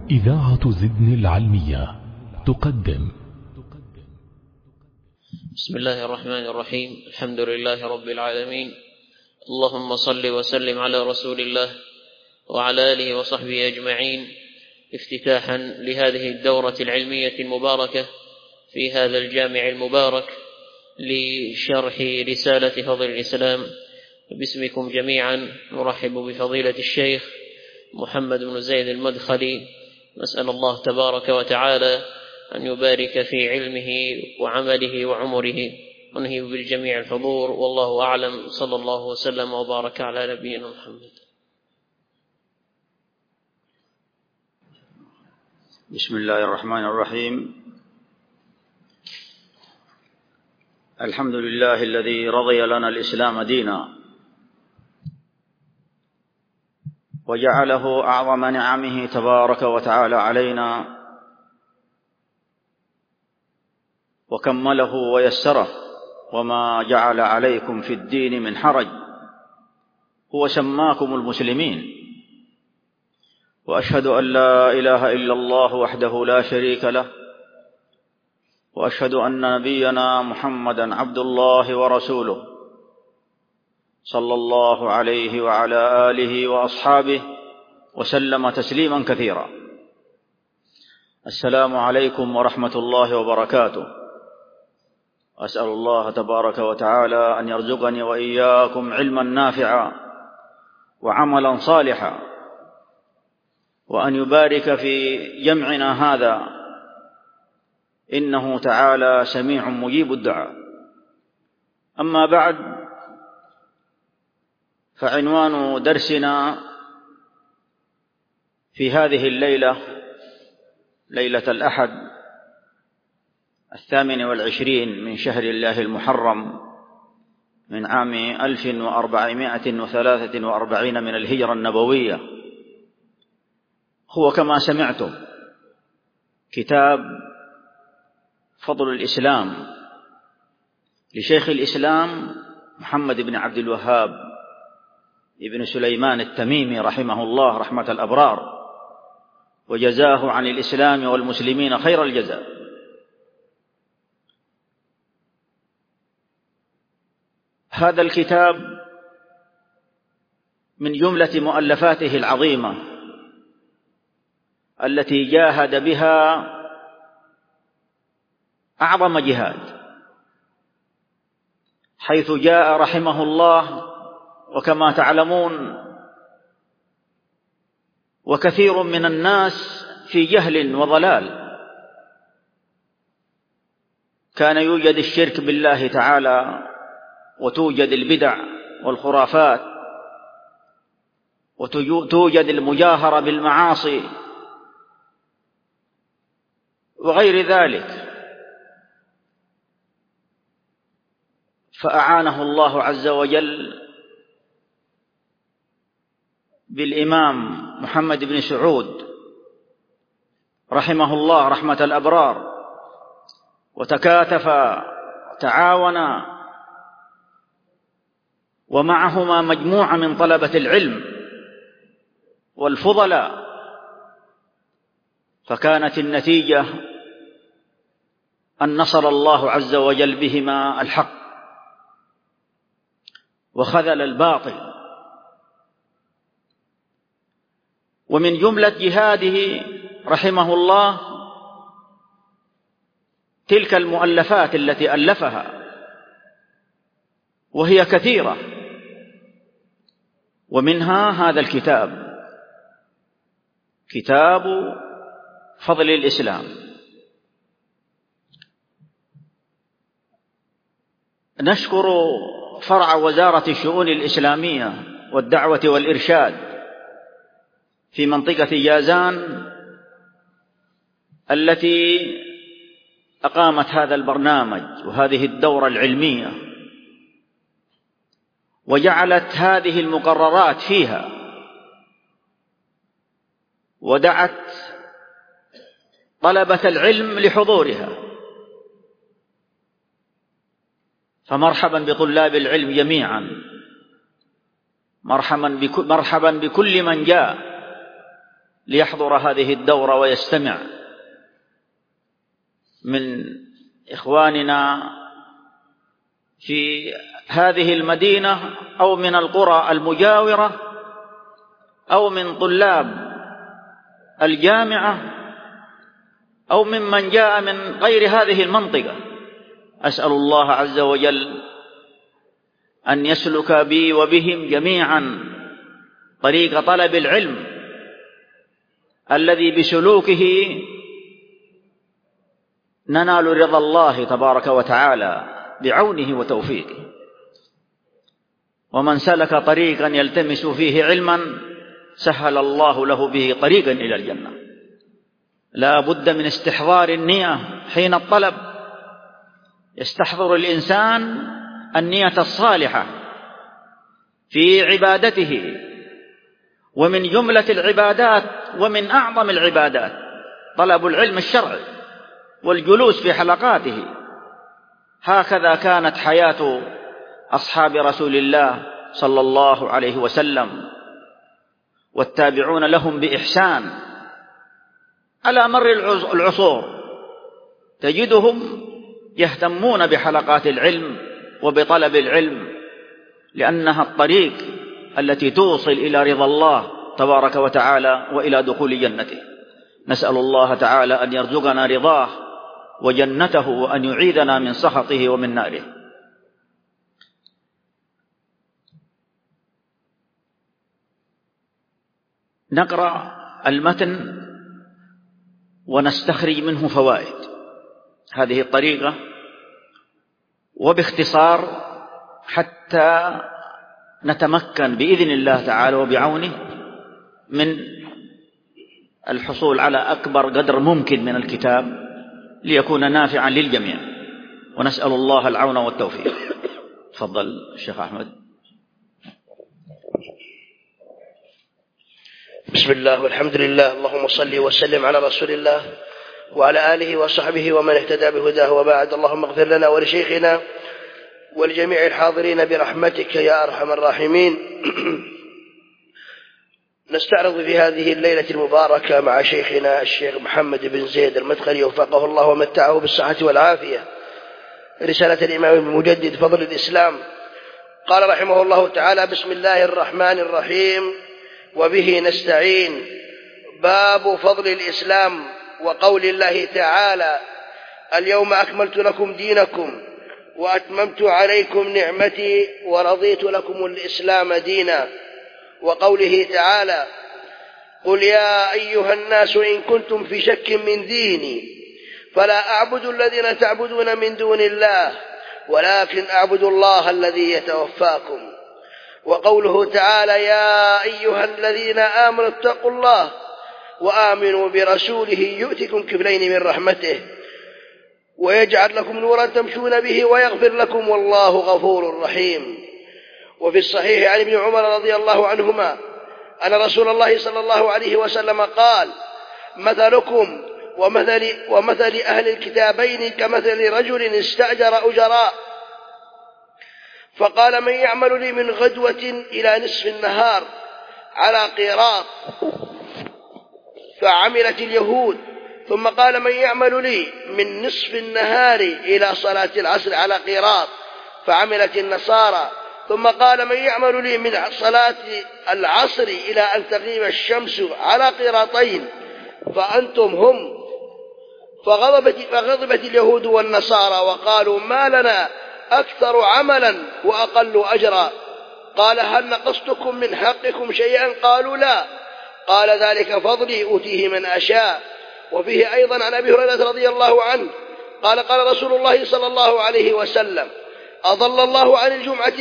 إذاعة زدن العلمية تقدم. بسم الله الرحمن الرحيم. الحمد لله رب العالمين، اللهم صل وسلم على رسول الله وعلى آله وصحبه أجمعين، افتتاحا لهذه الدورة العلمية المباركة في هذا الجامع المبارك لشرح رسالة فضل الإسلام. باسمكم جميعا نرحب بفضيلة الشيخ محمد بن زيد المدخلي، نسأل الله تبارك وتعالى أن يبارك في علمه وعمله وعمره، ونهي بالجميع الحضور، والله أعلم. صلى الله وسلم وبارك على نبينا محمد. بسم الله الرحمن الرحيم. الحمد لله الذي رضي لنا الإسلام دينا وجعله أعظم نعمه تبارك وتعالى علينا، وكمله ويسره، وما جعل عليكم في الدين من حرج، هو سماكم المسلمين. وأشهد أن لا إله إلا الله وحده لا شريك له، وأشهد أن نبينا محمدا عبد الله ورسوله، صلى الله عليه وعلى آله وأصحابه وسلم تسليما كثيرا. السلام عليكم ورحمة الله وبركاته. أسأل الله تبارك وتعالى أن يرزقني وإياكم علما نافعا وعملا صالحا، وأن يبارك في جمعنا هذا، إنه تعالى سميع مجيب الدعاء. أما بعد، فعنوان درسنا في هذه الليلة، ليلة الأحد 28 من شهر الله المحرم من عام 1443 من الهجرة النبوية، هو كما سمعتم كتاب فضل الإسلام لشيخ الإسلام محمد بن عبد الوهاب ابن سليمان التميمي رحمه الله رحمة الأبرار، وجزاه عن الإسلام والمسلمين خير الجزاء. هذا الكتاب من جملة مؤلفاته العظيمة التي جاهد بها أعظم جهاد، حيث جاء رحمه الله، وكما تعلمون وكثير من الناس في جهل وضلال، كان يوجد الشرك بالله تعالى، وتوجد البدع والخرافات، وتوجد المجاهرة بالمعاصي وغير ذلك. فأعانه الله عز وجل بالإمام محمد بن سعود رحمه الله رحمة الأبرار، وتكاتف وتعاونا، ومعهما مجموعة من طلبة العلم والفضلاء، فكانت النتيجة أن نصر الله عز وجل بهما الحق وخذل الباطل. ومن جملة جهاده رحمه الله تلك المؤلفات التي ألفها، وهي كثيرة، ومنها هذا الكتاب، كتاب فضل الإسلام. نشكر فرع وزارة الشؤون الإسلامية والدعوة والإرشاد في منطقة جازان التي أقامت هذا البرنامج وهذه الدورة العلمية، وجعلت هذه المقررات فيها، ودعت طلبة العلم لحضورها. فمرحبا بطلاب العلم جميعا، مرحبا بكل من جاء ليحضر هذه الدورة ويستمع من إخواننا في هذه المدينة أو من القرى المجاورة أو من طلاب الجامعة أو ممن جاء من غير هذه المنطقة. أسأل الله عز وجل أن يسلك بي وبهم جميعا طريق طلب العلم الذي بسلوكه ننال رضا الله تبارك وتعالى بعونه وتوفيقه. ومن سلك طريقا يلتمس فيه علما سهل الله له به طريقا إلى الجنة. لا بد من استحضار النية حين الطلب. يستحضر الإنسان النية الصالحة في عبادته، ومن جملة العبادات ومن أعظم العبادات طلب العلم الشرعي والجلوس في حلقاته. هكذا كانت حياة أصحاب رسول الله صلى الله عليه وسلم والتابعون لهم بإحسان على مر العصور. تجدهم يهتمون بحلقات العلم وبطلب العلم، لأنها الطريق التي توصل إلى رضا الله تبارك وتعالى وإلى دخول جنته. نسأل الله تعالى أن يرزقنا رضاه وجنته، وأن يعيذنا من سخطه ومن ناره. نقرأ المتن ونستخرج منه فوائد. هذه الطريقة وباختصار حتى نتمكن بإذن الله تعالى وبعونه من الحصول على أكبر قدر ممكن من الكتاب ليكون نافعا للجميع، ونسأل الله العون والتوفيق. تفضل الشيخ أحمد. بسم الله والحمد لله، اللهم صل وسلم على رسول الله وعلى آله وصحبه ومن اهتدى بهداه، وبعد. اللهم اغفر لنا ولشيخنا ولجميع الحاضرين برحمتك يا أرحم الراحمين. نستعرض في هذه الليلة المباركة مع شيخنا الشيخ محمد بن زيد المدخلي وفقه الله ومتعه بالصحة والعافية رسالة الإمام المجدد فضل الإسلام. قال رحمه الله تعالى: بسم الله الرحمن الرحيم، وبه نستعين. باب فضل الإسلام وقول الله تعالى: اليوم أكملت لكم دينكم وأتممت عليكم نعمتي ورضيت لكم الإسلام دينا. وقوله تعالى: قل يا أيها الناس إن كنتم في شك من ديني فلا أعبد الذين تعبدون من دون الله ولكن أعبد الله الذي يتوفاكم. وقوله تعالى: يا أيها الذين آمنوا اتقوا الله وآمنوا برسوله يؤتكم كفلين من رحمته ويجعل لكم نورا تمشون به ويغفر لكم والله غفور رحيم. وفي الصحيح عن ابن عمر رضي الله عنهما أن رسول الله صلى الله عليه وسلم قال: مثلكم ومثل أهل الكتابين كمثل رجل استأجر أجراء فقال: من يعمل لي من غدوة إلى نصف النهار على قيراط، فعملت اليهود. ثم قال: من يعمل لي من نصف النهار إلى صلاة العصر على قيراط، فعملت النصارى. ثم قال: من يعمل لي من صلاة العصر إلى أن تغيب الشمس على قيراطين، فأنتم هم. فغضبت اليهود والنصارى وقالوا: ما لنا أكثر عملا وأقل أجرا. قال: هل نقصتكم من حقكم شيئا؟ قالوا: لا. قال: ذلك فضلي أوتيه من أشاء. وفيه أيضا عن أبي هريرة رضي الله عنه قال: قال رسول الله صلى الله عليه وسلم: أضل الله عن الجمعة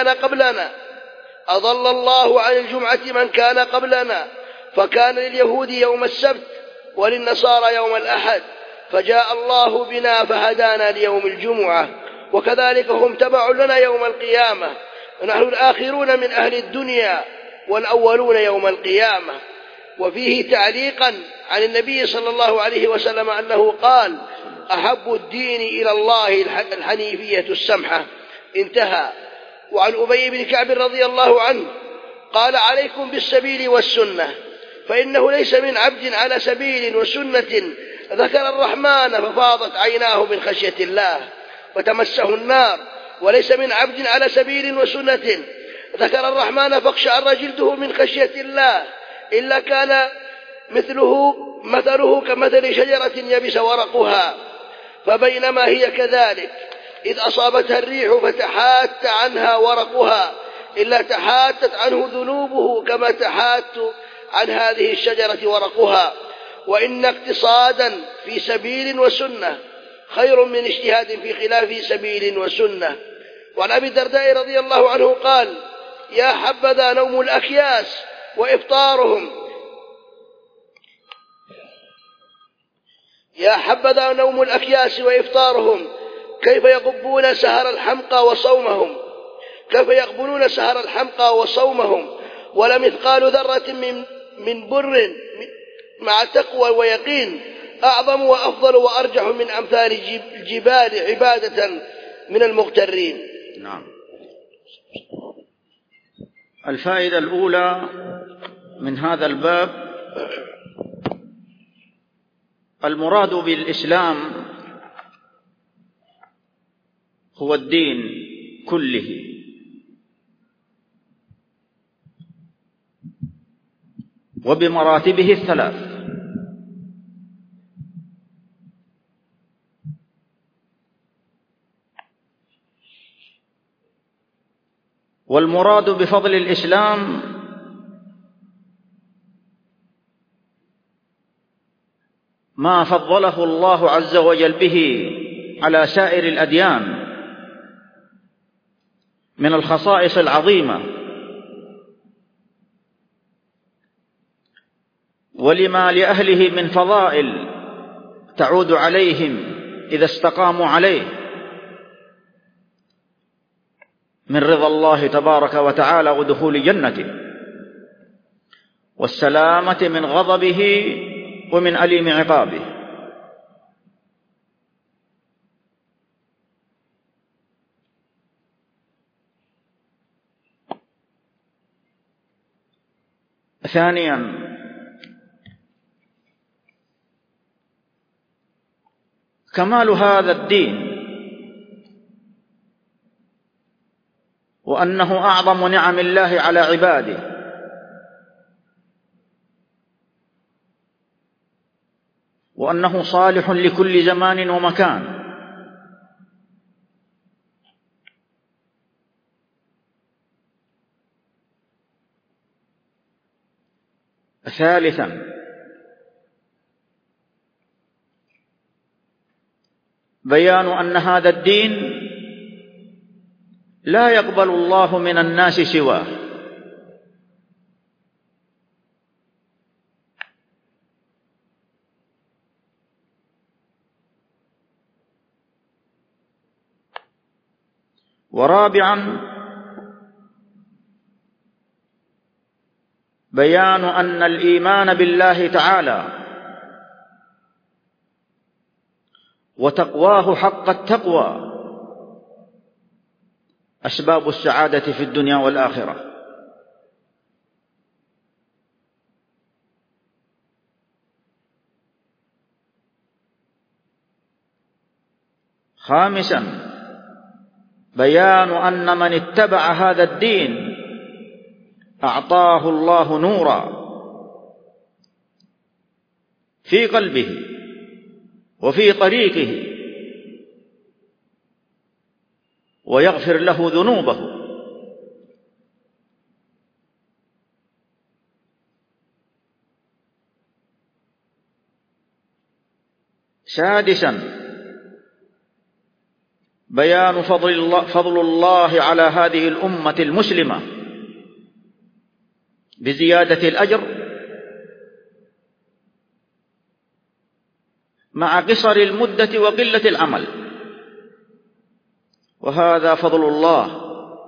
من كان قبلنا فكان لليهود يوم السبت وللنصارى يوم الأحد، فجاء الله بنا فهدانا ليوم الجمعة، وكذلك هم تبع لنا يوم القيامة، ونحن الآخرون من أهل الدنيا والأولون يوم القيامة. وفيه تعليقا عن النبي صلى الله عليه وسلم أنه قال: أحب الدين إلى الله الحنيفية السمحة. انتهى. وعن أبي بن كعب رضي الله عنه قال: عليكم بالسبيل والسنة، فإنه ليس من عبد على سبيل وسنة ذكر الرحمن ففاضت عيناه من خشية الله وتمسه النار، وليس من عبد على سبيل وسنة ذكر الرحمن فاقشعر جلده من خشية الله إلا كان مثله كمثل شجرة يبس ورقها، فبينما هي كذلك إذ أصابتها الريح فتحات عنها ورقها إلا تحاتت عنه ذنوبه كما تحات عن هذه الشجرة ورقها. وإن اقتصادا في سبيل وسنة خير من اجتهاد في خلاف سبيل وسنة. وعن أبي الدرداء رضي الله عنه قال: يا حبذا نوم الأكياس وإفطارهم كيف يقبلون سهر الحمقى وصومهم ولا مثقال ذرة من بر مع تقوى ويقين أعظم وأفضل وأرجح من أمثال الجبال عبادة من المغترين. نعم. الفائدة الأولى من هذا الباب: المراد بالإسلام هو الدين كله، وبمراتبه الثلاث. والمراد بفضل الإسلام ما فضله الله عز وجل به على سائر الأديان من الخصائص العظيمة، ولما لأهله من فضائل تعود عليهم إذا استقاموا عليه من رضا الله تبارك وتعالى ودخول جنته، والسلامة من غضبه ومن أليم عقابه. ثانيا: كمال هذا الدين وأنه أعظم نعم الله على عباده، وأنه صالح لكل زمان ومكان. ثالثا: بيان أن هذا الدين لا يقبل الله من الناس سواه، ورابعا: بيان أن الإيمان بالله تعالى وتقواه حق التقوى أسباب السعادة في الدنيا والآخرة. خامسا: بيان أن من اتبع هذا الدين أعطاه الله نورا في قلبه وفي طريقه ويغفر له ذنوبه. سادسا: بيان فضل الله على هذه الأمة المسلمة بزيادة الأجر مع قصر المدة وقلة العمل، وهذا فضل الله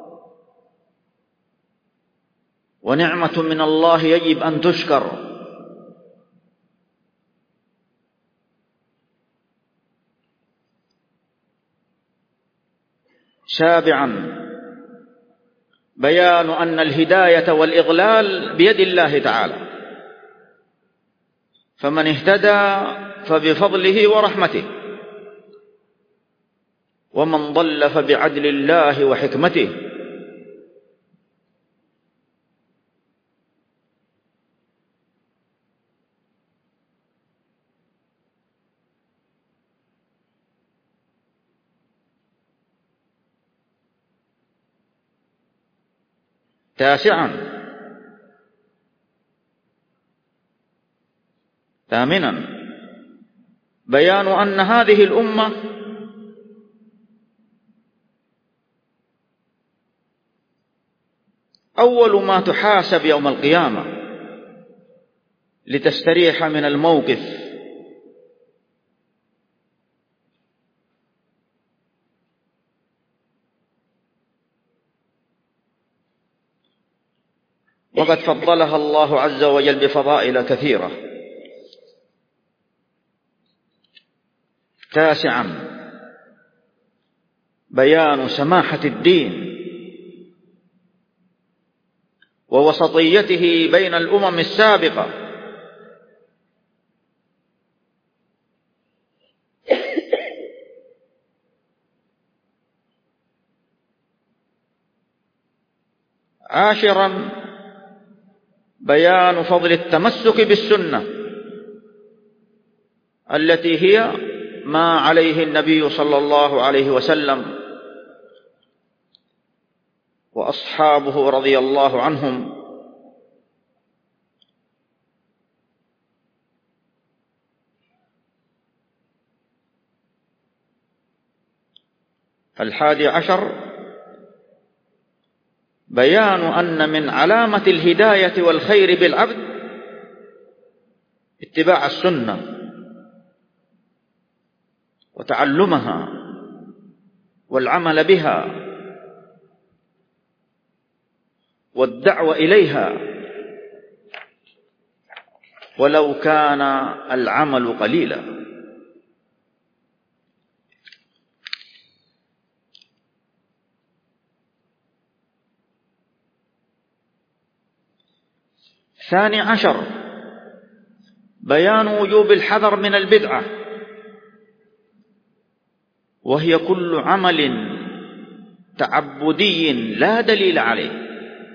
ونعمة من الله يجب أن تشكر. سابعا: بيان أن الهداية والإضلال بيد الله تعالى، فمن اهتدى فبفضله ورحمته، ومن ضل فبعدل الله وحكمته. ثامنا بيان أن هذه الأمة أول ما تحاسب يوم القيامة لتستريح من الموقف. وقد فضلها الله عز وجل بفضائل كثيرة. تاسعا بيان سماحة الدين ووسطيته بين الأمم السابقة، عاشرا بيان فضل التمسك بالسنة التي هي ما عليه النبي صلى الله عليه وسلم وأصحابه رضي الله عنهم. الحادي عشر بيان أن من علامة الهداية والخير بالعبد اتباع السنة وتعلمها والعمل بها والدعوة إليها ولو كان العمل قليلا. الثاني عشر بيان وجوب الحذر من البدعة، وهي كل عمل تعبدي لا دليل عليه.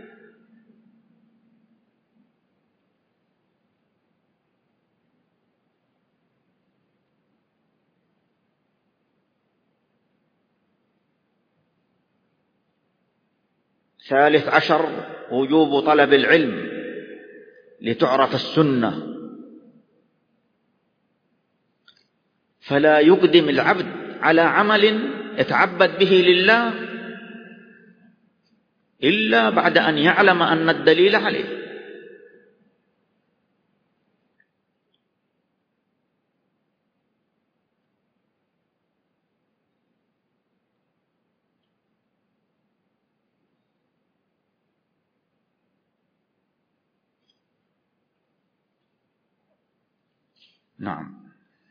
ثالث عشر وجوب طلب العلم لتعرف السنة، فلا يقدم العبد على عمل يتعبد به لله إلا بعد أن يعلم أن الدليل عليه. نعم.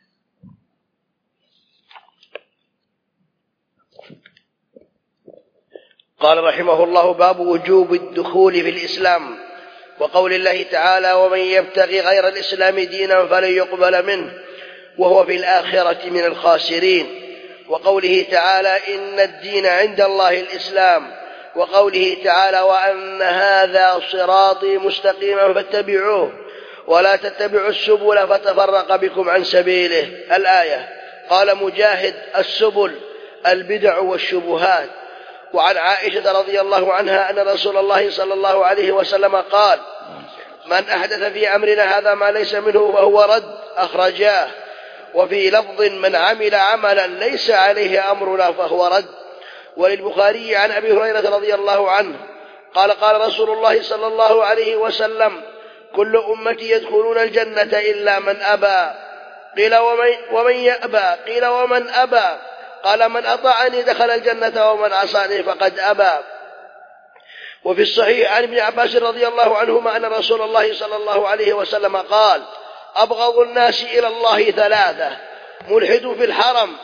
قال رحمه الله: باب وجوب الدخول في الإسلام، وقول الله تعالى: ومن يبتغي غير الإسلام دينا فلن يقبل منه وهو في الآخرة من الخاسرين، وقوله تعالى: إن الدين عند الله الإسلام، وقوله تعالى: وأن هذا صراطي مستقيما فاتبعوه ولا تتبعوا السبل فتفرق بكم عن سبيله. الآية. قال مجاهد: السبل البدع والشبهات. وعن عائشة رضي الله عنها أن رسول الله صلى الله عليه وسلم قال: من أحدث في أمرنا هذا ما ليس منه فهو رد، أخرجاه. وفي لفظ: من عمل عملا ليس عليه أمرنا فهو رد. وللبخاري عن أبي هريرة رضي الله عنه قال: قال رسول الله صلى الله عليه وسلم: كل أمتي يدخلون الجنة إلا من أبى. قيل: ومن يأبى؟ قيل: ومن أبى؟ قال: من أطاعني دخل الجنة ومن عصاني فقد أبى. وفي الصحيح عن ابن عباس رضي الله عنهما أن رسول الله صلى الله عليه وسلم قال: أبغض الناس إلى الله ثلاثة: ملحد في الحرم،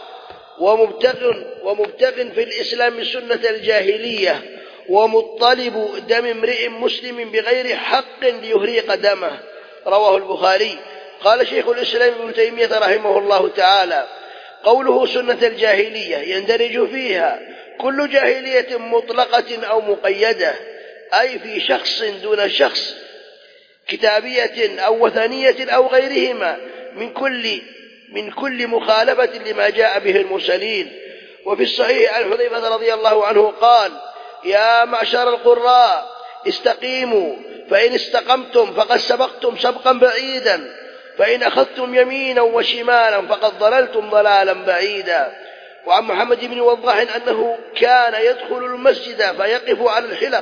ومبتغ في الإسلام سنة الجاهلية، ومطلب دم امرئ مسلم بغير حق ليهريق دمه. رواه البخاري. قال شيخ الإسلام ابن تيمية رحمه الله تعالى: قوله سنة الجاهلية يندرج فيها كل جاهلية مطلقة أو مقيدة، أي في شخص دون شخص، كتابية أو وثنية أو غيرهما، من كل مخالفة لما جاء به المرسلين. وفي الصحيح عن حذيفة رضي الله عنه قال: يا معشر القراء استقيموا، فإن استقمتم فقد سبقتم سبقا بعيدا، فإن أخذتم يمينا وشمالا فقد ضللتم ضلالا بعيدا. وعن محمد بن وضاح أنه كان يدخل المسجد فيقف على الحلق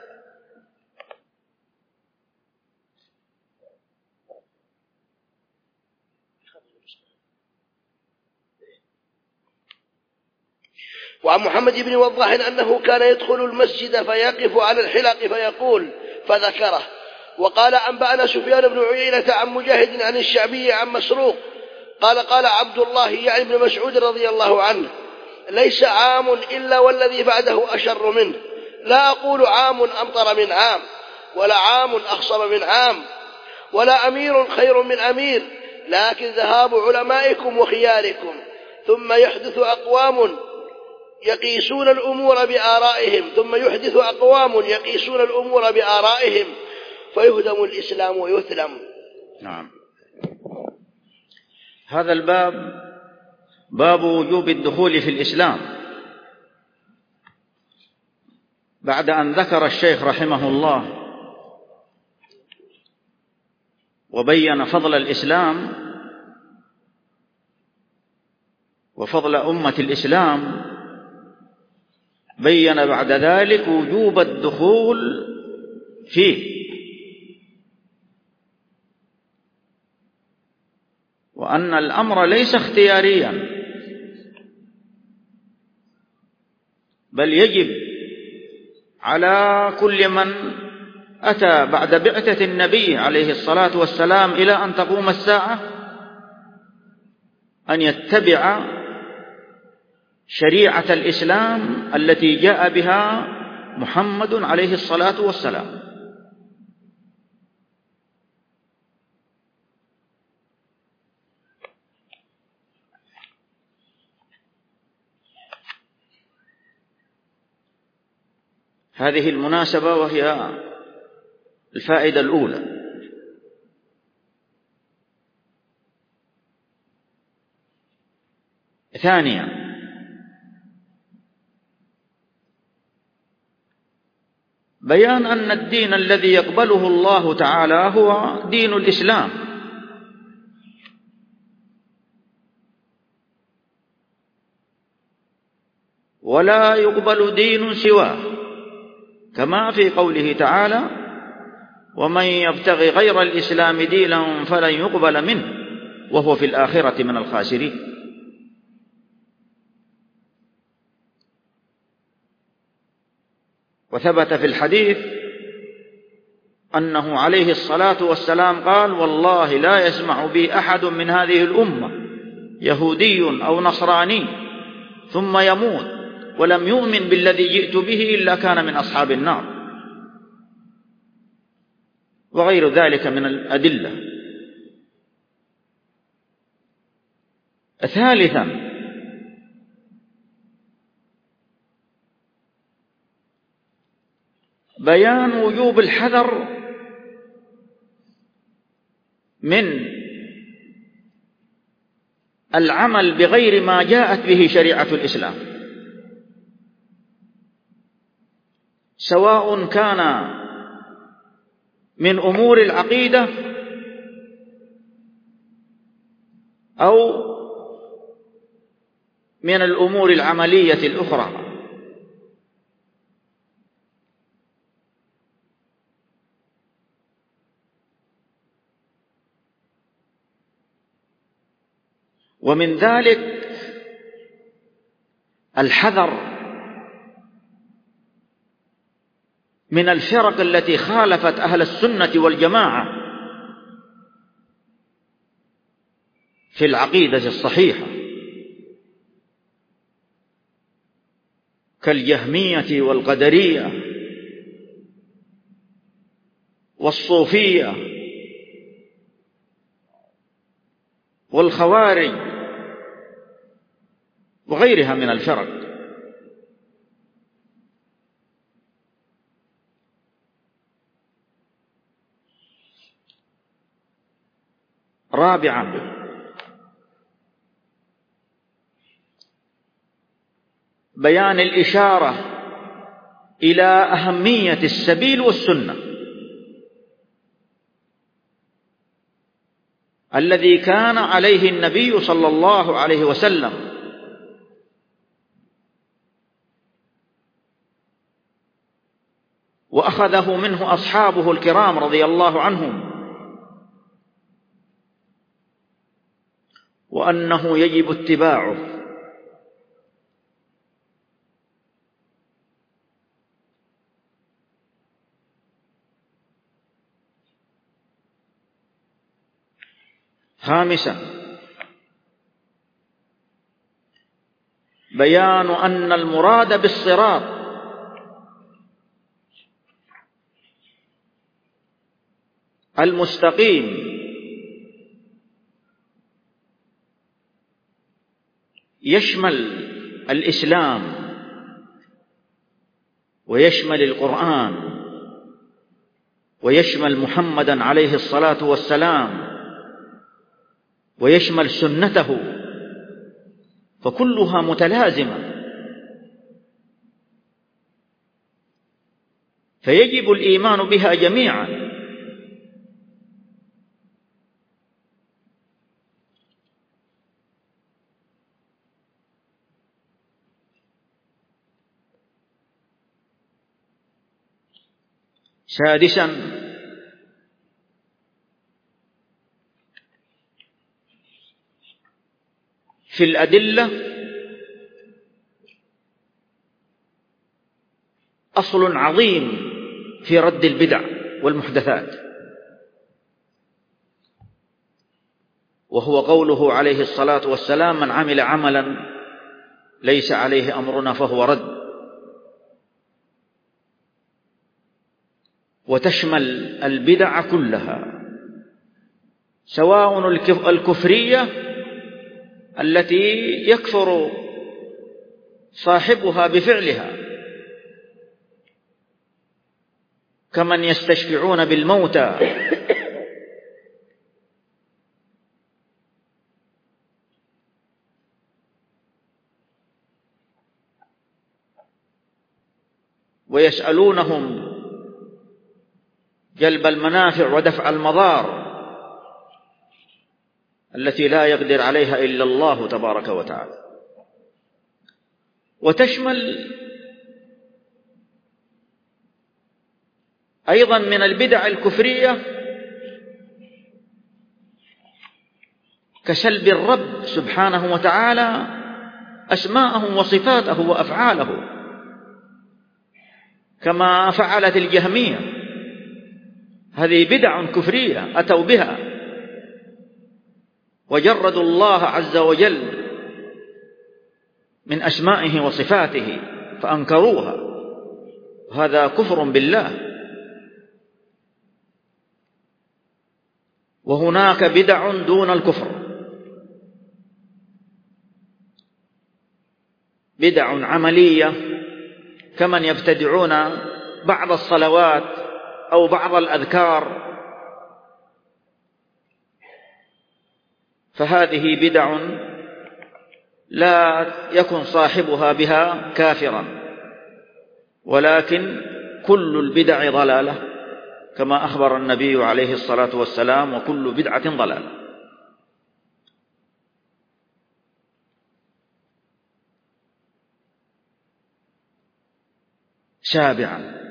فيقول فذكره. وقال: أنبأنا سفيان بن عيينة عن مجاهد عن الشعبي عن مسروق قال عبد الله يعني ابن مسعود رضي الله عنه: ليس عام إلا والذي بعده أشر منه، لا أقول عام أمطر من عام، ولا عام أخصب من عام، ولا أمير خير من أمير، لكن ذهاب علمائكم وخياركم، ثم يحدث أقوام يقيسون الأمور بآرائهم فيهدم الإسلام ويثلم. نعم. هذا الباب باب وجوب الدخول في الإسلام، بعد أن ذكر الشيخ رحمه الله وبين فضل الإسلام وفضل أمة الإسلام، بين بعد ذلك وجوب الدخول فيه، وأن الأمر ليس اختياريا، بل يجب على كل من أتى بعد بعثة النبي عليه الصلاة والسلام إلى أن تقوم الساعة أن يتبع شريعة الإسلام التي جاء بها محمد عليه الصلاة والسلام. هذه المناسبة وهي الفائدة الأولى. ثانيا، بيان أن الدين الذي يقبله الله تعالى هو دين الإسلام، ولا يقبل دين سواه، كما في قوله تعالى: ومن يبتغي غير الإسلام دينا فلن يقبل منه وهو في الآخرة من الخاسرين. وثبت في الحديث أنه عليه الصلاة والسلام قال: والله لا يسمع بي أحد من هذه الأمة يهودي أو نصراني ثم يموت ولم يؤمن بالذي جئت به إلا كان من أصحاب النار، وغير ذلك من الأدلة. ثالثا، بيان وجوب الحذر من العمل بغير ما جاءت به شريعة الإسلام، سواء كان من أمور العقيدة أو من الأمور العملية الأخرى. ومن ذلك الحذر من الفرق التي خالفت أهل السنة والجماعة في العقيدة الصحيحة، كالجهمية والقدرية والصوفية والخوارج وغيرها من الفرق. رابعا، بيان الإشارة إلى أهمية السبيل والسنة الذي كان عليه النبي صلى الله عليه وسلم، وأخذه منه أصحابه الكرام رضي الله عنهم، وأنه يجب اتباعه. خامسا، بيان أن المراد بالصراط المستقيم يشمل الإسلام ويشمل القرآن ويشمل محمدا عليه الصلاة والسلام ويشمل سنته، فكلها متلازمة، فيجب الإيمان بها جميعا. سادسا، في الأدلة أصل عظيم في رد البدع والمحدثات، وهو قوله عليه الصلاة والسلام: من عمل عملا ليس عليه أمرنا فهو رد. وتشمل البدع كلها، سواء الكفرية التي يكفر صاحبها بفعلها، كمن يستشفعون بالموتى ويسألونهم جلب المنافع ودفع المضار التي لا يقدر عليها إلا الله تبارك وتعالى. وتشمل أيضا من البدع الكفرية كسلب الرب سبحانه وتعالى أسماءه وصفاته وأفعاله، كما فعلت الجهمية. هذه بدع كفرية أتوا بها وجردوا الله عز وجل من أسمائه وصفاته فأنكروها، هذا كفر بالله. وهناك بدع دون الكفر، بدع عملية كمن يبتدعون بعض الصلوات أو بعض الأذكار، فهذه بدع لا يكن صاحبها بها كافرا، ولكن كل البدع ضلالة كما أخبر النبي عليه الصلاة والسلام: وكل بدعة ضلالة. سابعا،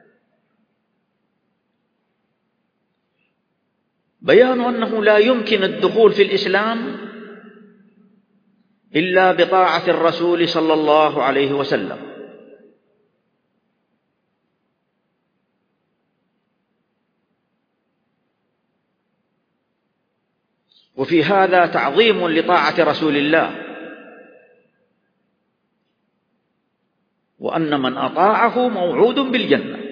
بيان أنه لا يمكن الدخول في الإسلام إلا بطاعة الرسول صلى الله عليه وسلم، وفي هذا تعظيم لطاعة رسول الله، وأن من أطاعه موعود بالجنة.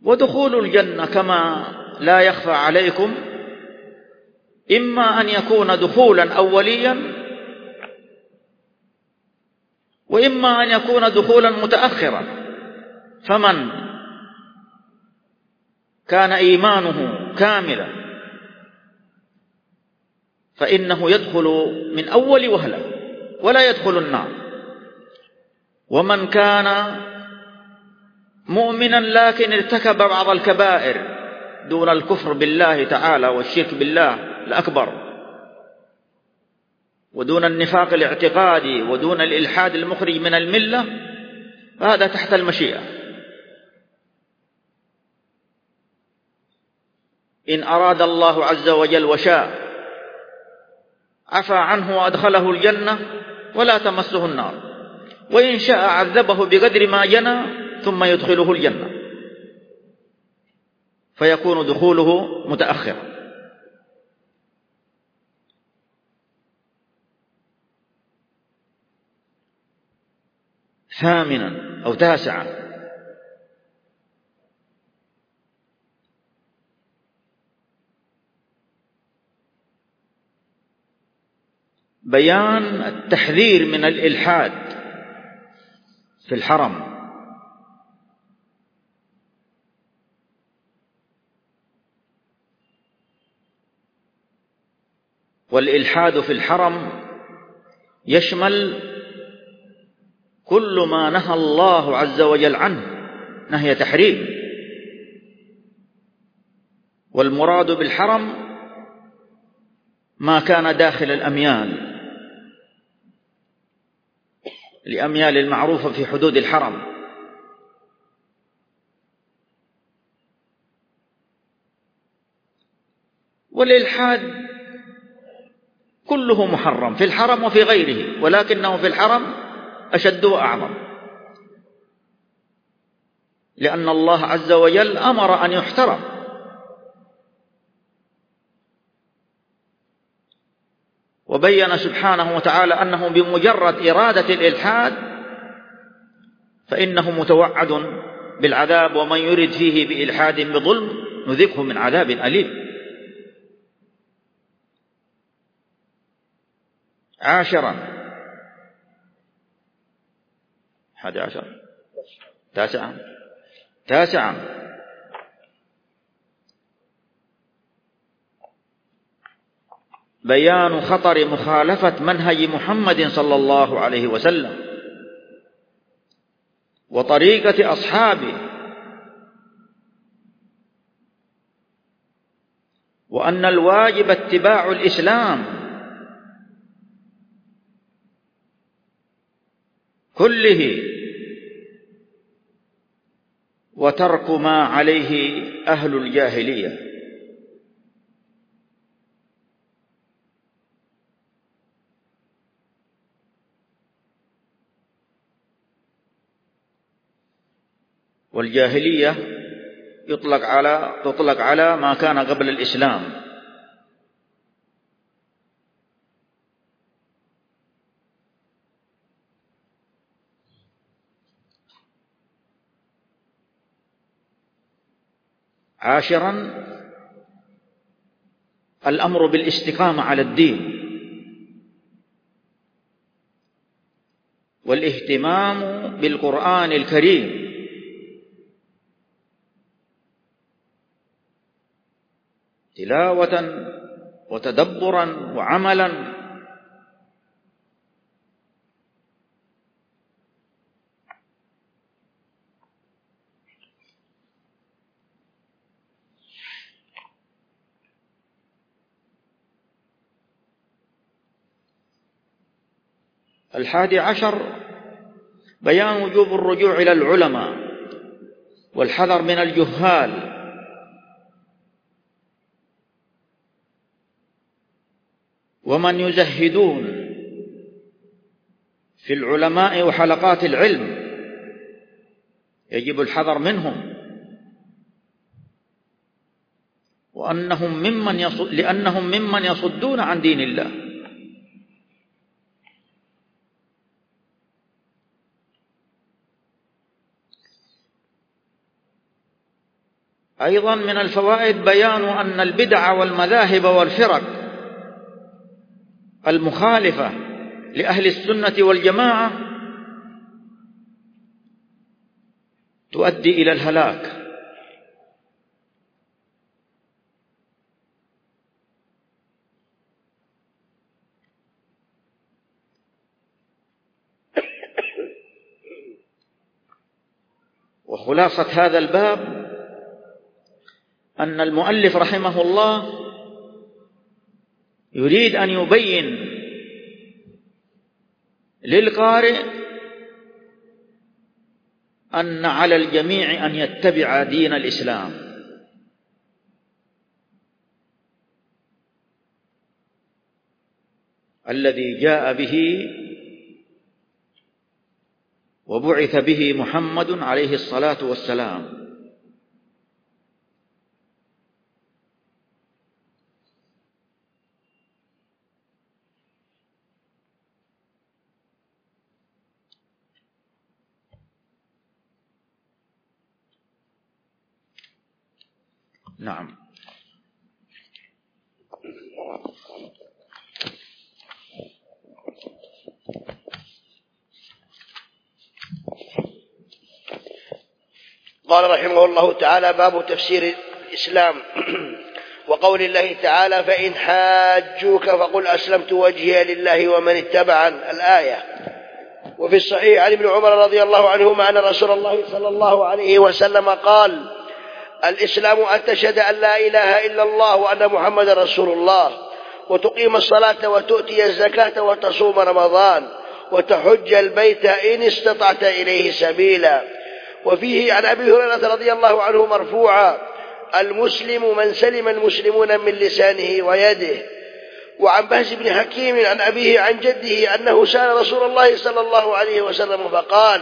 ودخول الجنة كما لا يخفى عليكم إما أن يكون دخولا أوليا وإما أن يكون دخولا متأخرا. فمن كان إيمانه كاملا فإنه يدخل من أول وهلة ولا يدخل النار، ومن كان مؤمنا لكن ارتكب بعض الكبائر دون الكفر بالله تعالى والشرك بالله الأكبر ودون النفاق الاعتقادي ودون الإلحاد المخرج من الملة، فهذا تحت المشيئة. إن أراد الله عز وجل وشاء عفى عنه وأدخله الجنة ولا تمسه النار، وإن شاء عذبه بقدر ما جنى ثم يدخله الجنة فيكون دخوله متأخرا. ثامنا أو تاسعا، بيان التحذير من الإلحاد في الحرم. والإلحاد في الحرم يشمل كل ما نهى الله عز وجل عنه نهي تحريم، والمراد بالحرم ما كان داخل الأميال، الأميال المعروفة في حدود الحرم. والإلحاد كله محرم في الحرم وفي غيره، ولكنه في الحرم أشد وأعظم، لأن الله عز وجل أمر أن يحترم. وبين سبحانه وتعالى أنه بمجرد إرادة الإلحاد فإنه متوعد بالعذاب، ومن يرد فيه بإلحاد بظلم نذقه من عذاب أليم. عاشرا، 11، تاسعا، بيان خطر مخالفة منهج محمد صلى الله عليه وسلم وطريقة أصحابه، وأن الواجب اتباع الإسلام كله وترك ما عليه أهل الجاهلية. والجاهلية تطلق على ما كان قبل الإسلام، عاشرا، الأمر بالاستقامة على الدين والاهتمام بالقرآن الكريم تلاوة وتدبرا وعملا. الحادي عشر، بيان وجوب الرجوع إلى العلماء والحذر من الجهال، ومن يزهدون في العلماء وحلقات العلم يجب الحذر منهم، لأنهم ممن يصدون عن دين الله. أيضا من الفوائد بيان أن البدع والمذاهب والفرق المخالفة لأهل السنة والجماعة تؤدي إلى الهلاك، وخلاصة هذا الباب أن المؤلف رحمه الله يريد أن يبين للقارئ أن على الجميع أن يتبع دين الإسلام، الذي جاء به وبعث به محمد عليه الصلاة والسلام. نعم. قال رحمه الله تعالى: باب تفسير الإسلام وقول الله تعالى: فإن حاجوك فقل أسلمت وجهي لله ومن اتبعن، الآية. وفي الصحيح عن ابن عمر رضي الله عنهما أن رسول الله صلى الله عليه وسلم قال: الإسلام أن تشهد أن لا إله إلا الله وأن محمد رسول الله، وتقيم الصلاة وتؤتي الزكاة وتصوم رمضان وتحج البيت إن استطعت إليه سبيلا. وفيه عن أبي هريرة رضي الله عنه مرفوعا: المسلم من سلم المسلمون من لسانه ويده. وعن بهز بن حكيم عن أبيه عن جده أنه سأل رسول الله صلى الله عليه وسلم فقال: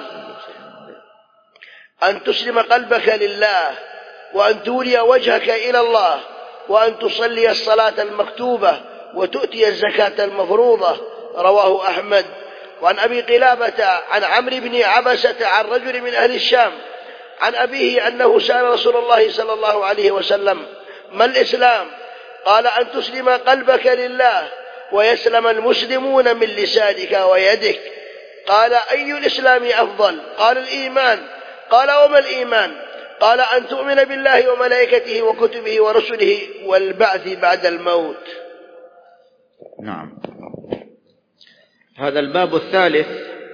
أن تسلم قلبك لله، وأن تولي وجهك إلى الله، وأن تصلي الصلاة المكتوبة، وتؤتي الزكاة المفروضة. رواه أحمد. وعن أبي قلابة عن عمرو بن عبسة عن رجل من أهل الشام عن أبيه أنه سأل رسول الله صلى الله عليه وسلم: ما الإسلام؟ قال: أن تسلم قلبك لله ويسلم المسلمون من لسانك ويدك. قال: أي الإسلام أفضل؟ قال: الإيمان. قال: وما الإيمان؟ قال: أن تؤمن بالله وملائكته وكتبه ورسله والبعث بعد الموت. نعم. هذا الباب الثالث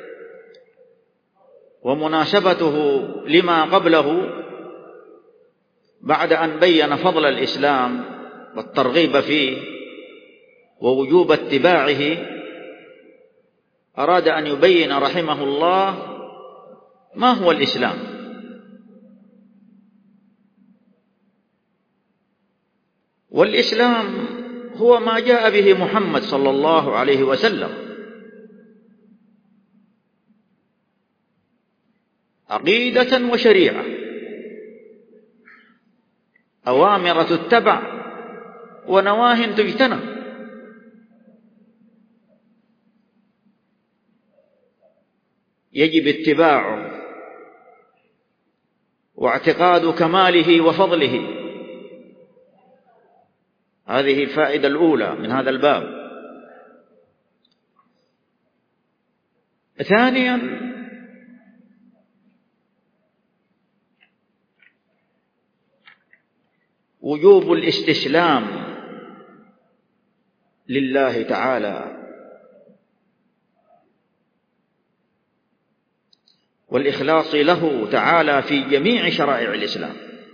ومناسبته لما قبله، بعد أن بين فضل الإسلام والترغيب فيه ووجوب اتباعه، أراد أن يبين رحمه الله ما هو الإسلام. والإسلام هو ما جاء به محمد صلى الله عليه وسلم، عقيدة وشريعة، أوامر تتبع ونواه تجتنب. يجب اتباعه واعتقاد كماله وفضله. هذه الفائدة الأولى من هذا الباب. ثانيا، وجوب الاستسلام لله تعالى والإخلاص له تعالى في جميع شرائع الإسلام.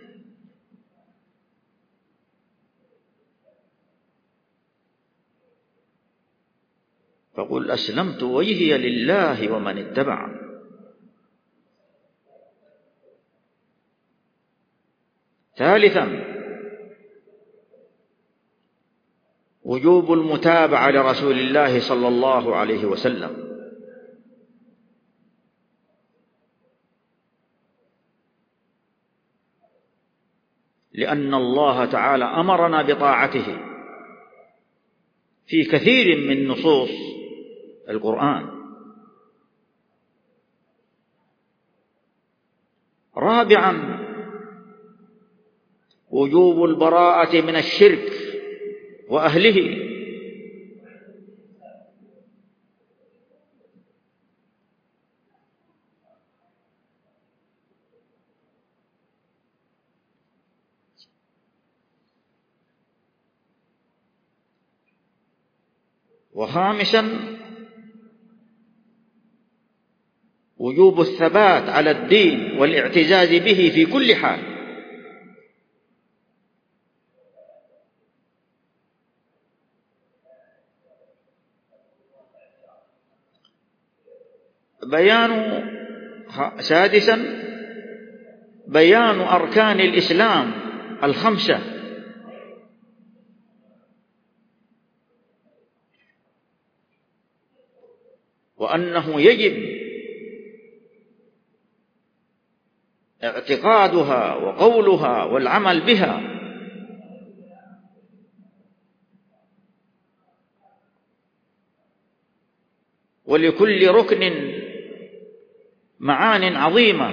فقل أسلمت وجهي لله ومن اتبعني. ثالثا، وجوب المتابعة لرسول الله صلى الله عليه وسلم، لأن الله تعالى أمرنا بطاعته في كثير من نصوص القرآن. رابعا، وجوب البراءة من الشرك وأهله، وخامسا وجوب الثبات على الدين والاعتزاز به في كل حال، سادسا بيان أركان الإسلام الخمسة، وأنه يجب اعتقادها وقولها والعمل بها، ولكل ركن معان عظيمة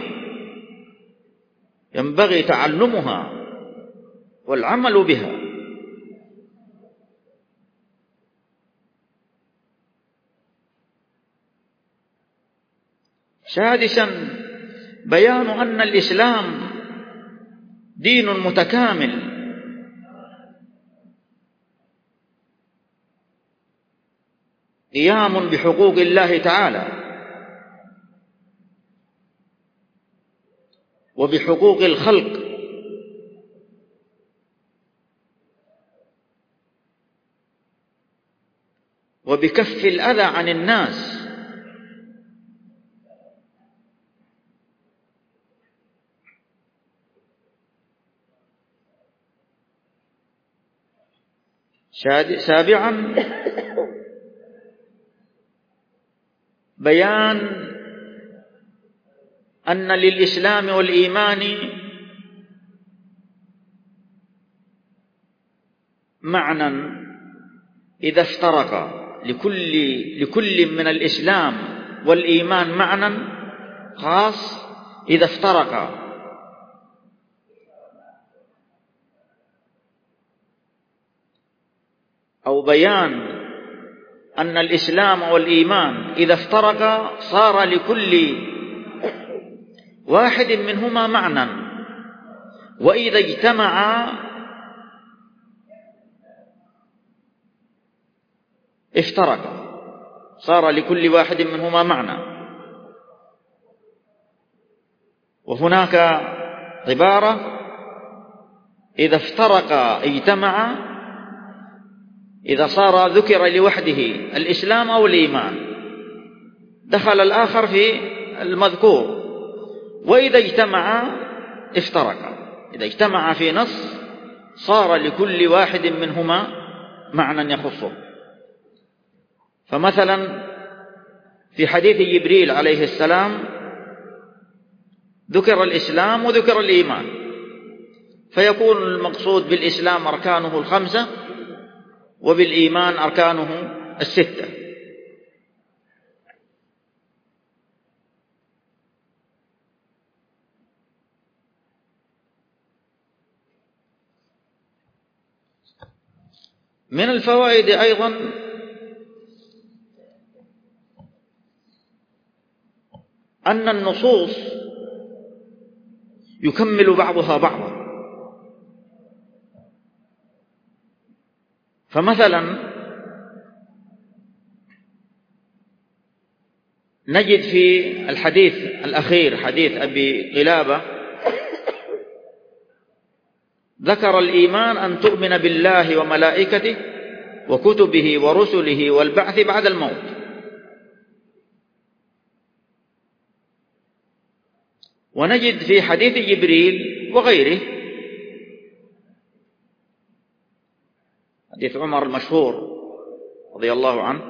ينبغي تعلمها والعمل بها. سادسا بيان أن الإسلام دين متكامل قيام بحقوق الله تعالى وبحقوق الخلق، وبكف الأذى عن الناس، سابعا بيان أن للإسلام والإيمان معنى إذا افترقا، لكل من الإسلام والإيمان معنى خاص إذا افترقا، أو بيان أن الإسلام والإيمان إذا افترقا صار لكل واحد منهما معنى، وإذا اجتمعا افترقا، صار لكل واحد منهما معنى. وهناك عبارة إذا افترقا اجتمعا، إذا صار ذكر لوحده الإسلام أو الإيمان دخل الآخر في المذكور، وإذا اجتمعا افترقا، إذا اجتمعا في نص صار لكل واحد منهما معنى يخصه. فمثلا في حديث جبريل عليه السلام ذكر الإسلام وذكر الإيمان، فيكون المقصود بالإسلام أركانه الخمسة، وبالإيمان أركانه الستة. من الفوائد أيضا أن النصوص يكمل بعضها بعضا. فمثلا نجد في الحديث الأخير حديث أبي قلابة ذكر الإيمان أن تؤمن بالله وملائكته وكتبه ورسله والبعث بعد الموت. ونجد في حديث جبريل وغيره حديث عمر المشهور رضي الله عنه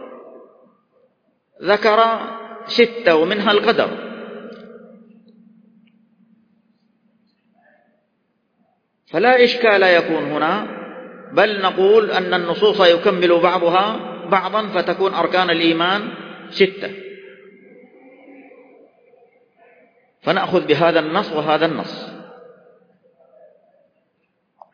ذكر 6 ومنها القدر. فلا إشكال يكون هنا، بل نقول أن النصوص يكمل بعضها بعضا فتكون أركان الإيمان 6، فنأخذ بهذا النص وهذا النص.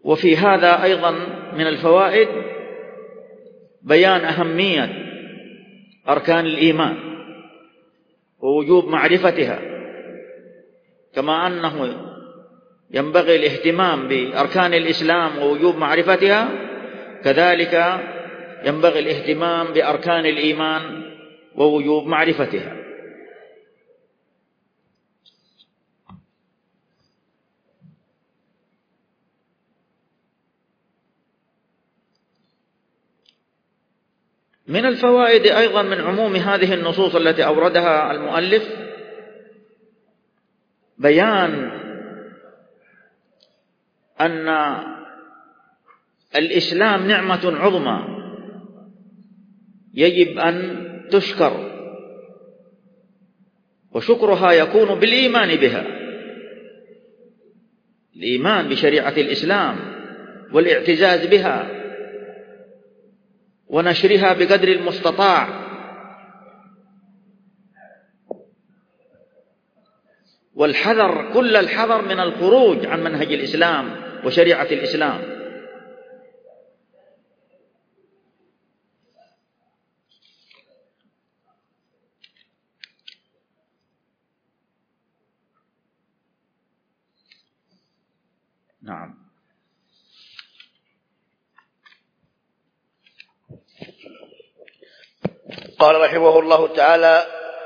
وفي هذا أيضا من الفوائد بيان أهمية أركان الإيمان ووجوب معرفتها، كما أنه ينبغي الاهتمام بأركان الإسلام ووجوب معرفتها، كذلك ينبغي الاهتمام بأركان الإيمان ووجوب معرفتها. من الفوائد أيضا من عموم هذه النصوص التي أوردها المؤلف بيان أن الإسلام نعمة عظمى يجب أن تشكر، وشكرها يكون بالإيمان بها، الإيمان بشريعة الإسلام والاعتزاز بها ونشرها بقدر المستطاع، والحذر كل الحذر من الخروج عن منهج الإسلام وشريعة الإسلام. نعم. قال رحمه الله تعالى: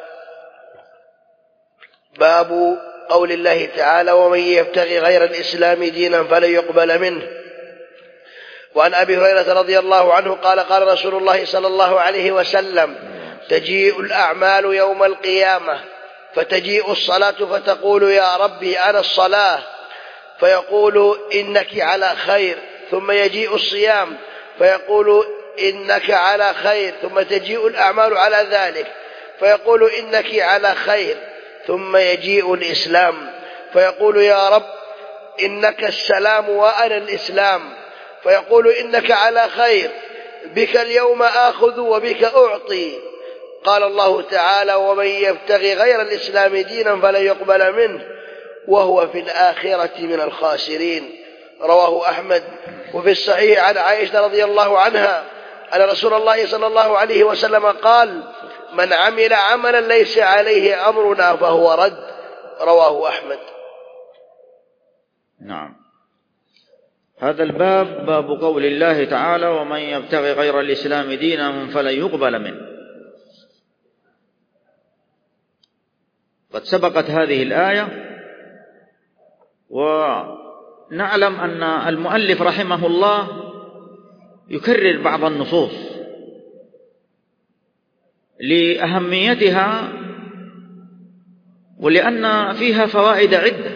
باب قول الله تعالى: ومن يبتغي غير الإسلام دينا فلن يقبل منه. وعن أبي هريرة رضي الله عنه قال: قال رسول الله صلى الله عليه وسلم: تجيء الأعمال يوم القيامة فتجيء الصلاة فتقول: يا ربي أنا الصلاة، فيقول: إنك على خير. ثم يجيء الصيام فيقول: إنك على خير. ثم تجيء الأعمال على ذلك فيقول: إنك على خير. ثم يجيء الإسلام فيقول: يا رب إنك السلام وأنا الإسلام، فيقول: إنك على خير، بك اليوم آخذ وبك أعطي. قال الله تعالى: ومن يبتغي غير الإسلام دينا فلن يقبل منه وهو في الآخرة من الخاسرين. رواه أحمد. وفي الصحيح عن عائشة رضي الله عنها أن رسول الله صلى الله عليه وسلم قال: من عمل عملا ليس عليه أمرنا فهو رد. رواه أحمد. نعم. هذا الباب باب قول الله تعالى: ومن يبتغي غير الإسلام دينا فلن يقبل منه. قد سبقت هذه الآية، ونعلم أن المؤلف رحمه الله يكرر بعض النصوص لأهميتها ولأن فيها فوائد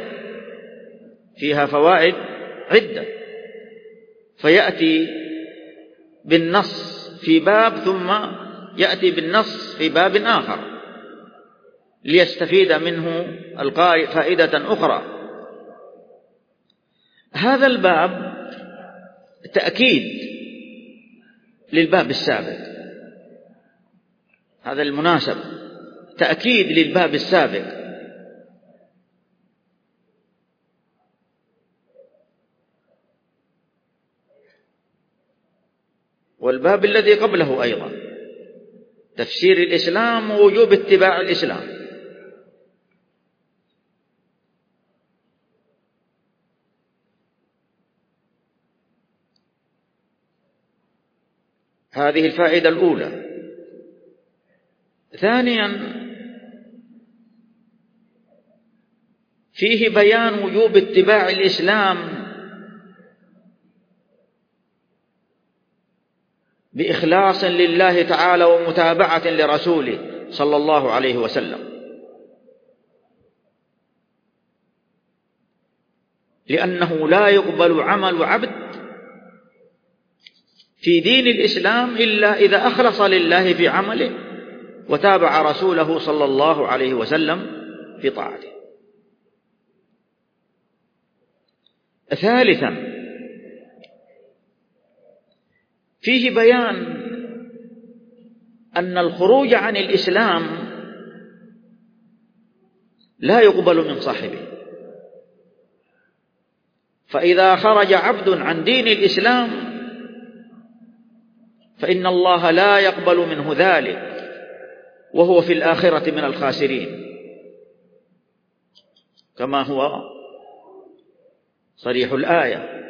عدة، فيأتي بالنص في باب ثم يأتي بالنص في باب آخر ليستفيد منه القارئ فائدة أخرى. هذا الباب تأكيد للباب السابق، هذا المناسب تأكيد للباب السابق. والباب الذي قبله أيضا تفسير الإسلام ووجوب اتباع الإسلام. هذه الفائدة الأولى. ثانيا، فيه بيان وجوب اتباع الإسلام بإخلاص لله تعالى ومتابعة لرسوله صلى الله عليه وسلم، لأنه لا يقبل عمل عبد في دين الإسلام إلا إذا أخلص لله في عمله وتابع رسوله صلى الله عليه وسلم في طاعته. ثالثا، فيه بيان أن الخروج عن الإسلام لا يقبل من صاحبه، فإذا خرج عبد عن دين الإسلام فإن الله لا يقبل منه ذلك، وهو في الآخرة من الخاسرين، كما هو صريح الآية.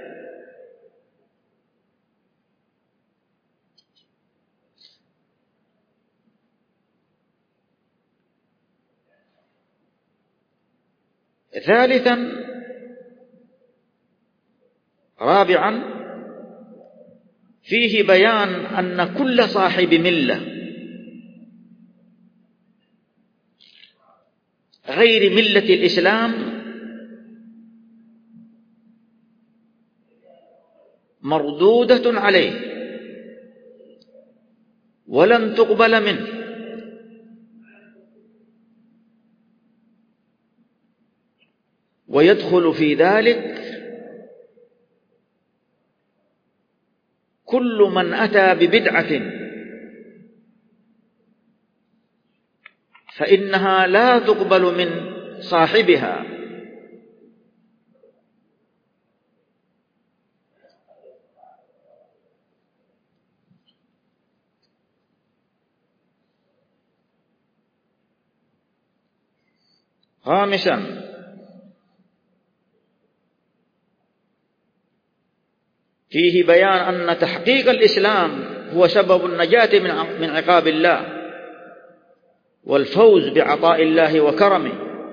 ثالثا رابعا فيه بيان أن كل صاحب ملة غير ملة الإسلام مردودة عليه ولن تقبل منه، ويدخل في ذلك كل من أتى ببدعة فإنها لا تقبل من صاحبها، خامسا فيه بيان أن تحقيق الإسلام هو سبب النجاة من عقاب الله والفوز بعطاء الله وكرمه،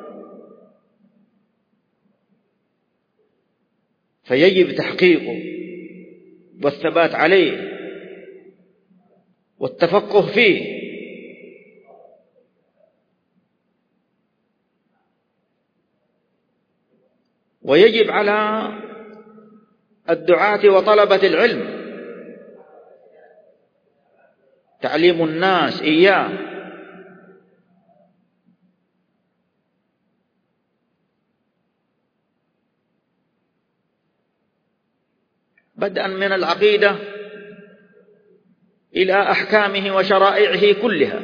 فيجب تحقيقه والثبات عليه والتفقه فيه، ويجب على الدعاة وطلبة العلم تعليم الناس إياه، بدءا من العقيدة إلى أحكامه وشرائعه كلها.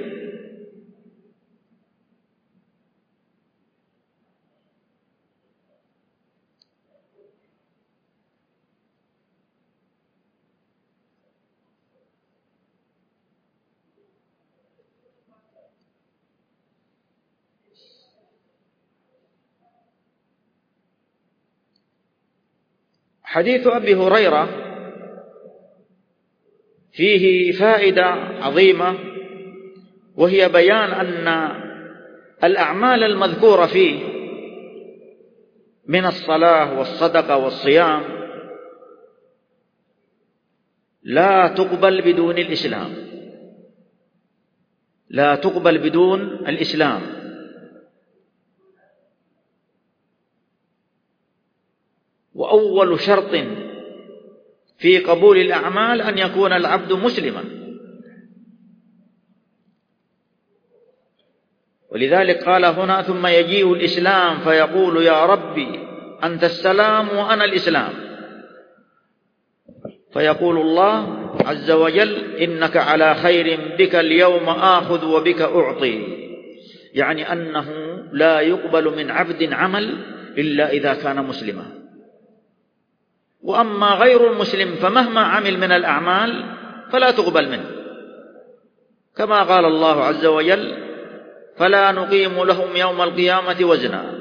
حديث أبي هريرة فيه فائدة عظيمة، وهي بيان أن الأعمال المذكورة فيه من الصلاة والصدقة والصيام لا تقبل بدون الإسلام، لا تقبل بدون الإسلام، وأول شرط في قبول الأعمال أن يكون العبد مسلما. ولذلك قال هنا: ثم يجيء الإسلام فيقول يا ربي أنت السلام وأنا الإسلام، فيقول الله عز وجل: إنك على خير، بك اليوم آخذ وبك أعطي، يعني أنه لا يقبل من عبد عمل إلا إذا كان مسلما. وأما غير المسلم فمهما عمل من الأعمال فلا تقبل منه، كما قال الله عز وجل: فلا نقيم لهم يوم القيامة وزنا.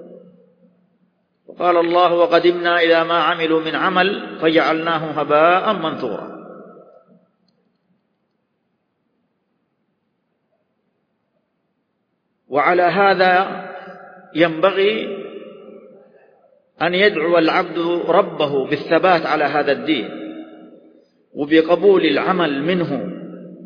وقال الله: وقدمنا إلى ما عملوا من عمل فجعلناه هباء منثورا. وعلى هذا ينبغي أن يدعو العبد ربه بالثبات على هذا الدين وبقبول العمل منه،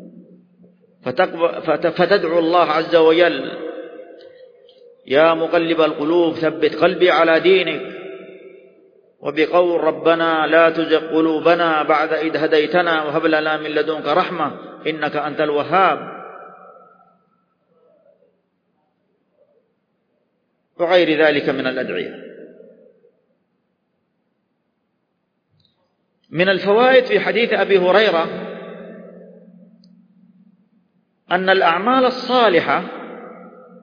فتدعو الله عز وجل: يا مقلب القلوب ثبت قلبي على دينك، وبقول ربنا لا تزغ قلوبنا بعد إذ هديتنا وهب لنا من لدنك رحمة إنك أنت الوهاب، وغير ذلك من الأدعية. من الفوائد في حديث أبي هريرة أن الأعمال الصالحة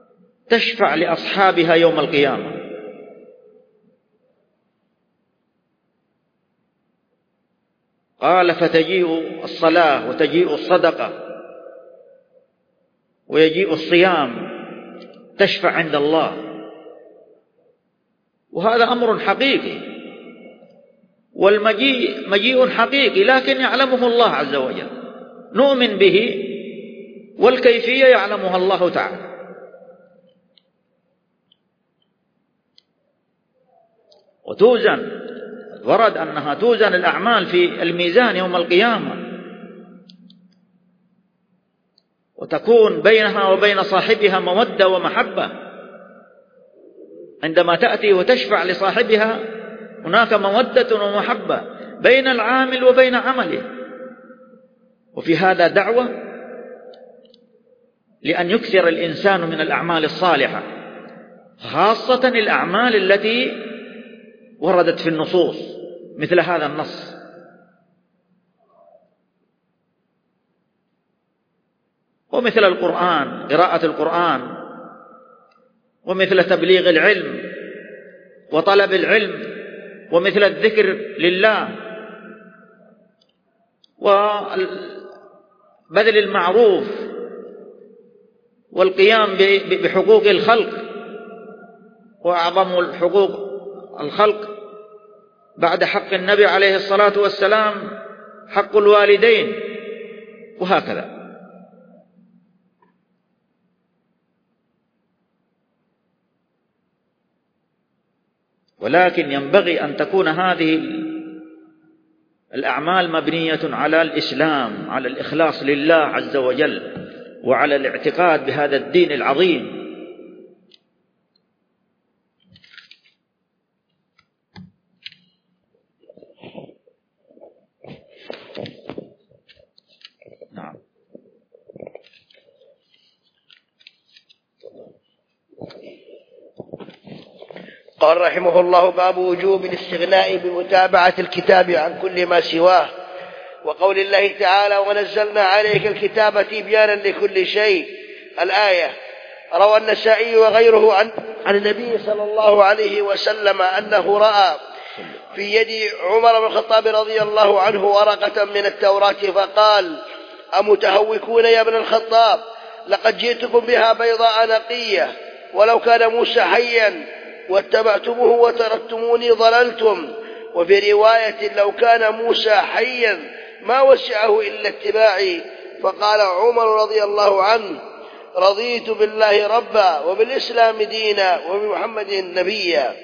تشفع لأصحابها يوم القيامة، قال فتجيء الصلاة وتجيء الصدقة ويجيء الصيام تشفع عند الله، وهذا أمر حقيقي، والمجيء مجيء حقيقي لكن يعلمه الله عز وجل، نؤمن به والكيفية يعلمها الله تعالى. وتوزن، ورد أنها توزن الأعمال في الميزان يوم القيامة، وتكون بينها وبين صاحبها مودة ومحبة، عندما تأتي وتشفع لصاحبها هناك مودة ومحبة بين العامل وبين عمله. وفي هذا دعوة لأن يكثر الإنسان من الأعمال الصالحة، خاصة الأعمال التي وردت في النصوص مثل هذا النص. ومثل القرآن، قراءة القرآن، ومثل تبليغ العلم وطلب العلم، ومثل الذكر لله، وبذل المعروف، والقيام بحقوق الخلق، وأعظم الحقوق الخلق بعد حق النبي عليه الصلاة والسلام حق الوالدين، وهكذا. ولكن ينبغي أن تكون هذه الأعمال مبنية على الإسلام، على الإخلاص لله عز وجل، وعلى الاعتقاد بهذا الدين العظيم. نعم. قال رحمه الله: باب وجوب الاستغناء بمتابعة الكتاب عن كل ما سواه، وقول الله تعالى: ونزلنا عليك الكتاب تبيانا لكل شيء، الآية. روى النسائي وغيره عن النبي صلى الله عليه وسلم أنه رأى في يد عمر بن الخطاب رضي الله عنه ورقة من التوراة فقال: أمتهوكون يا ابن الخطاب؟ لقد جئتكم بها بيضاء نقية، ولو كان موسى حيا واتبعتموه وتركتموني ضللتم. وفي رواية: لو كان موسى حيا ما وسعه إلا اتباعي. فقال عمر رضي الله عنه: رضيت بالله ربا وبالإسلام دينا وبمحمد نبيا.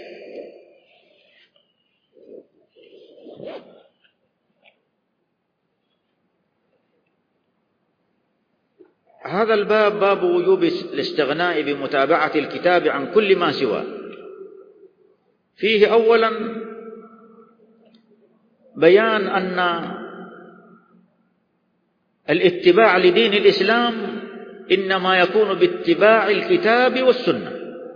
هذا الباب باب وجوب الاستغناء بمتابعة الكتاب عن كل ما سواه. فيه أولا بيان أن الاتباع لدين الإسلام إنما يكون باتباع الكتاب والسنة.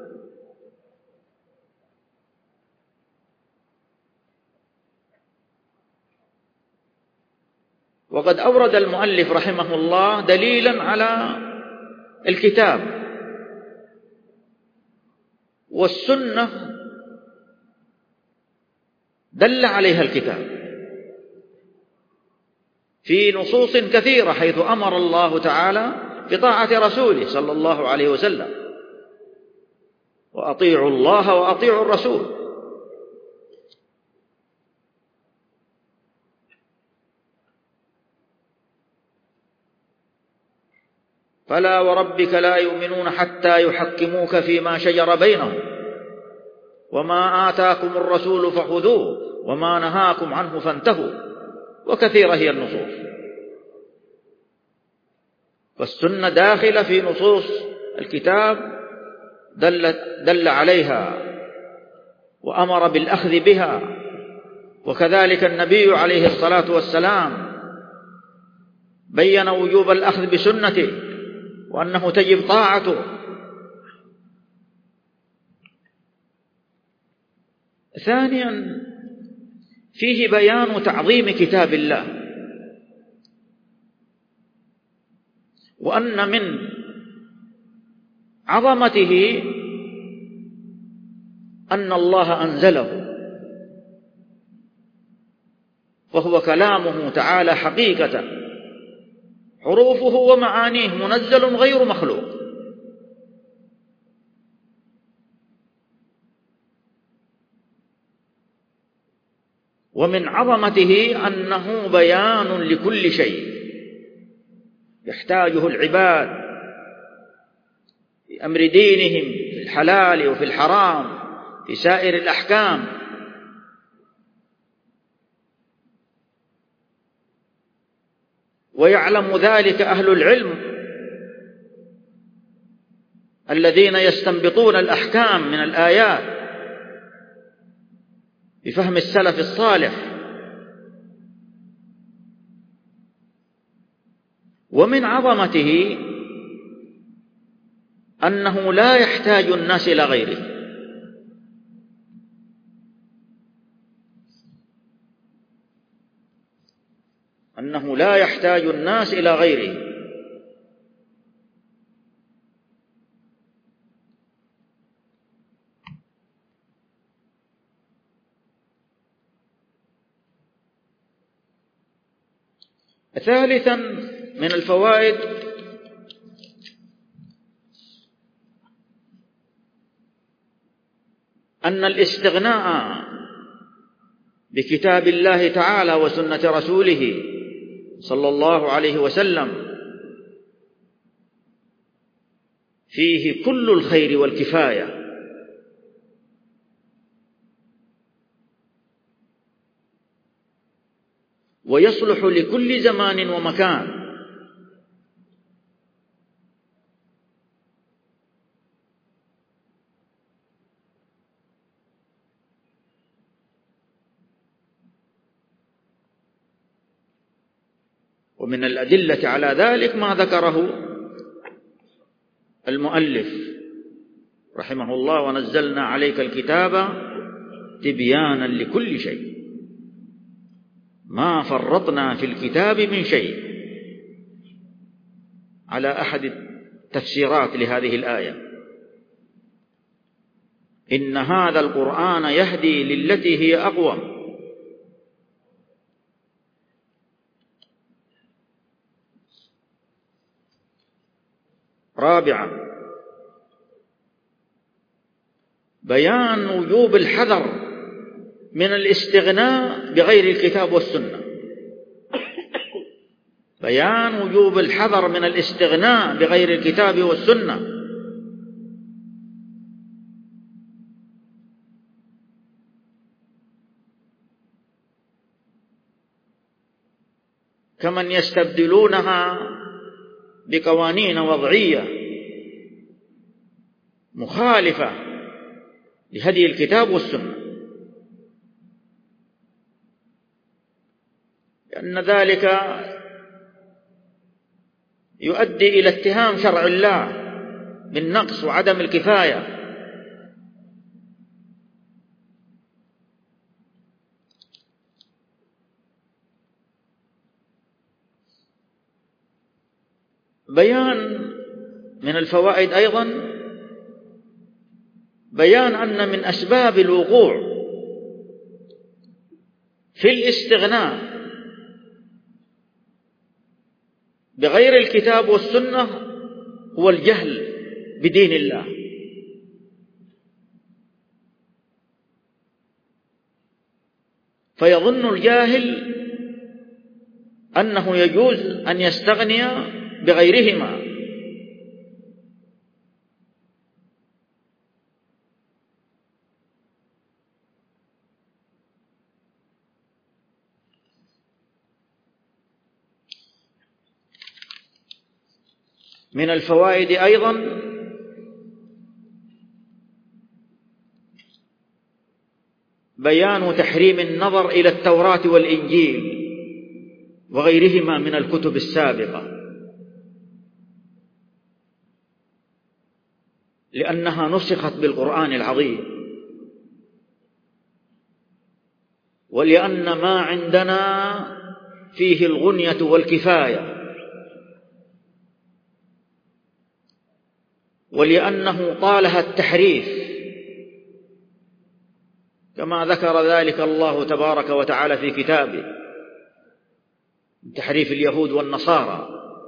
وقد أورد المؤلف رحمه الله دليلا على الكتاب والسنة دل عليها الكتاب في نصوص كثيرة، حيث أمر الله تعالى بطاعة رسوله صلى الله عليه وسلم: وأطيعوا الله وأطيعوا الرسول. فلا وربك لا يؤمنون حتى يحكموك فيما شجر بينهم وما آتاكم الرسول فخذوه وما نهاكم عنه فانتهوا. وكثيرة هي النصوص، والسنة داخلة في نصوص الكتاب دل عليها وأمر بالأخذ بها. وكذلك النبي عليه الصلاة والسلام بين وجوب الأخذ بسنته وأنه تجب طاعته. ثانيا فيه بيان تعظيم كتاب الله، وأن من عظمته أن الله أنزله فهو كلامه تعالى حقيقة، حروفه ومعانيه منزل غير مخلوق. ومن عظمته أنه بيان لكل شيء يحتاجه العباد في أمر دينهم، في الحلال وفي الحرام، في سائر الأحكام. ويعلم ذلك أهل العلم الذين يستنبطون الأحكام من الآيات بفهم السلف الصالح. ومن عظمته أنه لا يحتاج الناس إلى غيره، أنه لا يحتاج الناس إلى غيره. ثالثا من الفوائد أن الاستغناء بكتاب الله تعالى وسنة رسوله صلى الله عليه وسلم فيه كل الخير والكفاية، ويصلح لكل زمان ومكان. ومن الأدلة على ذلك ما ذكره المؤلف رحمه الله: ونزلنا عليك الكتاب تبيانا لكل شيء ما فرطنا في الكتاب من شيء، على أحد التفسيرات لهذه الآية: إن هذا القرآن يهدي للتي هي أقوم. رابعا بيان وجوب الحذر من الاستغناء بغير الكتاب والسنة، بيان وجوب الحذر من الاستغناء بغير الكتاب والسنة. كمن يستبدلونها بقوانين وضعية مخالفة لهدي الكتاب والسنة، لأن ذلك يؤدي إلى اتهام شرع الله بالنقص وعدم الكفاية. بيان من الفوائد أيضا بيان أن من أسباب الوقوع في الاستغناء بغير الكتاب والسنة هو الجهل بدين الله. فيظن الجاهل أنه يجوز أن يستغني بغيرهما، من الفوائد أيضا بيان تحريم النظر إلى التوراة والإنجيل وغيرهما من الكتب السابقة، لأنها نسخت بالقرآن العظيم، ولأن ما عندنا فيه الغنية والكفاية، ولأنه طالها التحريف كما ذكر ذلك الله تبارك وتعالى في كتابه: تحريف اليهود والنصارى.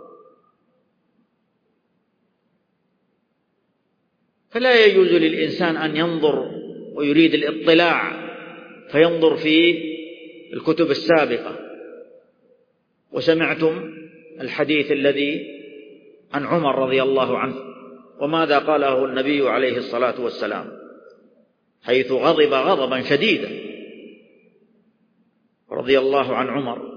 فلا يجوز للإنسان أن ينظر ويريد الاطلاع فينظر في الكتب السابقة. وسمعتم الحديث الذي عن عمر رضي الله عنه، وماذا قاله النبي عليه الصلاة والسلام حيث غضب غضبا شديدا رضي الله عن عمر: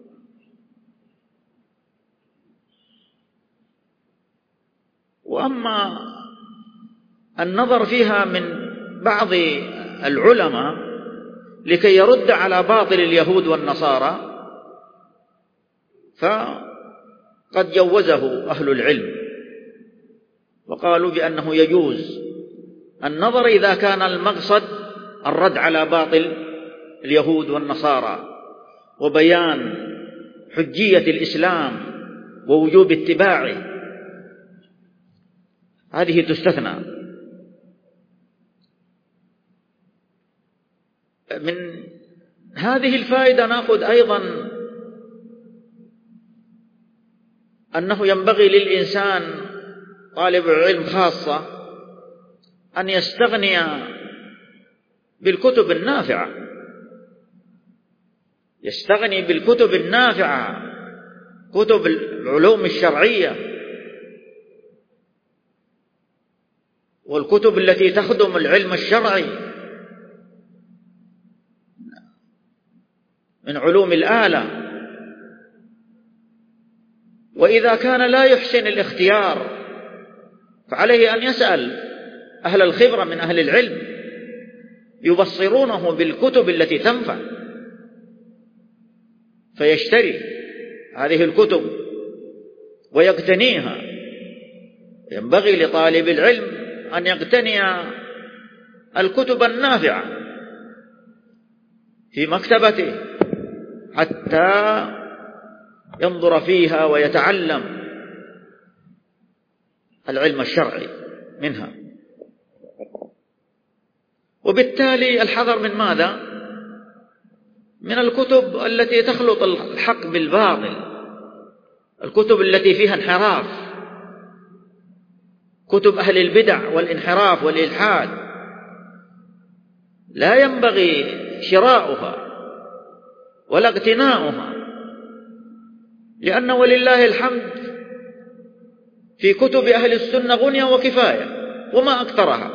وأما النظر فيها من بعض العلماء لكي يرد على باطل اليهود والنصارى فقد جوزه أهل العلم وقالوا بأنه يجوز النظر إذا كان المقصد الرد على باطل اليهود والنصارى وبيان حجية الإسلام ووجوب اتباعه، هذه تستثنى. من هذه الفائدة نأخذ أيضا أنه ينبغي للإنسان طالب العلم خاصة أن يستغني بالكتب النافعة، يستغني بالكتب النافعة، كتب العلوم الشرعية والكتب التي تخدم العلم الشرعي من علوم الآلة. وإذا كان لا يحسن الاختيار فعليه أن يسأل أهل الخبرة من أهل العلم يبصرونه بالكتب التي تنفع، فيشتري هذه الكتب ويقتنيها. ينبغي لطالب العلم أن يقتني الكتب النافعة في مكتبته حتى ينظر فيها ويتعلم العلم الشرعي منها. وبالتالي الحذر من ماذا؟ من الكتب التي تخلط الحق بالباطل، الكتب التي فيها انحراف، كتب أهل البدع والانحراف والإلحاد، لا ينبغي شراؤها ولا اقتناؤها، لأن ولله الحمد في كتب أهل السنة غنية وكفاية وما أكثرها.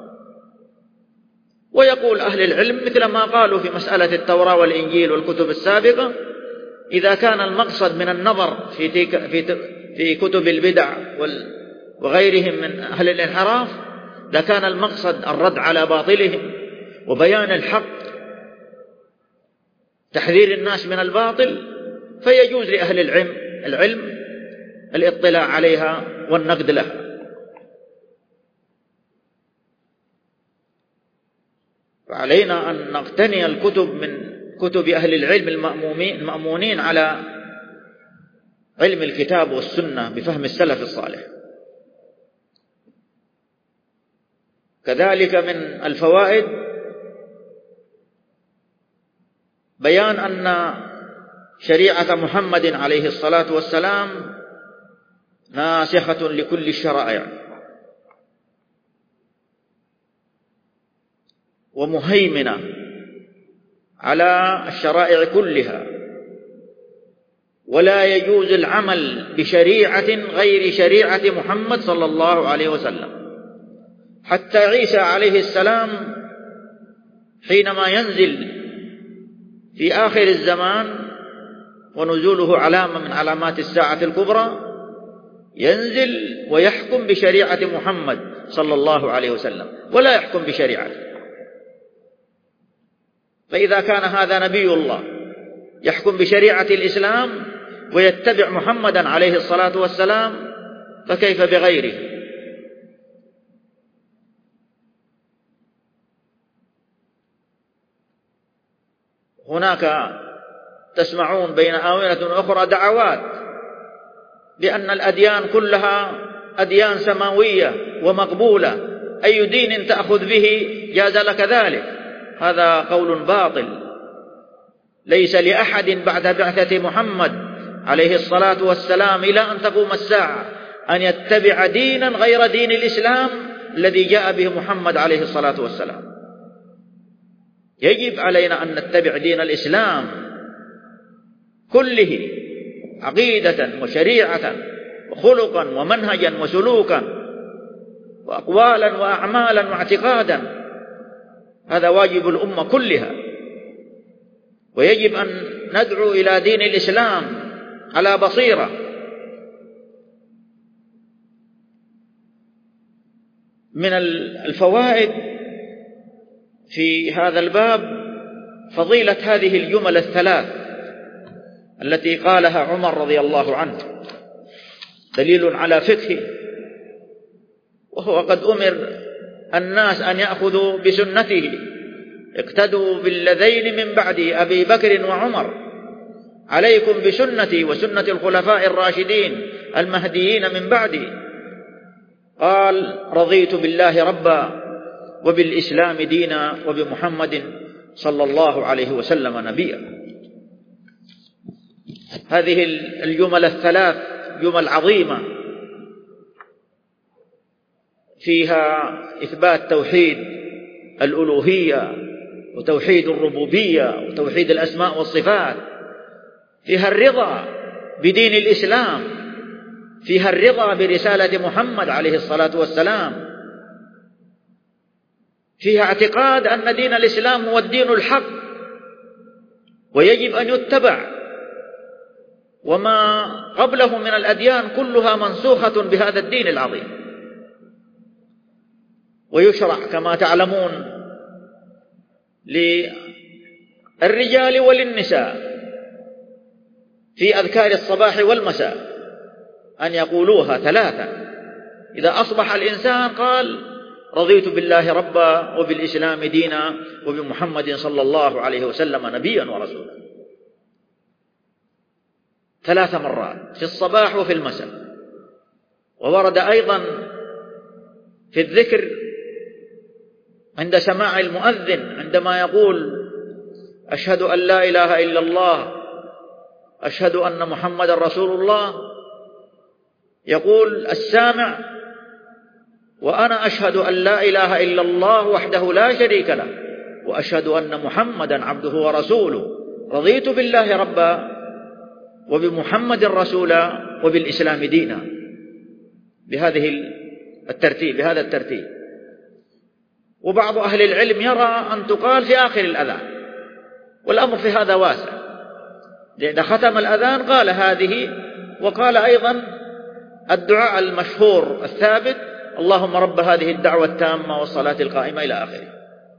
ويقول أهل العلم مثل ما قالوا في مسألة التوراة والإنجيل والكتب السابقة: إذا كان المقصد من النظر في كتب البدع وغيرهم من أهل الانحراف، إذا كان المقصد الرد على باطلهم وبيان الحق، تحذير الناس من الباطل، فيجوز لأهل العلم الاطلاع عليها والنقد لها. فعلينا أن نقتني الكتب من كتب أهل العلم المأمونين على علم الكتاب والسنة بفهم السلف الصالح. كذلك من الفوائد بيان أن شريعة محمد عليه الصلاة والسلام ناسخة لكل الشرائع ومهيمنة على الشرائع كلها، ولا يجوز العمل بشريعة غير شريعة محمد صلى الله عليه وسلم. حتى عيسى عليه السلام حينما ينزل في آخر الزمان ونزوله علامة من علامات الساعة الكبرى، ينزل ويحكم بشريعة محمد صلى الله عليه وسلم ولا يحكم بشريعته. فإذا كان هذا نبي الله يحكم بشريعة الإسلام ويتبع محمدا عليه الصلاة والسلام، فكيف بغيره؟ هناك تسمعون بين آونة أخرى دعوات بأن الأديان كلها أديان سماوية ومقبولة، أي دين تأخذ به جاز لك ذلك. هذا قول باطل. ليس لأحد بعد بعثة محمد عليه الصلاة والسلام إلى أن تقوم الساعة أن يتبع دينا غير دين الإسلام الذي جاء به محمد عليه الصلاة والسلام. يجب علينا أن نتبع دين الإسلام كله، عقيدة وشريعة وخلقا ومنهجا وسلوكا وأقوالا وأعمالا واعتقادا. هذا واجب الأمة كلها، ويجب أن ندعو إلى دين الإسلام على بصيرة. من الفوائد في هذا الباب فضيلة هذه الجمل الثلاث التي قالها عمر رضي الله عنه، دليل على فقهه، وهو قد أمر الناس أن يأخذوا بسنته، اقتدوا بالذين من بعد أبي بكر وعمر، عليكم بسنتي وسنة الخلفاء الراشدين المهديين من بعدي. قال: رضيت بالله ربا وبالإسلام دينا وبمحمد صلى الله عليه وسلم نبيا. هذه الجمل الثلاث جمل عظيمة فيها إثبات توحيد الألوهية وتوحيد الربوبية وتوحيد الأسماء والصفات، فيها الرضا بدين الإسلام، فيها الرضا برسالة محمد عليه الصلاة والسلام، فيها اعتقاد أن دين الإسلام هو الدين الحق ويجب أن يتبع، وما قبله من الأديان كلها منسوخة بهذا الدين العظيم. ويشرع كما تعلمون للرجال وللنساء في أذكار الصباح والمساء أن يقولوها ثلاثة. إذا أصبح الإنسان قال: رضيت بالله ربا وبالإسلام دينا وبمحمد صلى الله عليه وسلم نبيا ورسولا، 3 مرات في الصباح وفي المساء. وورد أيضا في الذكر عند سماع المؤذن عندما يقول: أشهد أن لا إله إلا الله أشهد أن محمد رسول الله، يقول السامع: وأنا أشهد أن لا إله إلا الله وحده لا شريك له وأشهد أن محمدا عبده ورسوله، رضيت بالله ربا وبمحمد رسولا وبالإسلام دينا، بهذا الترتيب. وبعض أهل العلم يرى أن تقال في آخر الأذان، والأمر في هذا واسع، إذا ختم الأذان قال هذه، وقال أيضا الدعاء المشهور الثابت: اللهم رب هذه الدعوة التامة والصلاة القائمة إلى آخره.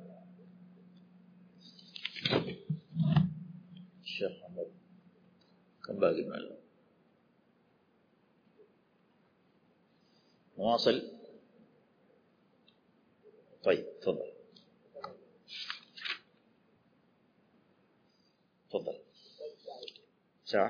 الشيخ محمد كم باقي المعلم؟ مواصل؟ طيب تفضل. ساعة.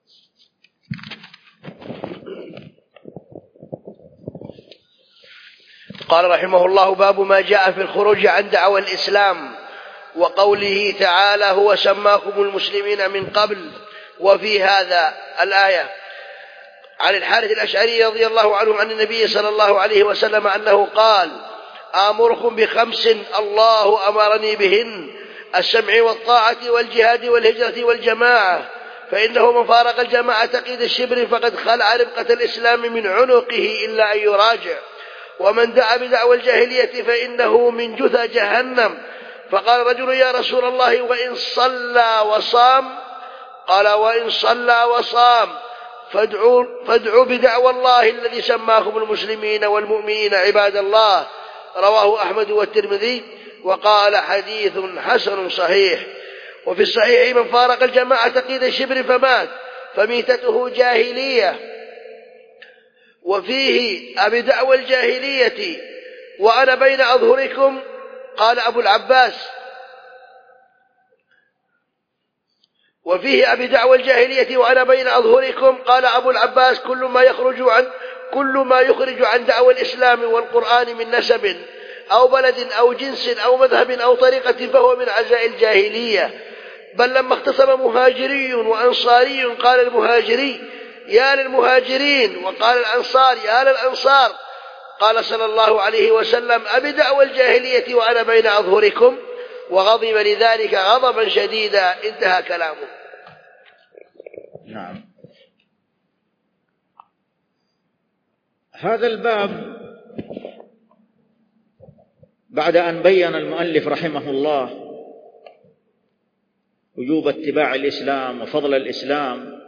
قال رحمه الله: باب ما جاء في الخروج عن دعوى الإسلام، وقوله تعالى: هو سماكم المسلمين من قبل. وفي هذا الآية عن الحارث الأشعري رضي الله عنه عن النبي صلى الله عليه وسلم أنه قال: آمركم ب5 الله أمرني بهن: السمع والطاعة والجهاد والهجرة والجماعة، فإنه من فارق الجماعة قيد الشبر فقد خلع ربقة الإسلام من عنقه إلا أن يراجع، ومن دعا بدعوى الجاهلية فإنه من جثى جهنم. فقال رجل: يا رسول الله، وإن صلى وصام؟ قال: وإن صلى وصام فادعوا بدعوى الله الذي سماكم المسلمين والمؤمنين عباد الله. رواه أحمد والترمذي، وقال: حديث حسن صحيح. وفي الصحيح: من فارق الجماعة قيد الشبر فمات فميتته جاهلية. وفيه: أبدعوى الجاهلية وأنا بين أظهركم. قال أبو العباس: وفيه: أبدعوى الجاهلية وأنا بين أظهركم. قال أبو العباس: كل ما يخرج عن دعوى الإسلام والقرآن من نسب أو بلد أو جنس أو مذهب أو طريقة فهو من عزاء الجاهلية. بل لما اختصم مهاجري وأنصاري قال المهاجري يا للمهاجرين، وقال الأنصار يا للأنصار، قال صلى الله عليه وسلم أبدعوى الجاهلية وأنا بين أظهركم، وغضب لذلك غضبا شديدا. انتهى كلامه. نعم. هذا الباب بعد أن بين المؤلف رحمه الله وجوب اتباع الإسلام وفضل الإسلام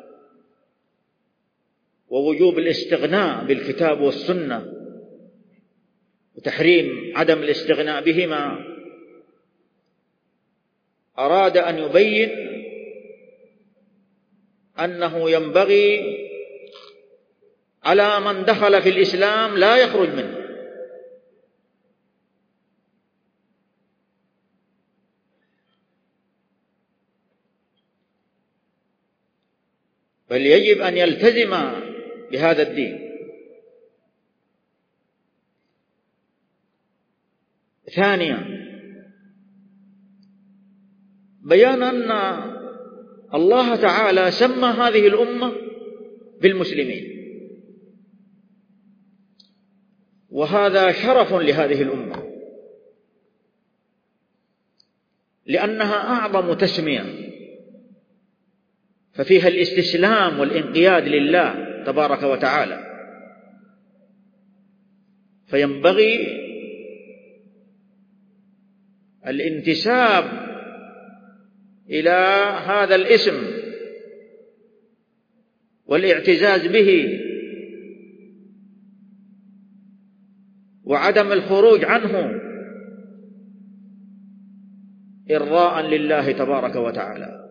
ووجوب الاستغناء بالكتاب والسنة وتحريم عدم الاستغناء بهما، أراد أن يبين أنه ينبغي على من دخل في الإسلام لا يخرج منه، بل يجب أن يلتزم بهذا الدين. ثانيا، بيان أن الله تعالى سمى هذه الأمة بالمسلمين، وهذا شرف لهذه الأمة لأنها أعظم تسمية، ففيها الاستسلام والانقياد لله تبارك وتعالى، فينبغي الانتساب إلى هذا الاسم والاعتزاز به وعدم الخروج عنه إرضاء لله تبارك وتعالى.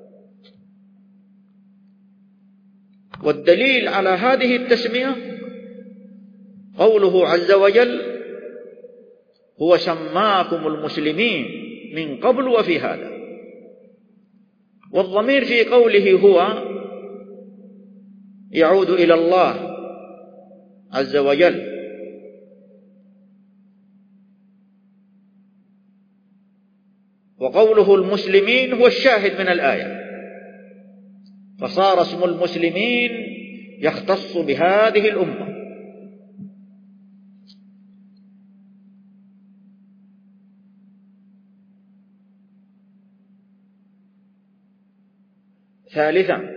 والدليل على هذه التسمية قوله عز وجل: هو سماكم المسلمين من قبل وفي هذا. والضمير في قوله هو يعود إلى الله عز وجل، وقوله المسلمين هو الشاهد من الآية، فصار اسم المسلمين يختص بهذه الأمة. ثالثا،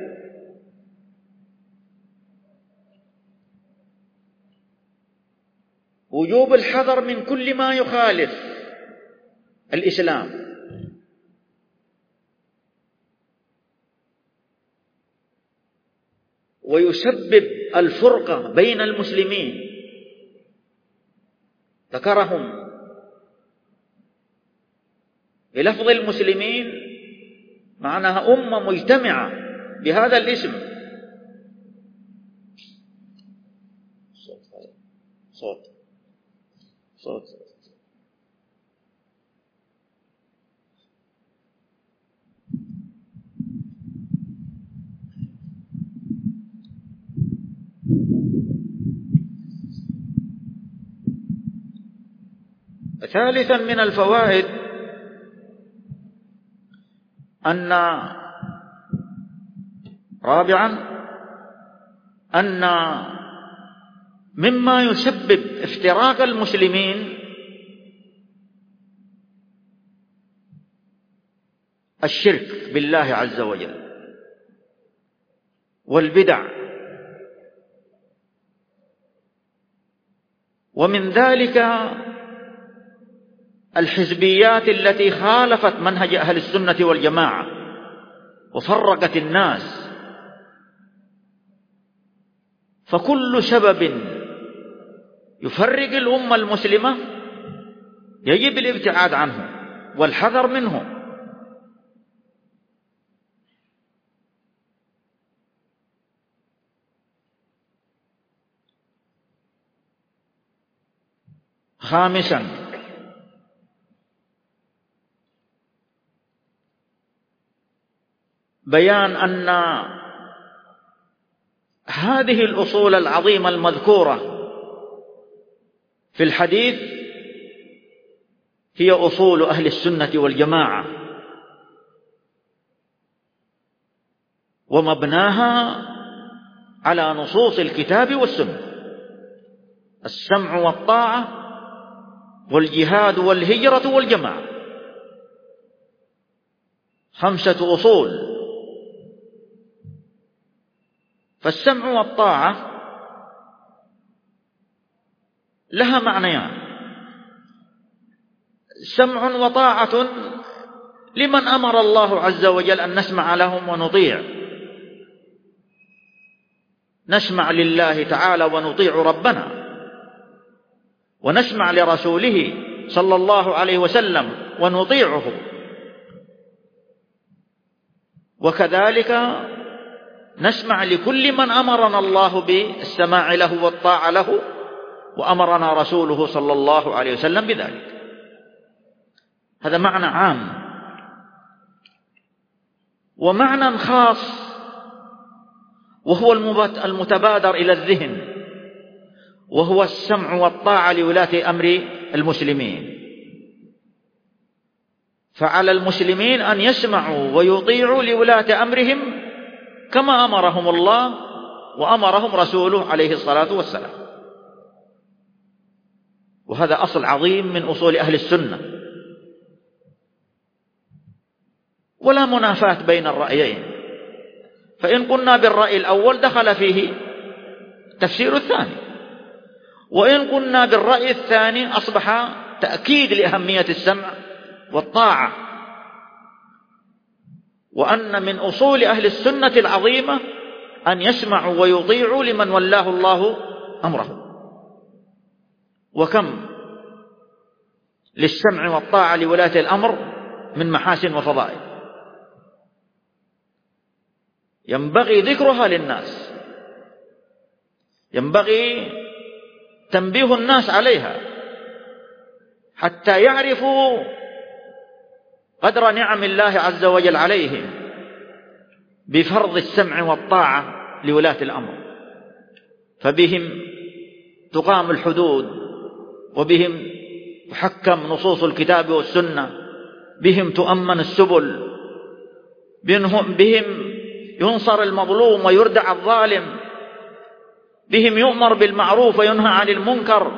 وجوب الحذر من كل ما يخالف الإسلام ويسبب الفرقة بين المسلمين. ذكرهم بلفظ المسلمين معناها أمة مجتمعة بهذا الاسم. صوت ثالثا من الفوائد رابعا أن مما يسبب افتراق المسلمين الشرك بالله عز وجل والبدع، ومن ذلك الحزبيات التي خالفت منهج أهل السنة والجماعة وفرقت الناس. فكل سبب يفرق الأمة المسلمة يجب الابتعاد عنه والحذر منه. خامسا، بيان أن هذه الأصول العظيمة المذكورة في الحديث هي أصول أهل السنة والجماعة، ومبناها على نصوص الكتاب والسنة: السمع والطاعة والجهاد والهجرة والجماعة، 5 أصول. فالسمع والطاعة لها معنيان: سمع وطاعة لمن أمر الله عز وجل أن نسمع لهم ونطيع، نسمع لله تعالى ونطيع ربنا، ونسمع لرسوله صلى الله عليه وسلم ونطيعه، وكذلك نسمع لكل من أمرنا الله بالسماع له والطاعة له، وأمرنا رسوله صلى الله عليه وسلم بذلك. هذا معنى عام. ومعنى خاص وهو المتبادر إلى الذهن، وهو السمع والطاعة لولاة أمر المسلمين. فعلى المسلمين أن يسمعوا ويطيعوا لولاة أمرهم كما أمرهم الله وأمرهم رسوله عليه الصلاة والسلام. وهذا أصل عظيم من أصول أهل السنة، ولا منافاة بين الرأيين. فإن قلنا بالرأي الأول دخل فيه تفسير الثاني، وإن قلنا بالرأي الثاني أصبح تأكيد لأهمية السمع والطاعة، وأن من أصول أهل السنة العظيمة أن يسمعوا ويطيعوا لمن ولاه الله أمره. وكم للسمع والطاعة لولاة الأمر من محاسن وفضائل ينبغي ذكرها للناس، ينبغي تنبيه الناس عليها حتى يعرفوا قدر نعم الله عز وجل عليهم بفرض السمع والطاعة لولاة الأمر. فبهم تقام الحدود، وبهم تحكم نصوص الكتاب والسنة، بهم تؤمن السبل، بهم ينصر المظلوم ويردع الظالم، بهم يؤمر بالمعروف وينهى عن المنكر،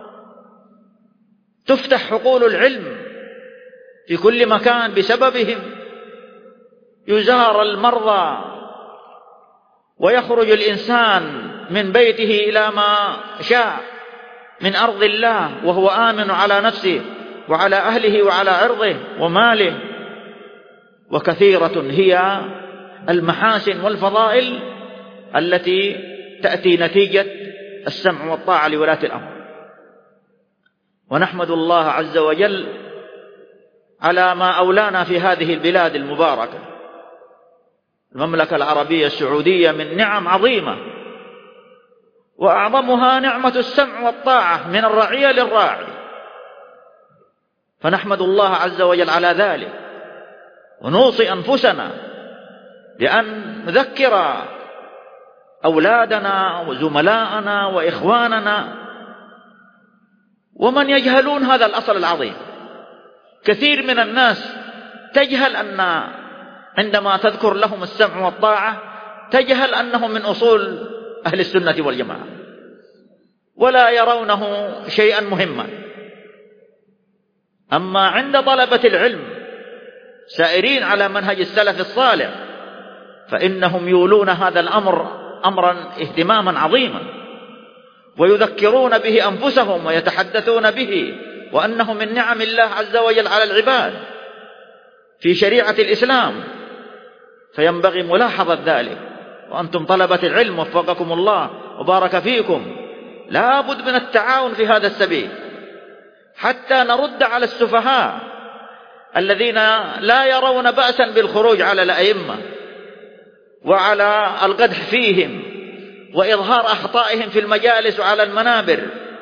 تفتح حقول العلم في كل مكان بسببهم، يزار المرضى ويخرج الإنسان من بيته إلى ما شاء من أرض الله وهو آمن على نفسه وعلى أهله وعلى عرضه وماله. وكثيرة هي المحاسن والفضائل التي تأتي نتيجة السمع والطاعة لولاة الأمر. ونحمد الله عز وجل على ما أولانا في هذه البلاد المباركة، المملكة العربية السعودية، من نعم عظيمة، وأعظمها نعمة السمع والطاعة من الرعية للراعي. فنحمد الله عز وجل على ذلك، ونوصي أنفسنا بأن نذكر أولادنا وزملاءنا وإخواننا ومن يجهلون هذا الأصل العظيم. كثير من الناس تجهل أن عندما تذكر لهم السمع والطاعة تجهل أنهم من أصول أهل السنة والجماعة، ولا يرونه شيئا مهما. أما عند طلبة العلم سائرين على منهج السلف الصالح فإنهم يولون هذا الأمر أمرا اهتماما عظيما، ويذكرون به أنفسهم ويتحدثون به، وأنه من نعم الله عز وجل على العباد في شريعة الإسلام. فينبغي ملاحظة ذلك. وأنتم طلبة العلم وفقكم الله وبارك فيكم، لا بد من التعاون في هذا السبيل حتى نرد على السفهاء الذين لا يرون بأسا بالخروج على الأئمة وعلى القدح فيهم وإظهار أخطائهم في المجالس وعلى المنابر.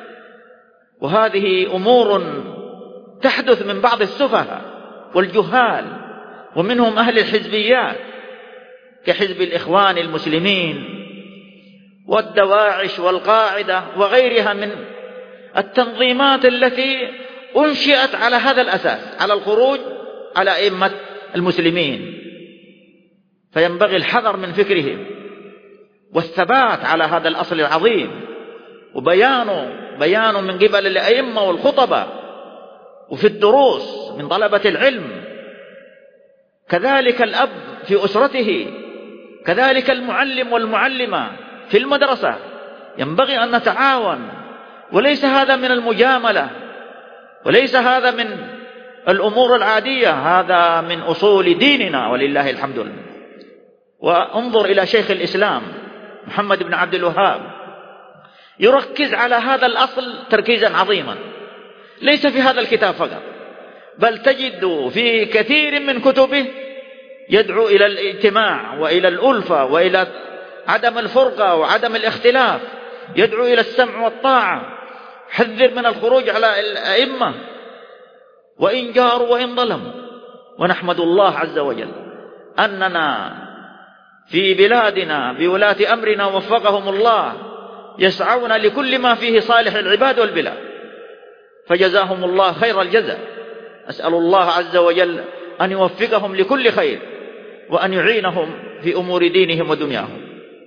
وهذه أمور تحدث من بعض السفهاء والجهال، ومنهم أهل الحزبيات كحزب الإخوان المسلمين والدواعش والقاعدة وغيرها من التنظيمات التي أنشئت على هذا الأساس، على الخروج على أئمة المسلمين. فينبغي الحذر من فكرهم والثبات على هذا الأصل العظيم، وبيانه من قبل الأئمة والخطباء وفي الدروس من طلبة العلم، كذلك الأب في أسرته، كذلك المعلم والمعلمة في المدرسة. ينبغي أن نتعاون، وليس هذا من المجاملة، وليس هذا من الأمور العادية، هذا من أصول ديننا ولله الحمد لله. وانظر إلى شيخ الإسلام محمد بن عبد الوهاب، يركز على هذا الأصل تركيزا عظيما، ليس في هذا الكتاب فقط، بل تجد في كثير من كتبه يدعو إلى الاجتماع وإلى الألفة وإلى عدم الفرقة وعدم الاختلاف، يدعو إلى السمع والطاعة، حذر من الخروج على الأئمة وإن جاروا وإن ظلموا. ونحمد الله عز وجل أننا في بلادنا بولاة أمرنا وفقهم الله يسعون لكل ما فيه صالح العباد والبلاد، فجزاهم الله خير الجزاء. أسأل الله عز وجل أن يوفقهم لكل خير، وأن يعينهم في أمور دينهم ودنياهم.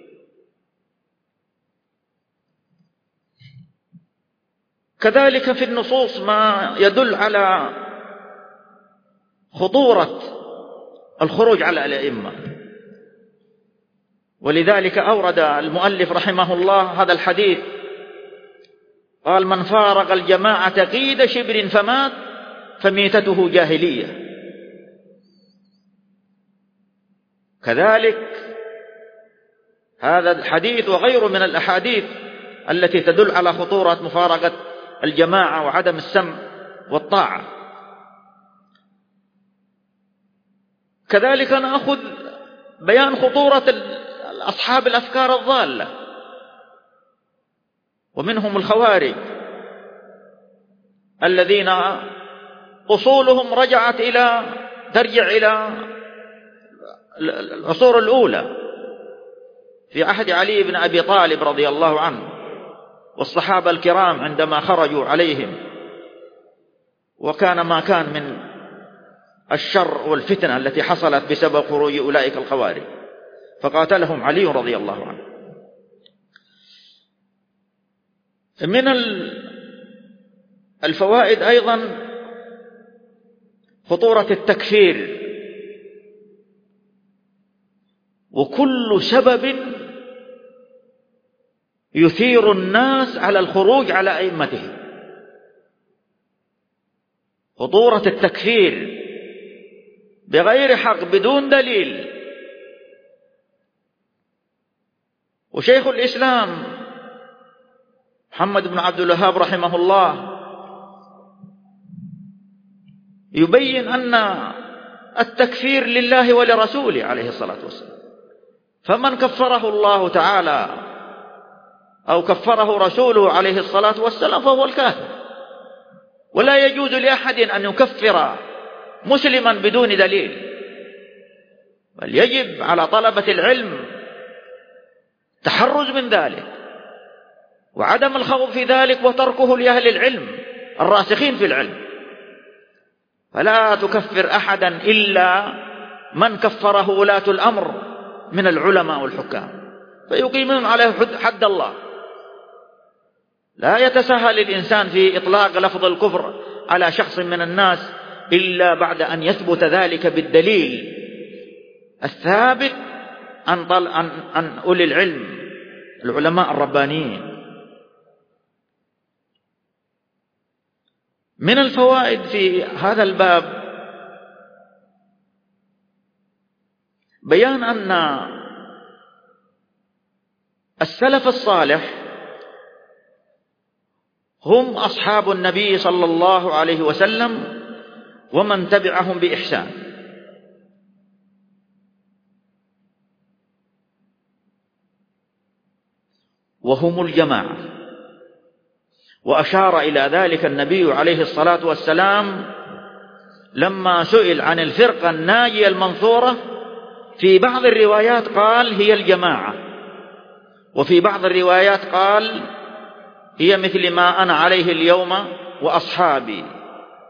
كذلك في النصوص ما يدل على خطورة الخروج على الأئمة، ولذلك أورد المؤلف رحمه الله هذا الحديث، قال: من فارق الجماعة قيد شبر فمات فميتته جاهلية. كذلك هذا الحديث وغيره من الأحاديث التي تدل على خطورة مفارقة الجماعة وعدم السمع والطاعة. كذلك نأخذ بيان خطورة أصحاب الأفكار الضالة، ومنهم الخوارج الذين أصولهم ترجع إلى العصور الأولى في عهد علي بن أبي طالب رضي الله عنه والصحابة الكرام عندما خرجوا عليهم، وكان ما كان من الشر والفتنة التي حصلت بسبب خروج أولئك الخوارج، فقاتلهم علي رضي الله عنه. من الفوائد أيضا خطورة التكفير، وكل سبب يثير الناس على الخروج على أئمتهم. خطورة التكفير بغير حق بدون دليل. وشيخ الإسلام محمد بن عبد الوهاب رحمه الله يبين أن التكفير لله ولرسوله عليه الصلاة والسلام، فمن كفره الله تعالى أو كفره رسوله عليه الصلاة والسلام فهو الكافر. ولا يجوز لأحد أن يكفر مسلما بدون دليل، بل يجب على طلبة العلم تحرز من ذلك وعدم الخوض في ذلك، وتركه لأهل العلم الراسخين في العلم. فلا تكفر أحدا إلا من كفره ولاة الأمر من العلماء والحكام، فيقيمون عليه حد الله. لا يتساهل الإنسان في إطلاق لفظ الكفر على شخص من الناس إلا بعد أن يثبت ذلك بالدليل الثابت عن أولي العلم العلماء الربانيين. من الفوائد في هذا الباب بيان أن السلف الصالح هم أصحاب النبي صلى الله عليه وسلم ومن تبعهم بإحسان، وهم الجماعة. وأشار إلى ذلك النبي عليه الصلاة والسلام لما سئل عن الفرقة الناجية المنصورة، في بعض الروايات قال هي الجماعة، وفي بعض الروايات قال هي مثل ما أنا عليه اليوم وأصحابي،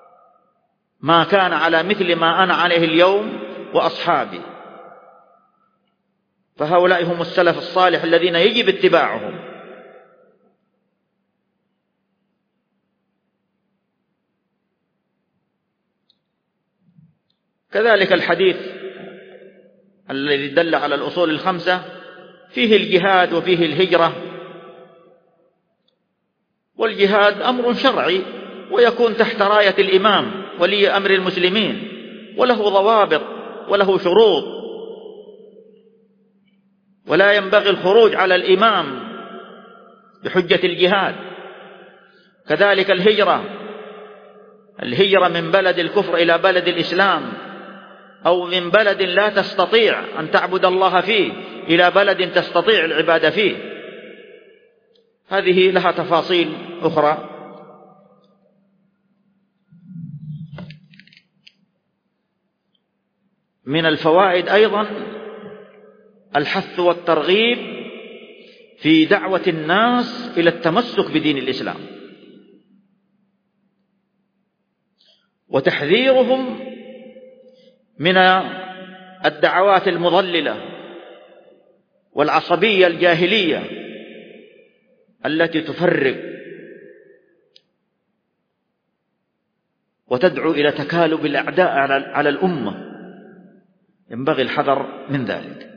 ما كان على مثل ما أنا عليه اليوم وأصحابي. فهؤلاء هم السلف الصالح الذين يجب اتباعهم. كذلك الحديث الذي دل على الأصول الخمسة فيه الجهاد وفيه الهجرة، والجهاد أمر شرعي ويكون تحت راية الإمام ولي أمر المسلمين، وله ضوابط وله شروط، ولا ينبغي الخروج على الإمام بحجة الجهاد. كذلك الهجرة من بلد الكفر إلى بلد الإسلام، أو من بلد لا تستطيع أن تعبد الله فيه إلى بلد تستطيع العبادة فيه، هذه لها تفاصيل أخرى. من الفوائد أيضا الحث والترغيب في دعوة الناس إلى التمسك بدين الإسلام، وتحذيرهم من الدعوات المضللة والعصبية الجاهلية التي تفرق وتدعو إلى تكالب الأعداء على الأمة، ينبغي الحذر من ذلك.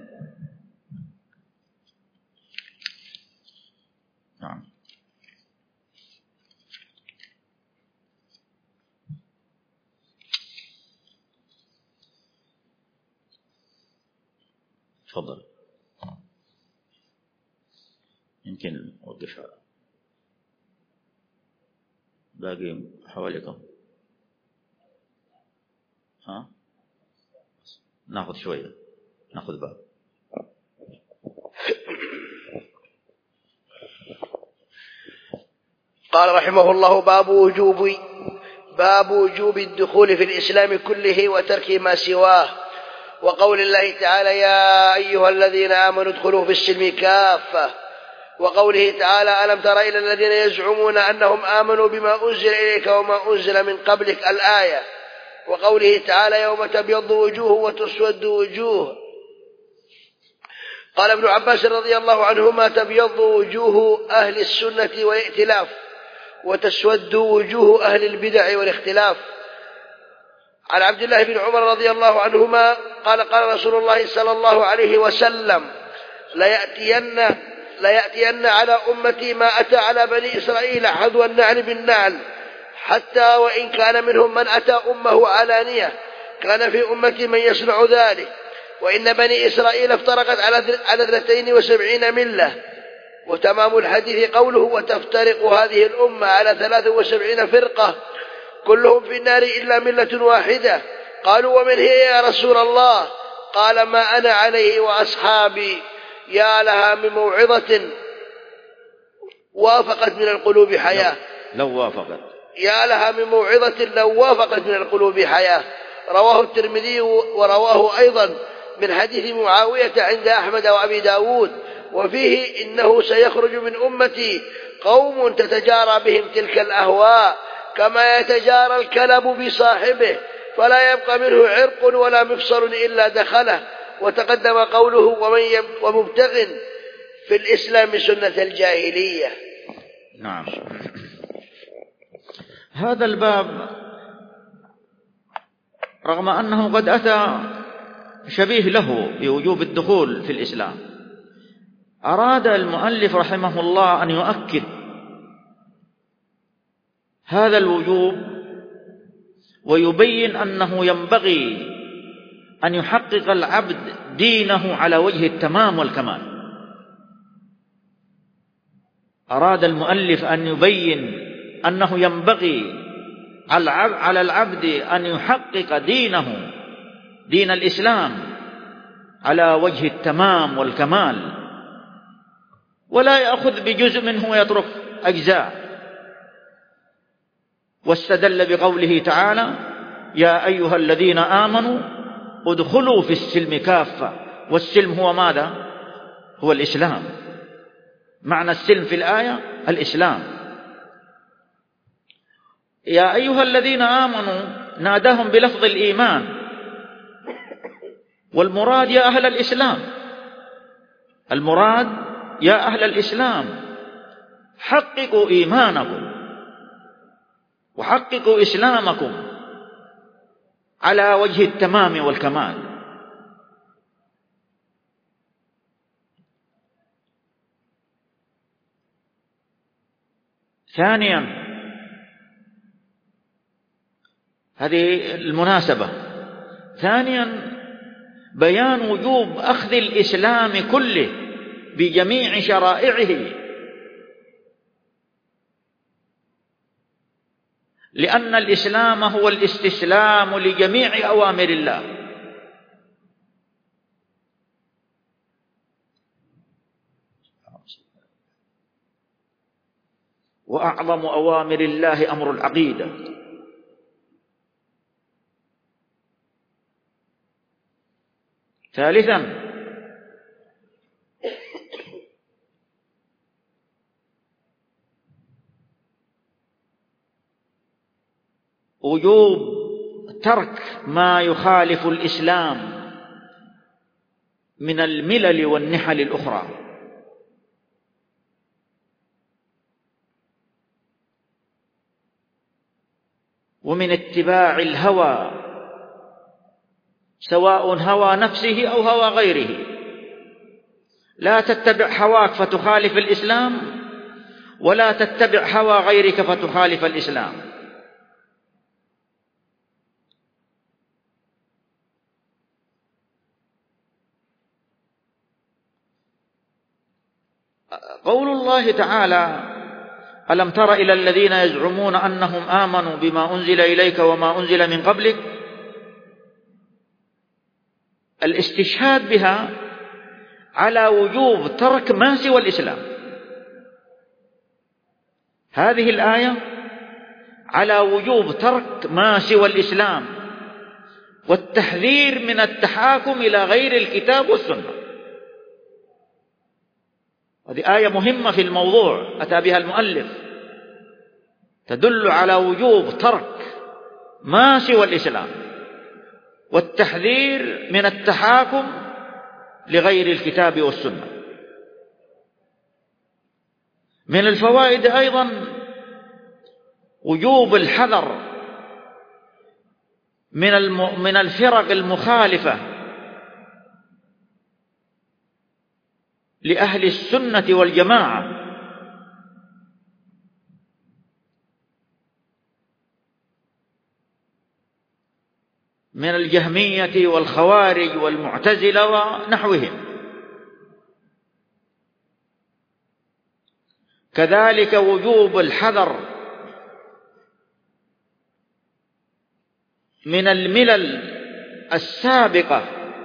نعم. تفضل، يمكن أوقفها، باقي حوالي كم؟ ناخذ شوية، ناخذ باب. قال رحمه الله: باب وجوب الدخول في الإسلام كله وترك ما سواه، وقول الله تعالى: يا أيها الذين آمنوا ادخلوا في السلم كافة، وقوله تعالى: ألم تر إلى الذين يزعمون أنهم آمنوا بما أنزل إليك وما أنزل من قبلك، الآية. وقوله تعالى: يوم تبيض وجوه وتسود وجوه. قال ابن عباس رضي الله عنهما: تبيض وجوه أهل السنة والائتلاف، وتسود وجوه أهل البدع والاختلاف. عن عبد الله بن عمر رضي الله عنهما قال: قال رسول الله صلى الله عليه وسلم: ليأتين على أمتي ما أتى على بني إسرائيل حذو النعل بالنعل، حتى وإن كان منهم من أتى أمه علانية كان في أمتي من يصنع ذلك. وإن بني إسرائيل افترقت على 72 ملة. وتمام الحديث قوله: وتفترق هذه الأمة على 73 فرقة كلهم في النار إلا ملة واحدة. قالوا: ومن هي يا رسول الله؟ قال: ما أنا عليه وأصحابي. يا لها من موعظة وافقت من القلوب حياة. يا لها من موعظة لو وافقت من القلوب حياة. رواه الترمذي ورواه أيضا من حديث معاوية عند أحمد وأبي داود، وفيه: إنه سيخرج من أمتي قوم تتجارى بهم تلك الأهواء كما يتجارى الكلب بصاحبه، فلا يبقى منه عرق ولا مفصل إلا دخله. وتقدم قوله: ومبتغ في الإسلام سنة الجاهلية. نعم. هذا الباب رغم أنه قد أتى شبيه له بوجوب الدخول في الإسلام، أراد المؤلف رحمه الله أن يؤكد هذا الوجوب ويبين أنه ينبغي أن يحقق العبد دينه على وجه التمام والكمال. أراد المؤلف أن يبين أنه ينبغي على العبد أن يحقق دينه، دين الإسلام، على وجه التمام والكمال، ولا يأخذ بجزء منه ويترك أجزاء. واستدل بقوله تعالى: يا أيها الذين آمنوا ادخلوا في السلم كافة. والسلم هو ماذا؟ هو الإسلام. معنى السلم في الآية الإسلام. يا أيها الذين آمنوا ناداهم بلفظ الإيمان، والمراد يا أهل الإسلام، المراد يا أهل الإسلام حققوا إيمانكم وحققوا إسلامكم على وجه التمام والكمال. ثانيا، هذه المناسبة، ثانيا بيان وجوب أخذ الإسلام كله بجميع شرائعه، لأن الإسلام هو الاستسلام لجميع أوامر الله. وأعظم أوامر الله أمر العقيدة. ثالثا، وجوب ترك ما يخالف الإسلام من الملل والنحل الأخرى. ومن اتباع الهوى، سواء هوى نفسه أو هوى غيره. لا تتبع هواك فتخالف الإسلام، ولا تتبع هوى غيرك فتخالف الإسلام. قول الله تعالى: ألم تر إلى الذين يزعمون أنهم آمنوا بما أنزل إليك وما أنزل من قبلك، الاستشهاد بها على وجوب ترك ما سوى الإسلام. هذه الآية على وجوب ترك ما سوى الإسلام والتحذير من التحاكم إلى غير الكتاب والسنة. هذه آية مهمة في الموضوع أتى بها المؤلف، تدل على وجوب ترك ما سوى الإسلام والتحذير من التحاكم لغير الكتاب والسنة. من الفوائد أيضا وجوب الحذر من الفرق المخالفة لأهل السنة والجماعة، من الجهمية والخوارج والمعتزلة ونحوهم. كذلك وجوب الحذر من الملل السابقة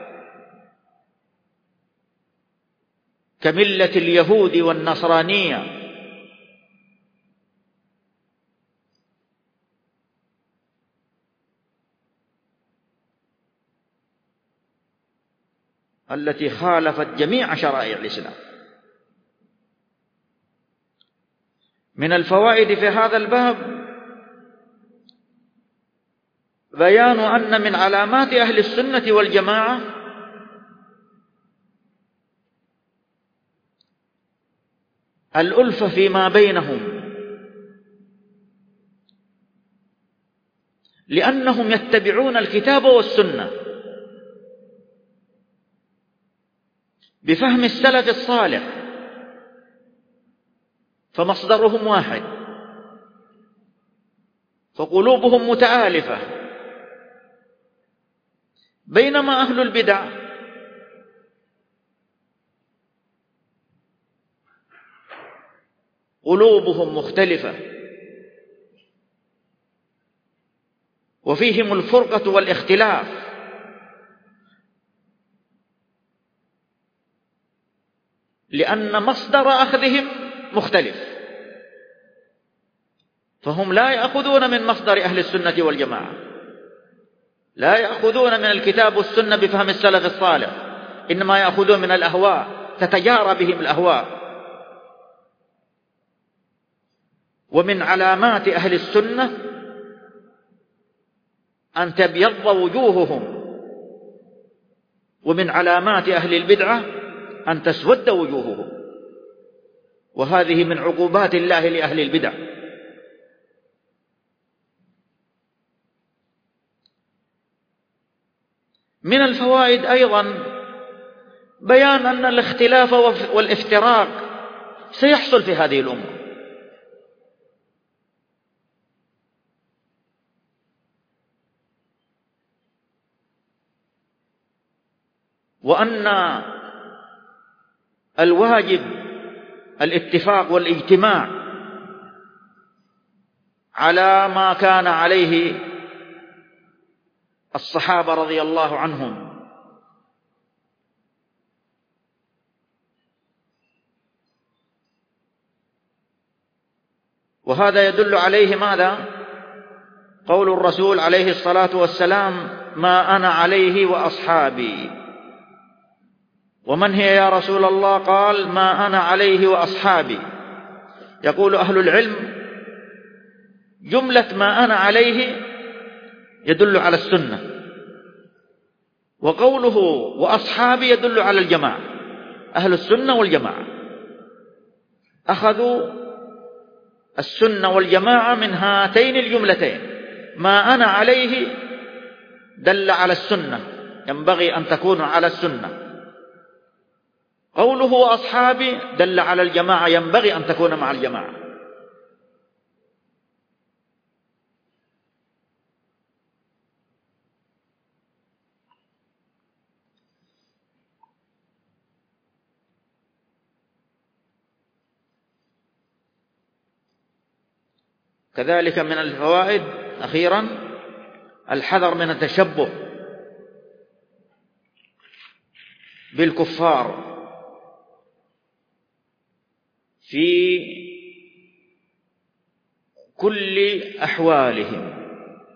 كملة اليهود والنصرانية، التي خالفت جميع شرائع الإسلام. من الفوائد في هذا الباب بيان أن من علامات أهل السنة والجماعة الألفة فيما بينهم، لأنهم يتبعون الكتاب والسنة بفهم السلف الصالح، فمصدرهم واحد، فقلوبهم متآلفة. بينما أهل البدع قلوبهم مختلفة وفيهم الفرقة والاختلاف، لأن مصدر أخذهم مختلف، فهم لا يأخذون من مصدر أهل السنة والجماعة، لا يأخذون من الكتاب والسنة بفهم السلف الصالح، إنما يأخذون من الأهواء، تتجارى بهم الأهواء. ومن علامات أهل السنة أن تبيض وجوههم، ومن علامات أهل البدعة أن تسود وجوههم، وهذه من عقوبات الله لأهل البدع. من الفوائد أيضا بيان أن الاختلاف والافتراق سيحصل في هذه الأمة، وأن الواجب الاتفاق والاجتماع على ما كان عليه الصحابة رضي الله عنهم، وهذا يدل عليه ماذا؟ قول الرسول عليه الصلاة والسلام: ما أنا عليه وأصحابي. ومن هي يا رسول الله؟ قال: ما أنا عليه وأصحابي. يقول أهل العلم: جملة ما أنا عليه يدل على السنة، وقوله وأصحابي يدل على الجماعة، أهل السنة والجماعة أخذوا السنة والجماعة من هاتين الجملتين. ما أنا عليه دل على السنة، ينبغي أن تكون على السنة. قوله وأصحابي دل على الجماعة، ينبغي أن تكون مع الجماعة. كذلك من الفوائد أخيرا الحذر من التشبه بالكفار في كل أحوالهم،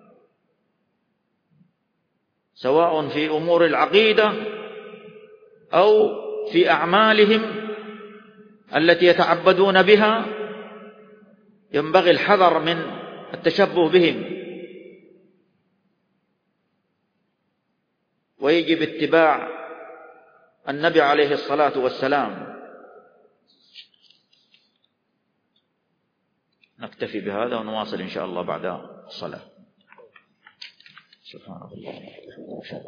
سواء في أمور العقيدة أو في أعمالهم التي يتعبدون بها. ينبغي الحذر من التشبه بهم، ويجب اتباع النبي عليه الصلاة والسلام. نكتفي بهذا ونواصل إن شاء الله بعد الصلاة. سبحان الله وبحمده.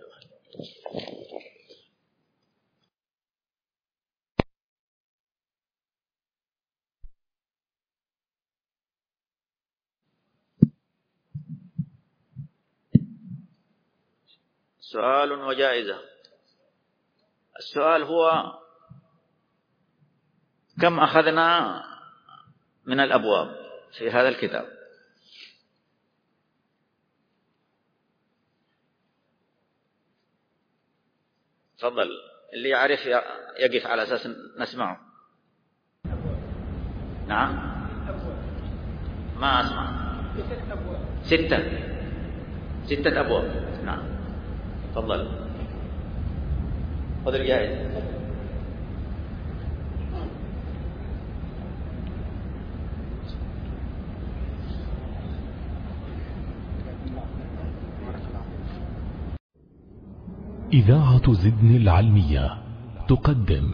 سؤال وجائزة. السؤال هو: كم أخذنا من الأبواب في هذا الكتاب؟ تفضل، اللي يعرف يقف على أساس نسمعه. نعم، ما أسمع. 6 أبواب. نعم، تفضل، خذ الجائزة. إذاعة زدن العلمية تقدم.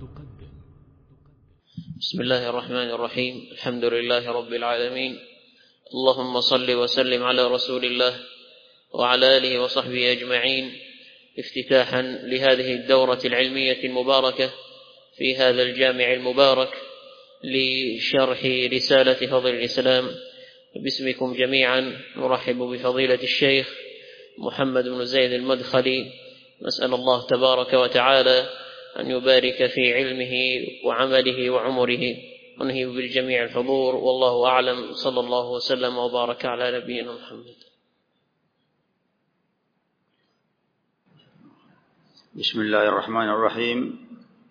بسم الله الرحمن الرحيم. الحمد لله رب العالمين، اللهم صل وسلم على رسول الله وعلى آله وصحبه أجمعين، افتتاحا لهذه الدورة العلمية المباركة في هذا الجامع المبارك لشرح رسالة فضل الإسلام. باسمكم جميعا نرحب بفضيلة الشيخ محمد بن زيد المدخلي، نسأل الله تبارك وتعالى أن يبارك في علمه وعمله وعمره، ونهي بالجميع الحضور، والله أعلم. صلى الله وسلم وبارك على نبينا محمد. بسم الله الرحمن الرحيم.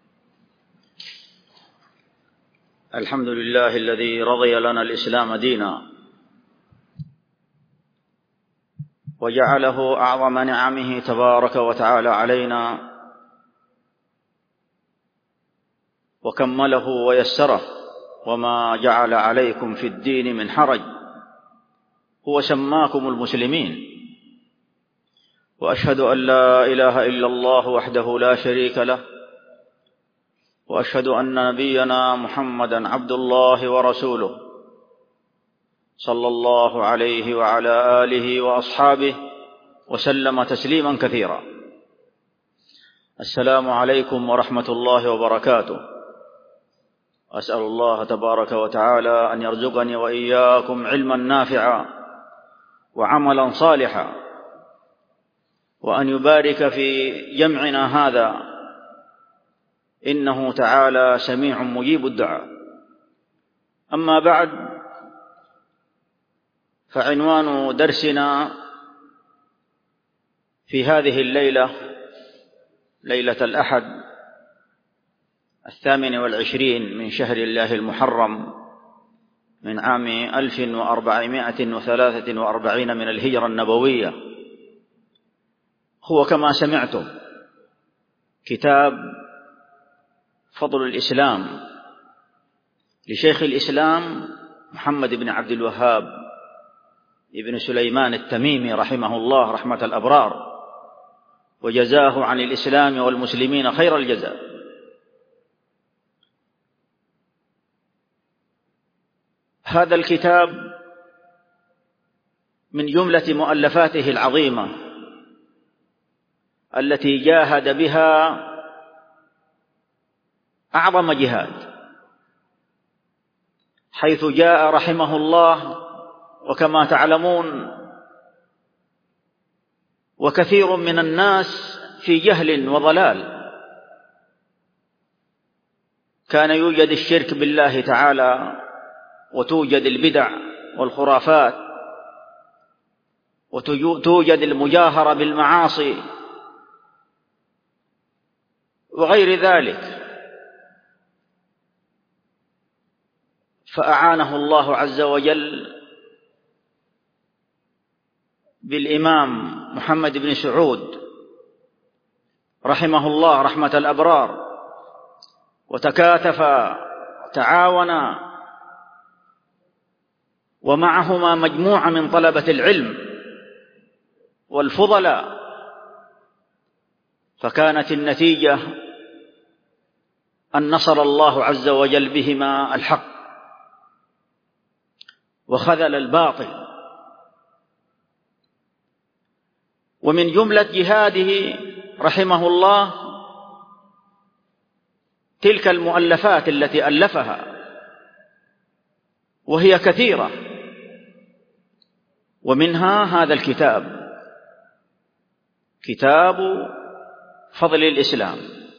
الحمد لله الذي رضي لنا الإسلام دينا، وجعله أعظم نعمه تبارك وتعالى علينا، وكمله ويسره، وما جعل عليكم في الدين من حرج، هو سماكم المسلمين. وأشهد أن لا إله إلا الله وحده لا شريك له، وأشهد أن نبينا محمدا عبد الله ورسوله صلى الله عليه وعلى آله وأصحابه وسلم تسليما كثيرا. السلام عليكم ورحمة الله وبركاته. أسأل الله تبارك وتعالى أن يرزقني وإياكم علما نافعا وعملا صالحا، وأن يبارك في جمعنا هذا، إنه تعالى سميع مجيب الدعاء. أما بعد، فعنوان درسنا في هذه الليلة، ليلة الأحد 28 من شهر الله المحرم من عام 1443 من الهجرة النبوية، هو كما سمعتم كتاب فضل الإسلام لشيخ الإسلام محمد بن عبد الوهاب ابن سليمان التميمي رحمه الله رحمة الأبرار، وجزاه عن الإسلام والمسلمين خير الجزاء. هذا الكتاب من جملة مؤلفاته العظيمة التي جاهد بها أعظم جهاد، حيث جاء رحمه الله، وكما تعلمون وكثير من الناس في جهل وضلال، كان يوجد الشرك بالله تعالى، وتوجد البدع والخرافات، وتوجد المجاهرة بالمعاصي وغير ذلك، فأعانه الله عز وجل بالإمام محمد بن سعود رحمه الله رحمة الأبرار، وتكاتفا تعاونا، ومعهما مجموعة من طلبة العلم والفضلاء، فكانت النتيجة أن نصر الله عز وجل بهما الحق وخذل الباطل. ومن جملة جهاده رحمه الله تلك المؤلفات التي ألفها، وهي كثيرة، ومنها هذا الكتاب، كتاب فضل الإسلام.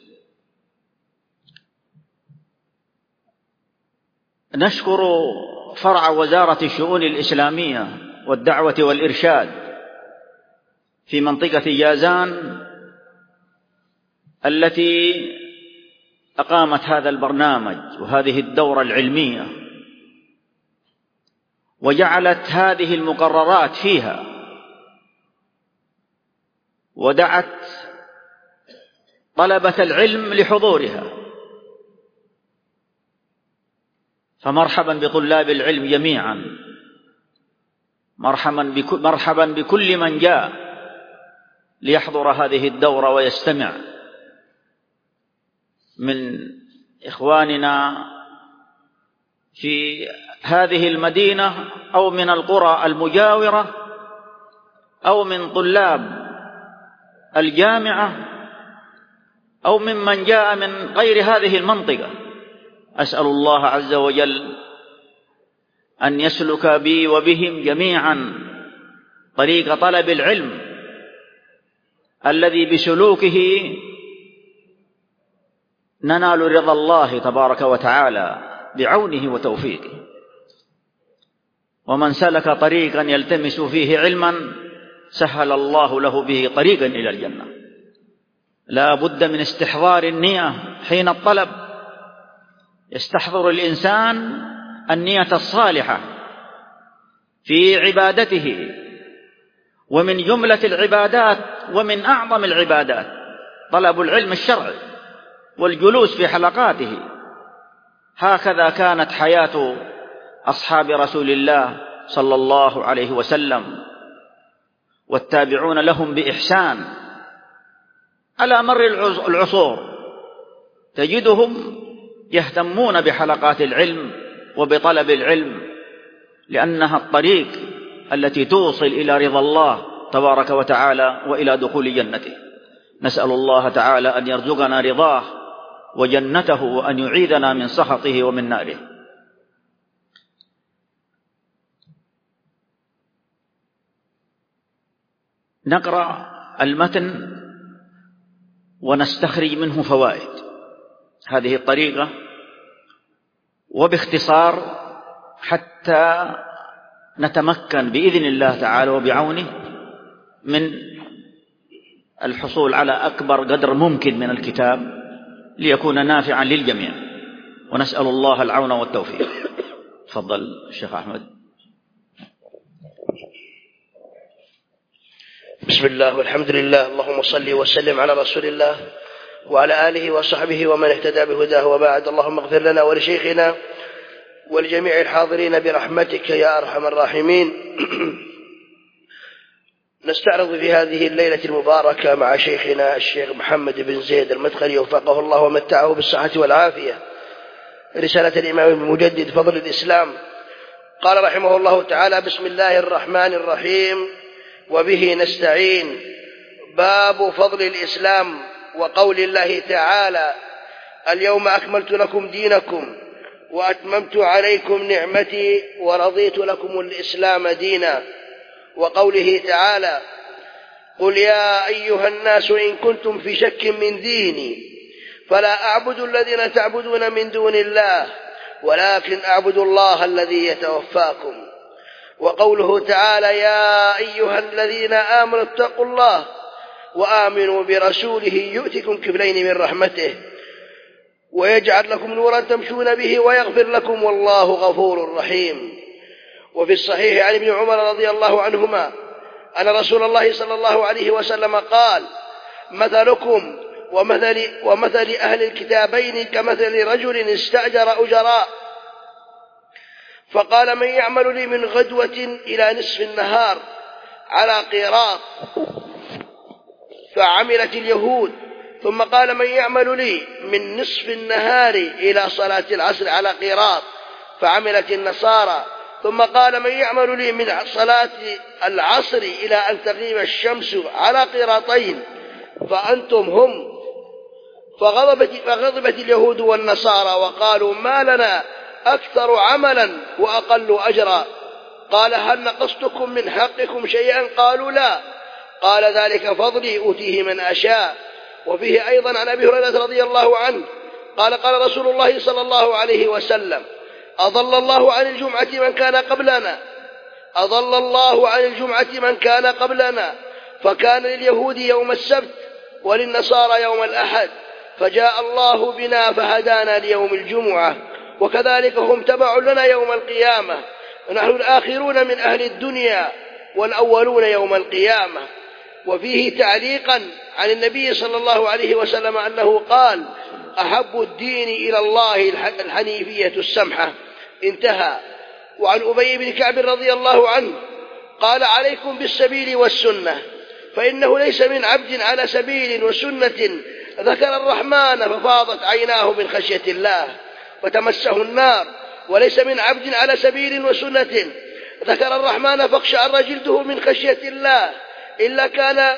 نشكر فرع وزارة الشؤون الإسلامية والدعوة والإرشاد في منطقة جازان التي أقامت هذا البرنامج وهذه الدورة العلمية، وجعلت هذه المقررات فيها، ودعت طلبة العلم لحضورها. فمرحبا بطلاب العلم جميعا، مرحبا بكل من جاء ليحضر هذه الدورة ويستمع من إخواننا في هذه المدينة أو من القرى المجاورة أو من طلاب الجامعة أو ممن جاء من غير هذه المنطقة. أسأل الله عز وجل أن يسلك بي وبهم جميعا طريق طلب العلم الذي بسلوكه ننال رضا الله تبارك وتعالى بعونه وتوفيقه. ومن سلك طريقا يلتمس فيه علما سهل الله له به طريقا إلى الجنة. لا بد من استحضار النية حين الطلب، يستحضر الإنسان النية الصالحة في عبادته، ومن جملة العبادات ومن أعظم العبادات طلب العلم الشرعي والجلوس في حلقاته. هكذا كانت حياة أصحاب رسول الله صلى الله عليه وسلم والتابعون لهم بإحسان على مر العصور، تجدهم يهتمون بحلقات العلم وبطلب العلم، لأنها الطريق التي توصل إلى رضا الله تبارك وتعالى وإلى دخول جنته. نسأل الله تعالى أن يرزقنا رضاه وجنته، وأن يعيذنا من سخطه ومن ناره. نقرأ المتن ونستخرج منه فوائد. هذه الطريقة، وباختصار حتى نتمكن بإذن الله تعالى وبعونه من الحصول على أكبر قدر ممكن من الكتاب ليكون نافعا للجميع، ونسأل الله العون والتوفيق. تفضل الشيخ أحمد. بسم الله والحمد لله، اللهم صل وسلم على رسول الله وعلى آله وصحبه ومن اهتدى بهداه، وبعد. اللهم اغفر لنا ولشيخنا ولجميع الحاضرين برحمتك يا أرحم الراحمين. نستعرض في هذه الليلة المباركة مع شيخنا الشيخ محمد بن زيد المدخلي وفقه الله ومتعه بالصحة والعافية رسالة الإمام المجدد فضل الإسلام. قال رحمه الله تعالى: بسم الله الرحمن الرحيم، وبه نستعين. باب فضل الإسلام وقول الله تعالى: اليوم أكملت لكم دينكم وأتممت عليكم نعمتي ورضيت لكم الإسلام دينا. وقوله تعالى: قل يا أيها الناس إن كنتم في شك من ديني فلا أعبد الذين تعبدون من دون الله ولكن أعبد الله الذي يتوفاكم. وقوله تعالى: يا أيها الذين آمنوا اتقوا الله وآمنوا برسوله يؤتكم كفلين من رحمته ويجعل لكم نورا تمشون به ويغفر لكم والله غفور رحيم. وفي الصحيح عن ابن عمر رضي الله عنهما أن رسول الله صلى الله عليه وسلم قال: مثلكم ومثل أهل الكتابين كمثل رجل استأجر أجراء فقال: من يعمل لي من غدوة إلى نصف النهار على قيراط، فعملت اليهود. ثم قال: من يعمل لي من نصف النهار إلى صلاة العصر على قيراط، فعملت النصارى. ثم قال: من يعمل لي من صلاة العصر إلى أن تغيب الشمس على قيراطين، فأنتم هم. فغضبت اليهود والنصارى وقالوا: ما لنا أكثر عملا وأقل أجرا. قال: هل نقصتكم من حقكم شيئا؟ قالوا: لا. قال: ذلك فضلي أوتيه من أشاء. وفيه أيضا عن أبي هريرة رضي الله عنه قال: قال رسول الله صلى الله عليه وسلم: أضل الله عن الجمعة من كان قبلنا فكان لليهود يوم السبت وللنصارى يوم الأحد، فجاء الله بنا فهدانا ليوم الجمعة، وكذلك هم تبع لنا يوم القيامة، ونحن الآخرون من أهل الدنيا والأولون يوم القيامة. وفيه تعليقا عن النبي صلى الله عليه وسلم أنه قال: أحب الدين إلى الله الحنيفية السمحة. انتهى. وعن أبي بن كعب رضي الله عنه قال: عليكم بالسبيل والسنة، فإنه ليس من عبد على سبيل وسنة ذكر الرحمن ففاضت عيناه من خشية الله وتمسه النار، وليس من عبد على سبيل وسنة ذكر الرحمن فاقشعر جلده من خشية الله إلا كان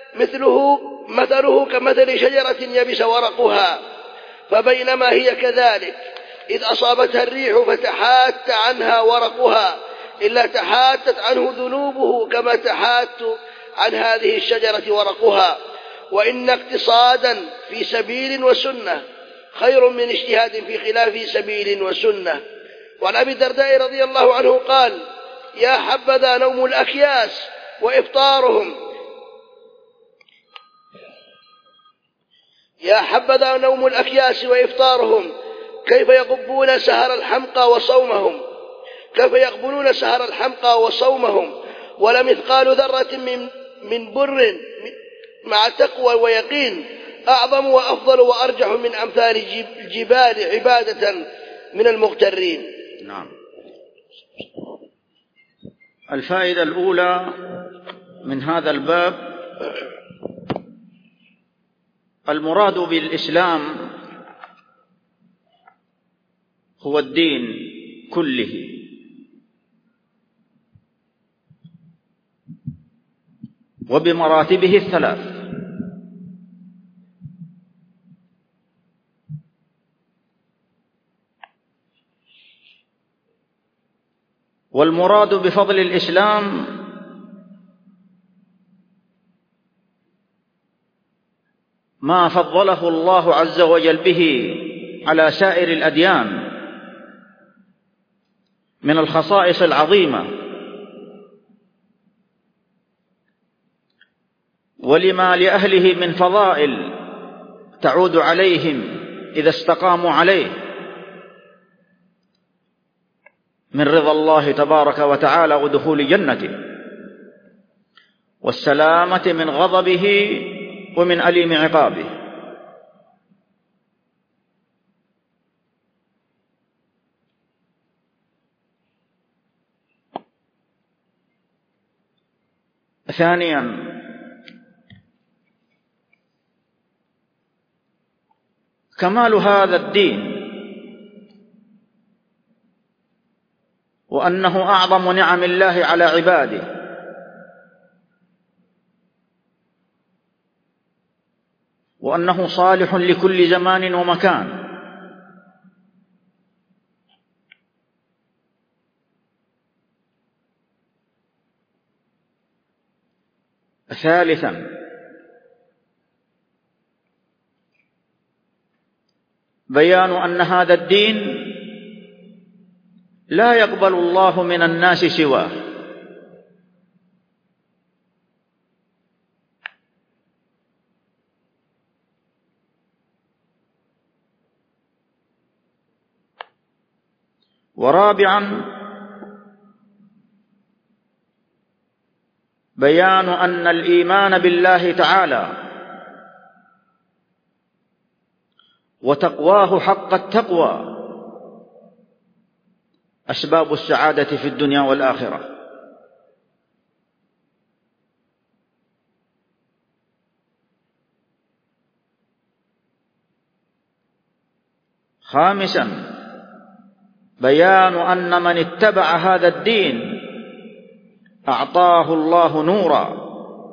مثله كمثل شجرة يبس ورقها، فبينما هي كذلك إذ أصابتها الريح فتحات عنها ورقها إلا تحاتت عنه ذنوبه كما تحات عن هذه الشجرة ورقها. وإن اقتصادا في سبيل وسنة خير من اجتهاد في خلاف سبيل وسنة. وعن أبي الدرداء رضي الله عنه قال: يا حبذا نوم الأكياس وإفطارهم كيف يقبلون سهر الحمقى وصومهم ولا مثقال ذرة من بر مع تقوى ويقين أعظم وأفضل وأرجح من أمثال الجبال عبادة من المغترين. نعم. الفائدة الأولى من هذا الباب: المراد بالإسلام هو الدين كله، وبمراتبه الثلاث. والمراد بفضل الإسلام ما فضله الله عز وجل به على سائر الأديان من الخصائص العظيمة، ولما لأهله من فضائل تعود عليهم إذا استقاموا عليه من رضا الله تبارك وتعالى ودخول جنته، والسلامة من غضبه ومن أليم عقابه. ثانيا، كمال هذا الدين وأنه أعظم نعم الله على عباده، وأنه صالح لكل زمان ومكان. ثالثا، بيان أن هذا الدين لا يقبل الله من الناس سواه، ورابعا، بيان أن الإيمان بالله تعالى وتقواه حق التقوى أسباب السعادة في الدنيا والآخرة. خامسا، بيان أن من اتبع هذا الدين أعطاه الله نورا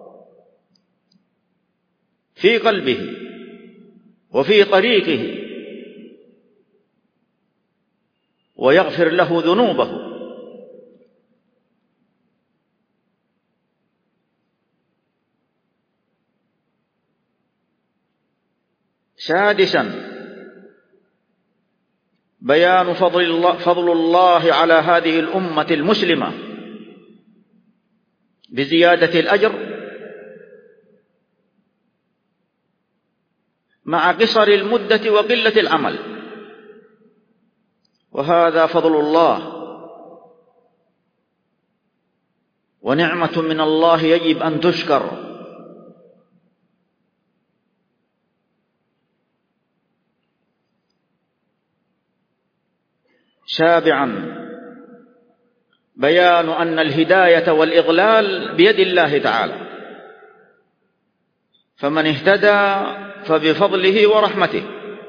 في قلبه وفي طريقه، ويغفر له ذنوبه. سادسا، بيان فضل الله على هذه الأمة المسلمة بزيادة الأجر مع قصر المدة وقلة العمل، وهذا فضل الله ونعمة من الله يجب أن تشكر. سابعا، بيان أن الهداية والإضلال بيد الله تعالى، فمن اهتدى فبفضله ورحمته،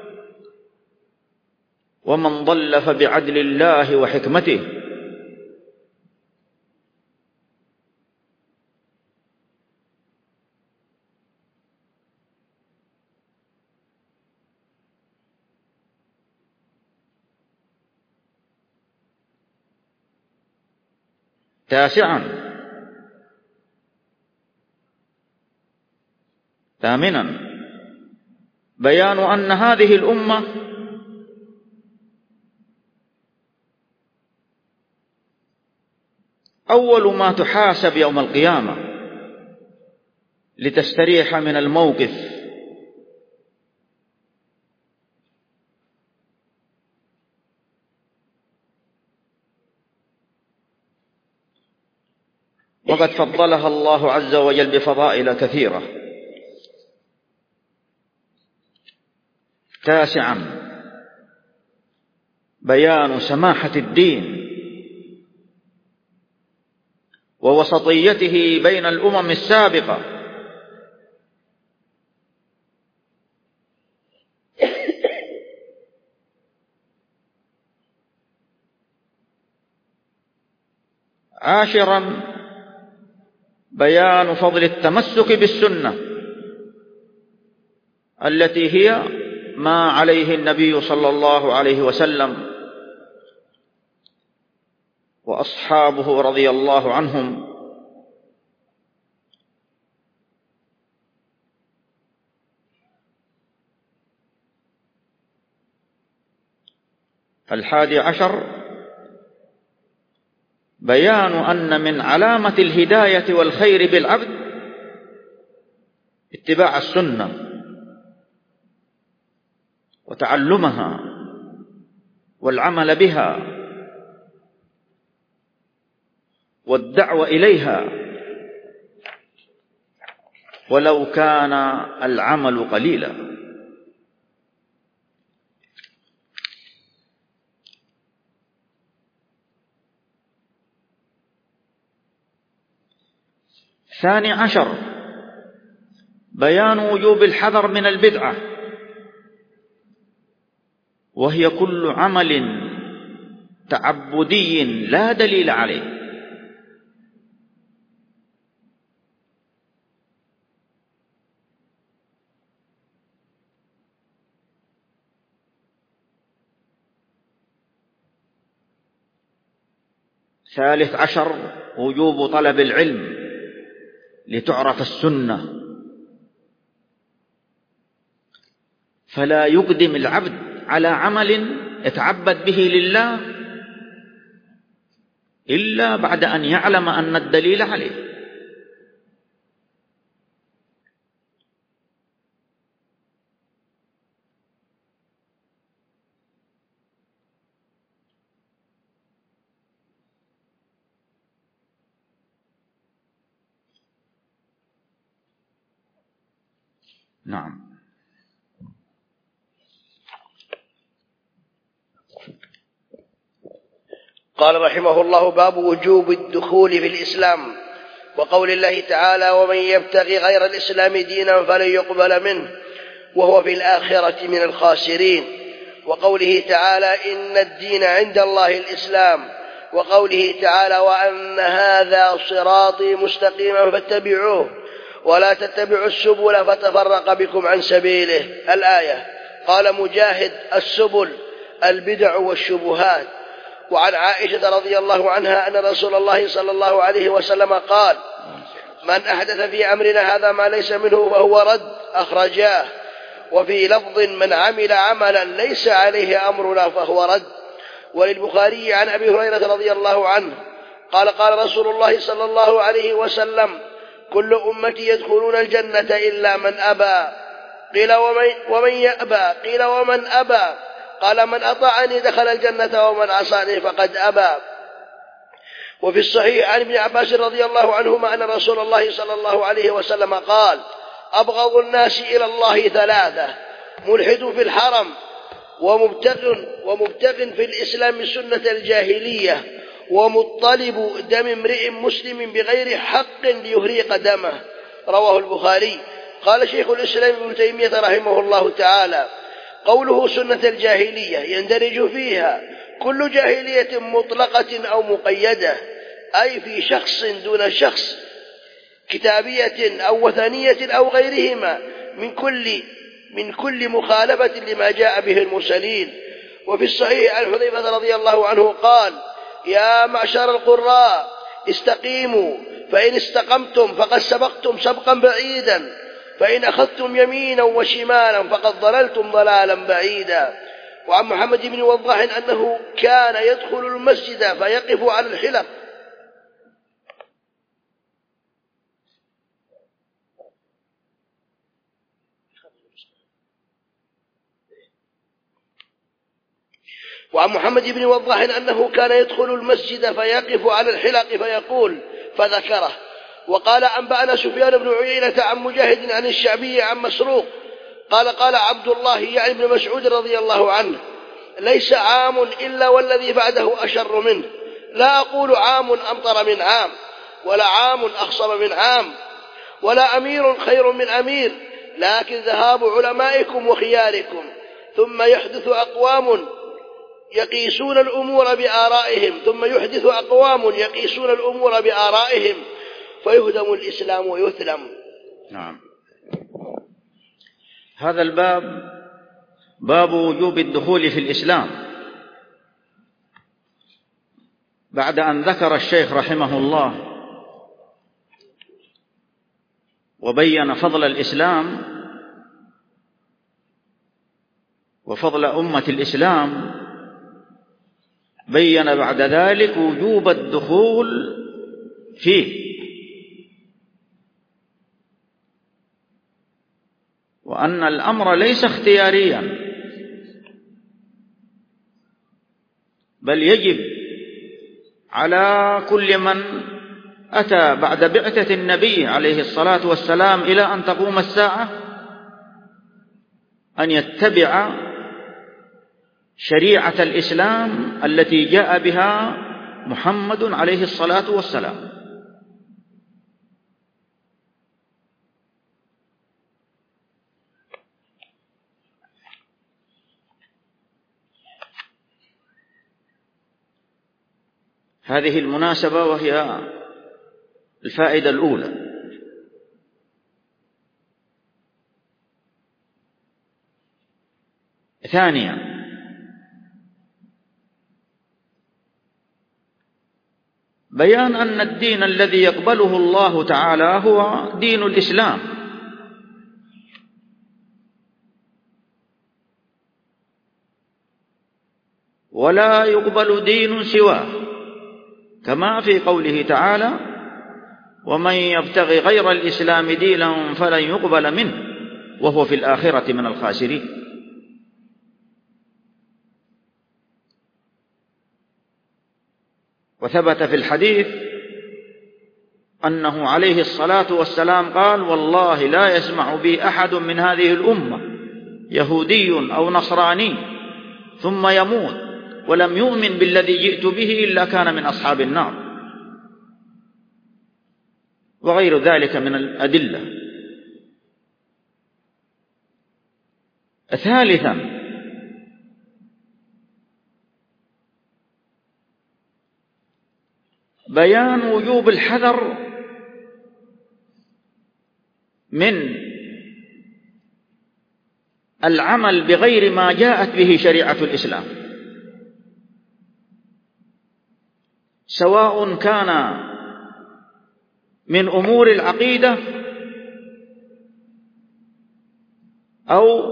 ومن ضل فبعدل الله وحكمته. ثامنا، بيان أن هذه الأمة أول ما تحاسب يوم القيامة لتستريح من الموقف، وقد فضلها الله عز وجل بفضائل كثيرة. تاسعا، بيان سماحة الدين ووسطيته بين الأمم السابقة، عاشرا بيان فضل التمسك بالسنة التي هي ما عليه النبي صلى الله عليه وسلم وأصحابه رضي الله عنهم. الحادي عشر بيان أن من علامة الهداية والخير بالعبد اتباع السنة وتعلمها والعمل بها والدعوة إليها ولو كان العمل قليلا. الثاني عشر بيان وجوب الحذر من البدعة، وهي كل عمل تعبدي لا دليل عليه. ثالث عشر وجوب طلب العلم لتعرف السنة، فلا يقدم العبد على عمل يتعبد به لله إلا بعد أن يعلم أن الدليل عليه. نعم. قال رحمه الله: باب وجوب الدخول في الإسلام، وقول الله تعالى: ومن يبتغي غير الإسلام دينا فلن يقبل منه وهو في الآخرة من الخاسرين، وقوله تعالى: إن الدين عند الله الإسلام، وقوله تعالى: وأن هذا صراطي مستقيما فاتبعوه ولا تتبعوا السبل فتفرق بكم عن سبيله. الآية. قال مجاهد: السبل البدع والشبهات. وعن عائشة رضي الله عنها أن رسول الله صلى الله عليه وسلم قال: من أحدث في أمرنا هذا ما ليس منه فهو رد، أخرجاه. وفي لفظ: من عمل عملا ليس عليه أمرنا فهو رد. وللبخاري عن أبي هريرة رضي الله عنه قال: قال رسول الله صلى الله عليه وسلم: كل أمتي يدخلون الجنة إلا من أبى. قيل: ومن يأبى؟ قيل: ومن أبى؟ قال: من أطاعني دخل الجنة ومن عصاني فقد أبى. وفي الصحيح عن ابن عباس رضي الله عنهما أن رسول الله صلى الله عليه وسلم قال: أبغض الناس إلى الله ثلاثة: ملحد في الحرم، ومبتغ في الإسلام سنة الجاهلية، ومطلب دم امرئ مسلم بغير حق ليهريق دمه. رواه البخاري. قال شيخ الإسلام ابن تيمية رحمه الله تعالى: قوله سنة الجاهلية يندرج فيها كل جاهلية مطلقة أو مقيدة، أي في شخص دون شخص، كتابية أو وثنية أو غيرهما، من كل مخالفة لما جاء به المرسلين. وفي الصحيح عن حذيفة رضي الله عنه قال: يا معشر القراء استقيموا، فإن استقمتم فقد سبقتم سبقا بعيدا، فإن أخذتم يمينا وشمالا فقد ضللتم ضلالا بعيدا. وعن محمد بن وضاح أنه كان يدخل المسجد فيقف على الحلق فيقول فذكره. وقال: أنبأنا سفيان بن عيينة عن مجاهد عن الشعبي عن مسروق قال عبد الله يعني ابن مسعود رضي الله عنه: ليس عام إلا والذي بعده أشر منه، لا أقول عام أمطر من عام، ولا عام أخصر من عام، ولا أمير خير من أمير، لكن ذهاب علمائكم وخياركم، ثم يحدث أقوام يقيسون الأمور بآرائهم، ثم يحدث أقوام يقيسون الأمور بآرائهم فيهدم الإسلام ويثلم. نعم. هذا الباب باب وجوب الدخول في الإسلام، بعد أن ذكر الشيخ رحمه الله وبين فضل الإسلام وفضل أمة الإسلام، بين بعد ذلك وجوب الدخول فيه، وأن الأمر ليس اختياريا، بل يجب على كل من أتى بعد بعثة النبي عليه الصلاة والسلام إلى أن تقوم الساعة أن يتبع شريعة الإسلام التي جاء بها محمد عليه الصلاة والسلام. هذه المناسبة وهي الفائدة الأولى. ثانيا، بيان أن الدين الذي يقبله الله تعالى هو دين الإسلام، ولا يقبل دين سواه، كما في قوله تعالى: ومن يبتغي غير الإسلام دينا فلن يقبل منه وهو في الآخرة من الخاسرين. وثبت في الحديث أنه عليه الصلاة والسلام قال: والله لا يسمع بي أحد من هذه الأمة يهودي أو نصراني ثم يموت ولم يؤمن بالذي جئت به إلا كان من أصحاب النار، وغير ذلك من الأدلة. ثالثا، بيان وجوب الحذر من العمل بغير ما جاءت به شريعة الإسلام، سواء كان من أمور العقيدة أو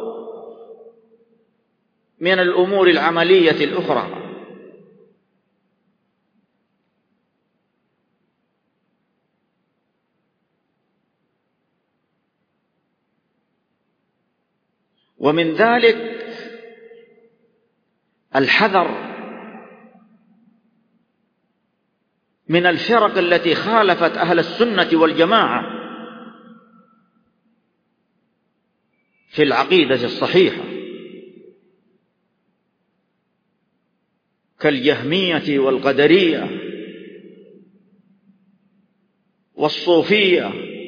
من الأمور العملية الأخرى. ومن ذلك الحذر من الفرق التي خالفت أهل السنة والجماعة في العقيدة الصحيحة، كالجهمية والقدرية والصوفية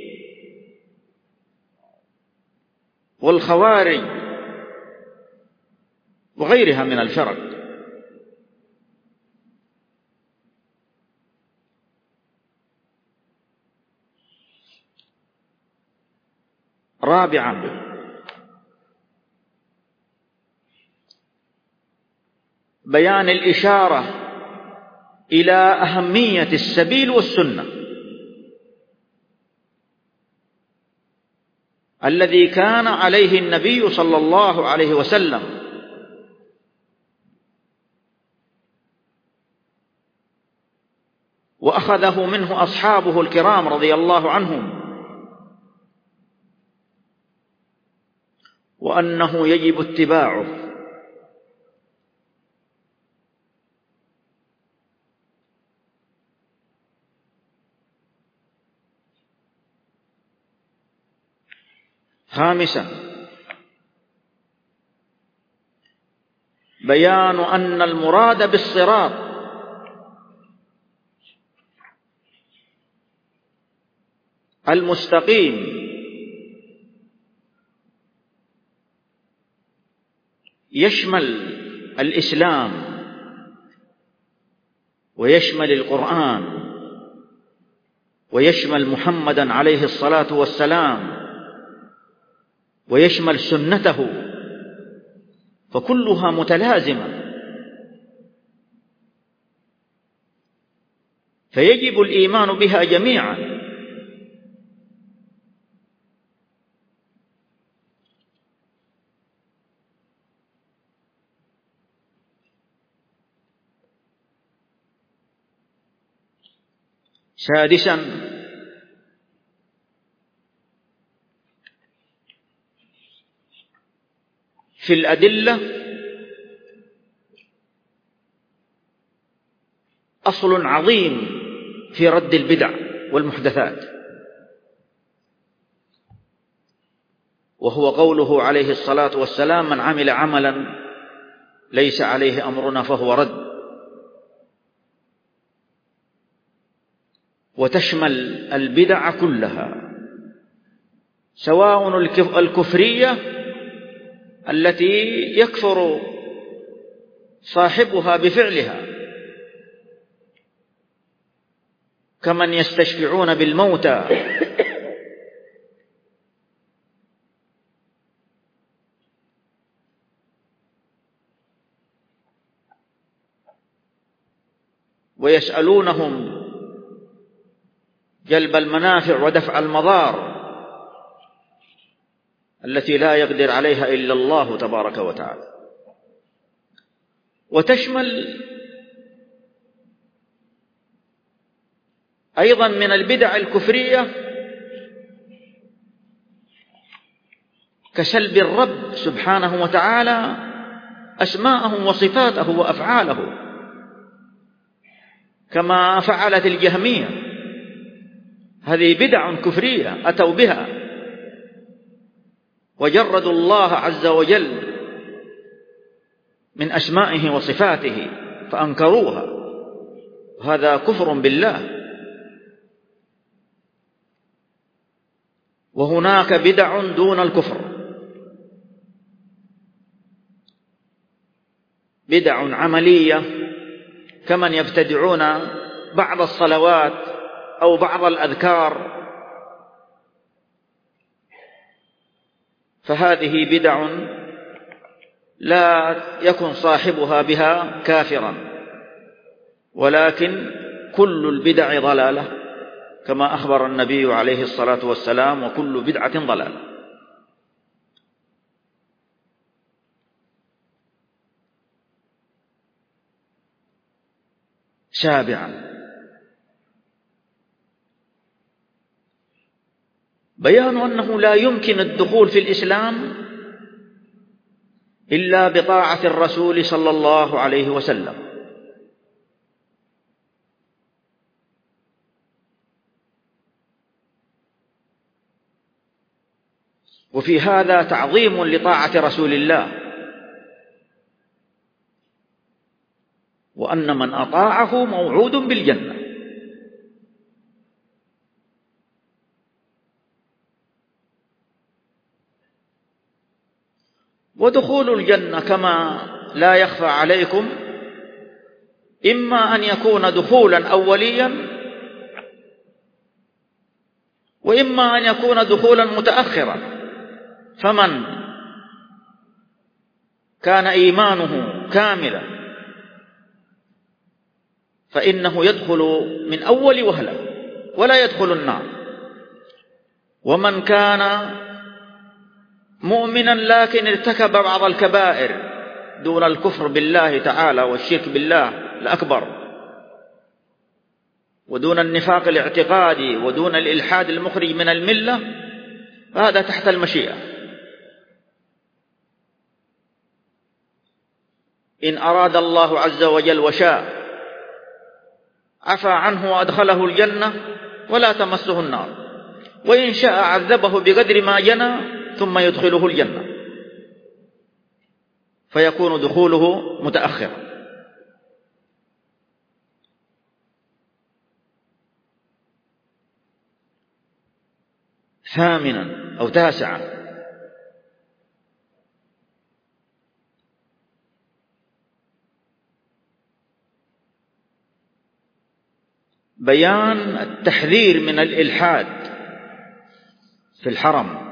والخوارج وغيرها من الفرق. رابعا، بيان الإشارة إلى أهمية السبيل والسنة الذي كان عليه النبي صلى الله عليه وسلم، وأخذه منه أصحابه الكرام رضي الله عنهم، وأنه يجب اتباعه. خامسا، بيان أن المراد بالصراط المستقيم يشمل الإسلام ويشمل القرآن ويشمل محمدا عليه الصلاة والسلام ويشمل سنته، فكلها متلازمة، فيجب الإيمان بها جميعا. سادسا، في الأدلة أصل عظيم في رد البدع والمحدثات، وهو قوله عليه الصلاة والسلام: من عمل عملا ليس عليه أمرنا فهو رد. وتشمل البدع كلها، سواء الكفرية التي يكفر صاحبها بفعلها، كمن يستشفعون بالموتى ويسألونهم جلب المنافع ودفع المضار التي لا يقدر عليها إلا الله تبارك وتعالى. وتشمل أيضا من البدع الكفرية كسلب الرب سبحانه وتعالى أسماءه وصفاته وأفعاله، كما فعلت الجهمية. هذه بدع كفرية أتوا بها وجردوا الله عز وجل من أسمائه وصفاته فأنكروها، هذا كفر بالله. وهناك بدع دون الكفر، بدع عملية كمن يبتدعون بعض الصلوات أو بعض الأذكار، فهذه بدع لا يكن صاحبها بها كافرا، ولكن كل البدع ضلالة كما أخبر النبي عليه الصلاة والسلام: وكل بدعة ضلالة. سابعا، بيان أنه لا يمكن الدخول في الإسلام إلا بطاعة الرسول صلى الله عليه وسلم، وفي هذا تعظيم لطاعة رسول الله، وأن من أطاعه موعود بالجنة. ودخول الجنة كما لا يخفى عليكم إما أن يكون دخولا أوليا، وإما أن يكون دخولا متأخرا. فمن كان إيمانه كاملا فإنه يدخل من أول وهلة ولا يدخل النار، ومن كان مؤمنا لكن ارتكب بعض الكبائر دون الكفر بالله تعالى والشرك بالله الأكبر، ودون النفاق الاعتقادي، ودون الإلحاد المخرج من الملة، فهذا تحت المشيئة. إن أراد الله عز وجل وشاء عفى عنه وأدخله الجنة ولا تمسه النار، وإن شاء عذبه بقدر ما جنى ثم يدخله الجنة، فيكون دخوله متأخرا. ثامنا أو تاسعا، بيان التحذير من الإلحاد في الحرم،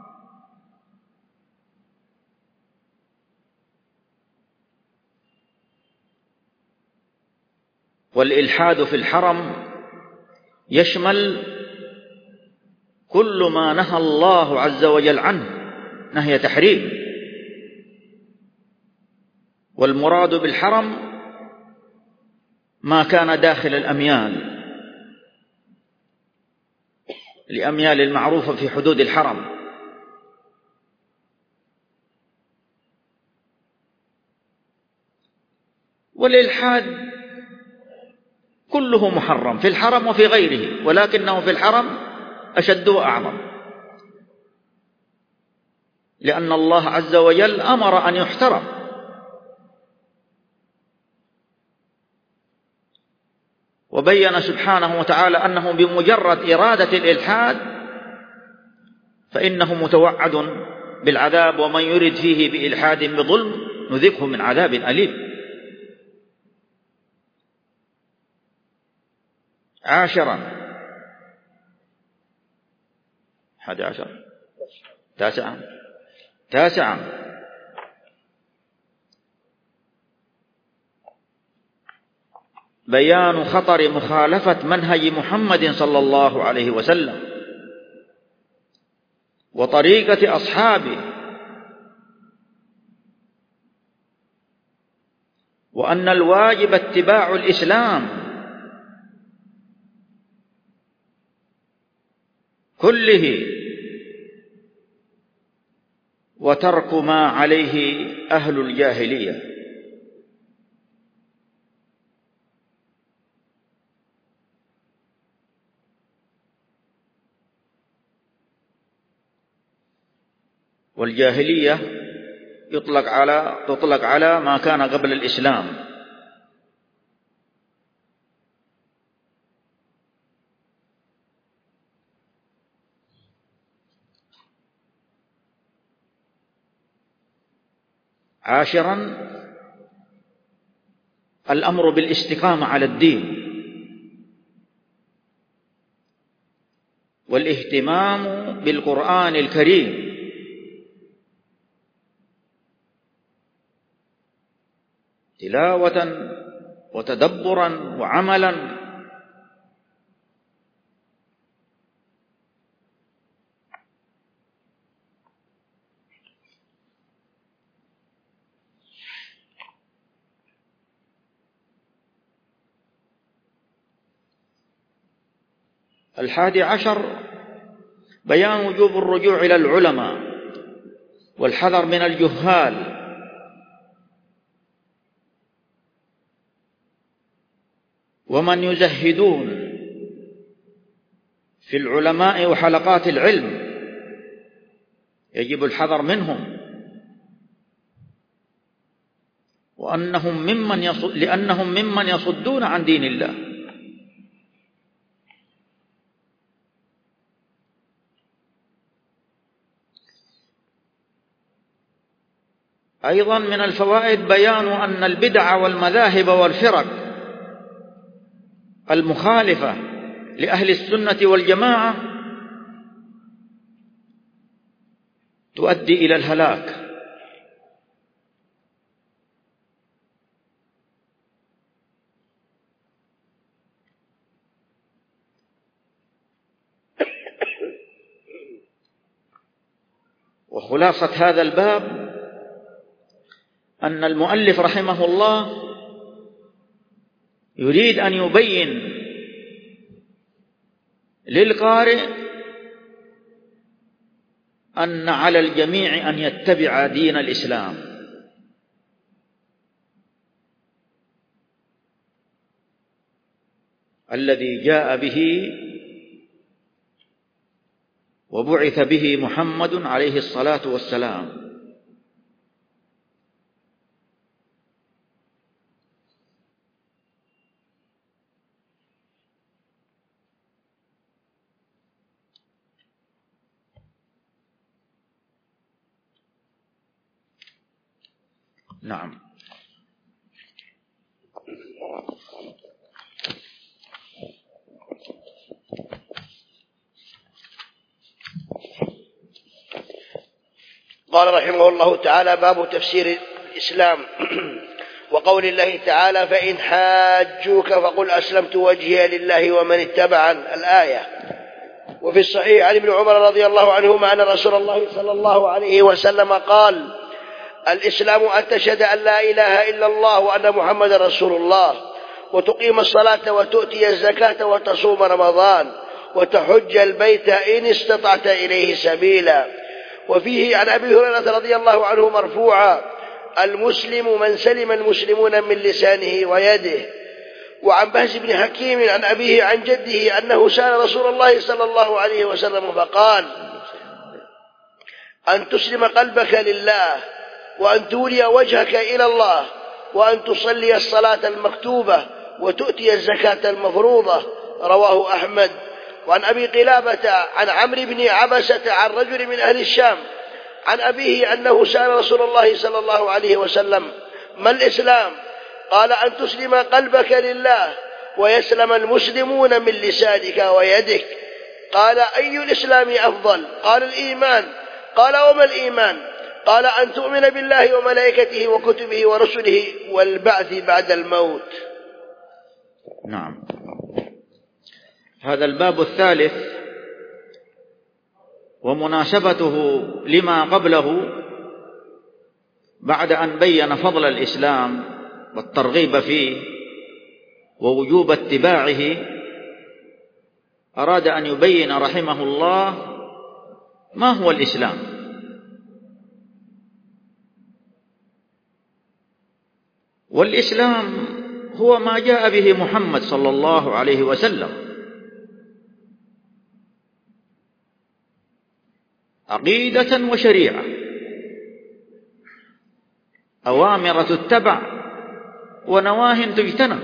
والإلحاد في الحرم يشمل كل ما نهى الله عز وجل عنه نهي تحريم، والمراد بالحرم ما كان داخل الأميال، الأميال المعروفة في حدود الحرم، والإلحاد كله محرم في الحرم وفي غيره، ولكنه في الحرم أشد وأعظم، لأن الله عز وجل أمر أن يحترم، وبين سبحانه وتعالى أنه بمجرد إرادة الإلحاد فإنه متوعد بالعذاب، ومن يرد فيه بإلحاد بظلم نذقه من عذاب أليم. 10 11 9 بيان خطر مخالفة منهج محمد صلى الله عليه وسلم وطريقة أصحابه، وأن الواجب اتباع الإسلام كله وترك ما عليه أهل الجاهلية. والجاهلية تطلق على ما كان قبل الإسلام، عاشرا الأمر بالاستقامة على الدين والاهتمام بالقرآن الكريم تلاوة وتدبرا وعملا، ال11 بيان وجوب الرجوع إلى العلماء والحذر من الجهال ومن يزهدون في العلماء وحلقات العلم، يجب الحذر منهم، لأنهم ممن يصدون عن دين الله. أيضا من الفوائد بيان أن البدع والمذاهب والفرق المخالفة لأهل السنة والجماعة تؤدي إلى الهلاك، وخلاصة هذا الباب أن المؤلف رحمه الله يريد أن يبين للقارئ أن على الجميع أن يتبع دين الإسلام، الذي جاء به وبعث به محمد عليه الصلاة والسلام. نعم. قال رحمه الله تعالى: باب تفسير الإسلام. وقول الله تعالى: فإن حاجوك فقل أسلمت وجهي لله ومن اتبعن، الآية. وفي الصحيح عن ابن عمر رضي الله عنهما أن رسول الله صلى الله عليه وسلم قال: الإسلام أن تشهد أن لا إله إلا الله وأن محمد رسول الله، وتقيم الصلاة وتؤتي الزكاة وتصوم رمضان وتحج البيت إن استطعت إليه سبيلا. وفيه عن أبي هريرة رضي الله عنه مرفوعا: المسلم من سلم المسلمون من لسانه ويده. وعن بهز بن حكيم عن أبيه عن جده أنه سأل رسول الله صلى الله عليه وسلم فقال: أن تسلم قلبك لله، وأن تولي وجهك إلى الله، وأن تصلي الصلاة المكتوبة، وتؤتي الزكاة المفروضة. رواه أحمد. وعن أبي قلابة عن عمرو بن عبسة عن رجل من أهل الشام عن أبيه أنه سأل رسول الله صلى الله عليه وسلم: ما الإسلام؟ قال: أن تسلم قلبك لله، ويسلم المسلمون من لسانك ويدك. قال: أي الإسلام أفضل؟ قال: الإيمان. قال: وما الإيمان؟ قال: أن تؤمن بالله وملائكته وكتبه ورسله والبعث بعد الموت. نعم. هذا الباب الثالث ومناسبته لما قبله، بعد أن بين فضل الإسلام والترغيب فيه ووجوب اتباعه، أراد أن يبين رحمه الله ما هو الإسلام. والإسلام هو ما جاء به محمد صلى الله عليه وسلم، عقيدة وشريعة، أوامر تتبع ونواه تجتنب.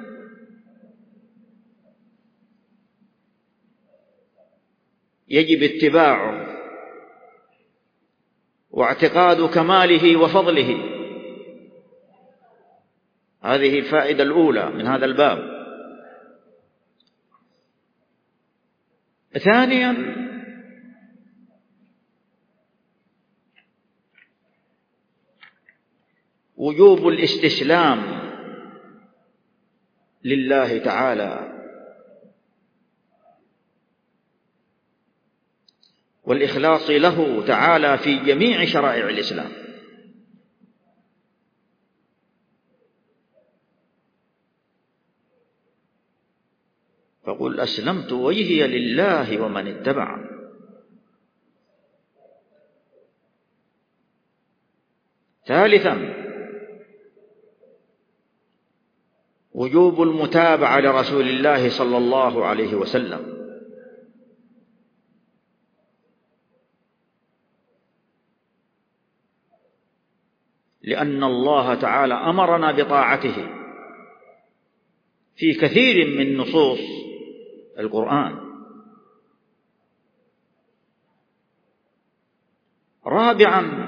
يجب اتباعه واعتقاد كماله وفضله. هذه الفائدة الأولى من هذا الباب. ثانيا، وجوب الاستسلام لله تعالى والإخلاص له تعالى في جميع شرائع الإسلام. فقل أسلمت وجهي لله ومن اتبع. ثالثا، وجوب المتابعة لرسول الله صلى الله عليه وسلم، لأن الله تعالى أمرنا بطاعته في كثير من نصوص القرآن. رابعا،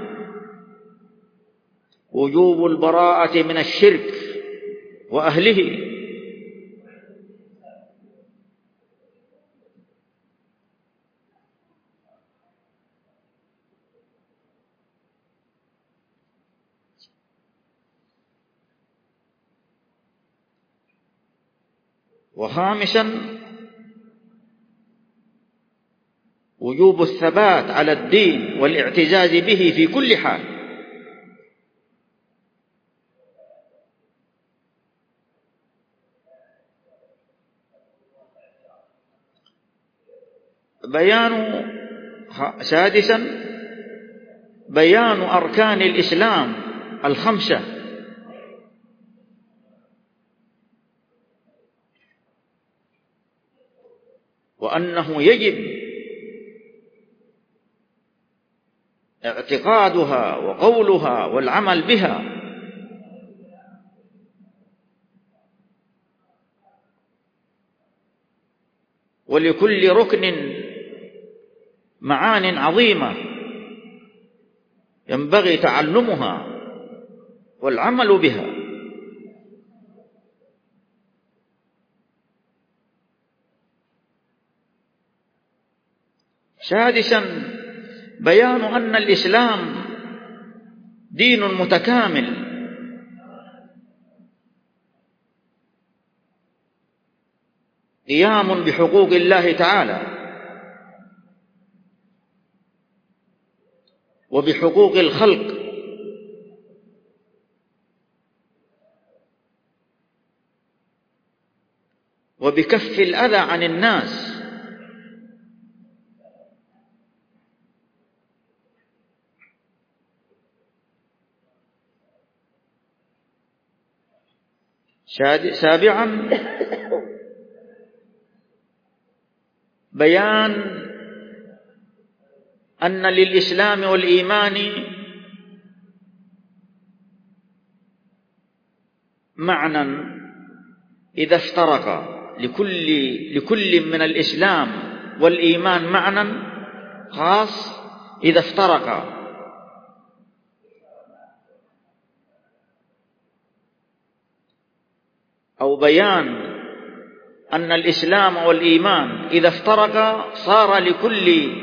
وجوب البراءة من الشرك وأهله، وخامسا، وجوب الثبات على الدين والاعتزاز به في كل حال. سادسا، بيان أركان الإسلام الخمسة، وأنه يجب اعتقادها وقولها والعمل بها. ولكل ركن معان عظيمة ينبغي تعلمها والعمل بها. سادسا، بيان أن الإسلام دين متكامل قيام بحقوق الله تعالى وبحقوق الخلق وبكف الأذى عن الناس. سابعا بيان أن للإسلام والإيمان معنى إذا افترقا، لكل من الإسلام والإيمان معنى خاص إذا افترقا. أو بيان أن الإسلام والإيمان إذا افترقا صار لكل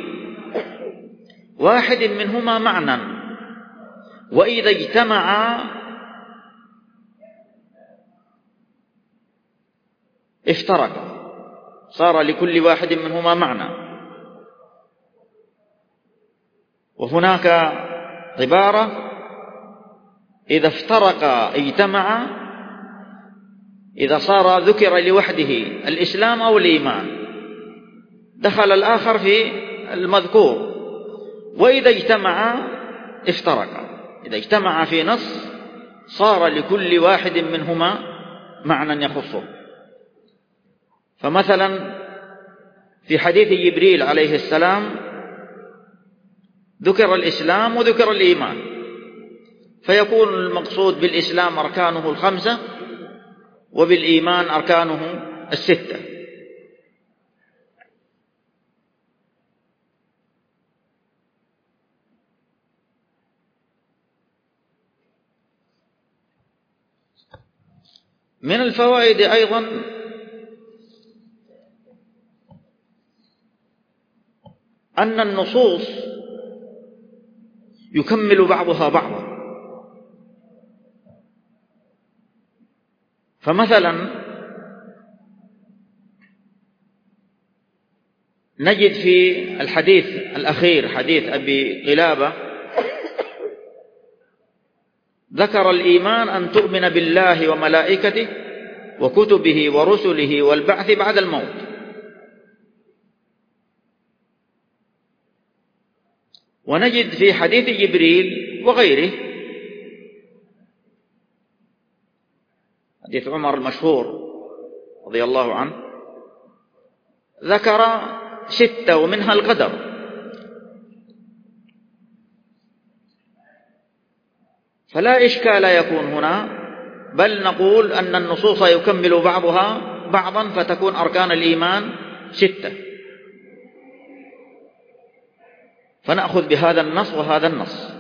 واحد منهما معنى، وإذا اجتمعا افترقا، صار لكل واحد منهما معنى. وهناك عبارة إذا افترقا اجتمعا، إذا صار ذكر لوحده الإسلام أو الإيمان دخل الآخر في المذكور، وإذا اجتمعا افترقا. إذا اجتمعا في نص صار لكل واحد منهما معنى يخصه. فمثلا في حديث جبريل عليه السلام ذكر الإسلام وذكر الإيمان، فيكون المقصود بالإسلام أركانه الخمسة، وبالإيمان أركانه الستة. من الفوائد أيضا أن النصوص يكمل بعضها بعضا. فمثلا نجد في الحديث الأخير حديث أبي قلابة ذكر الإيمان أن تؤمن بالله وملائكته وكتبه ورسله والبعث بعد الموت. ونجد في حديث جبريل وغيره حديث عمر المشهور رضي الله عنه ذكر 6 ومنها القدر. فلا إشكال يكون هنا، بل نقول أن النصوص يكمل بعضها بعضا فتكون أركان الإيمان 6، فنأخذ بهذا النص وهذا النص.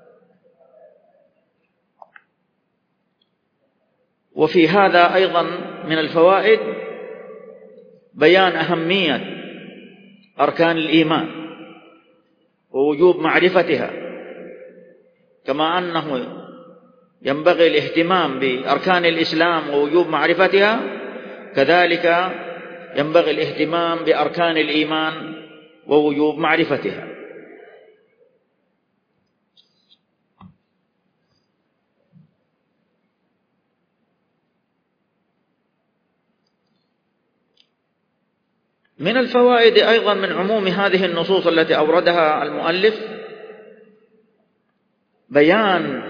وفي هذا أيضا من الفوائد بيان أهمية أركان الإيمان ووجوب معرفتها، كما أنه ينبغي الاهتمام بأركان الإسلام ووجوب معرفتها، كذلك ينبغي الاهتمام بأركان الإيمان ووجوب معرفتها. من الفوائد أيضا من عموم هذه النصوص التي أوردها المؤلف بيان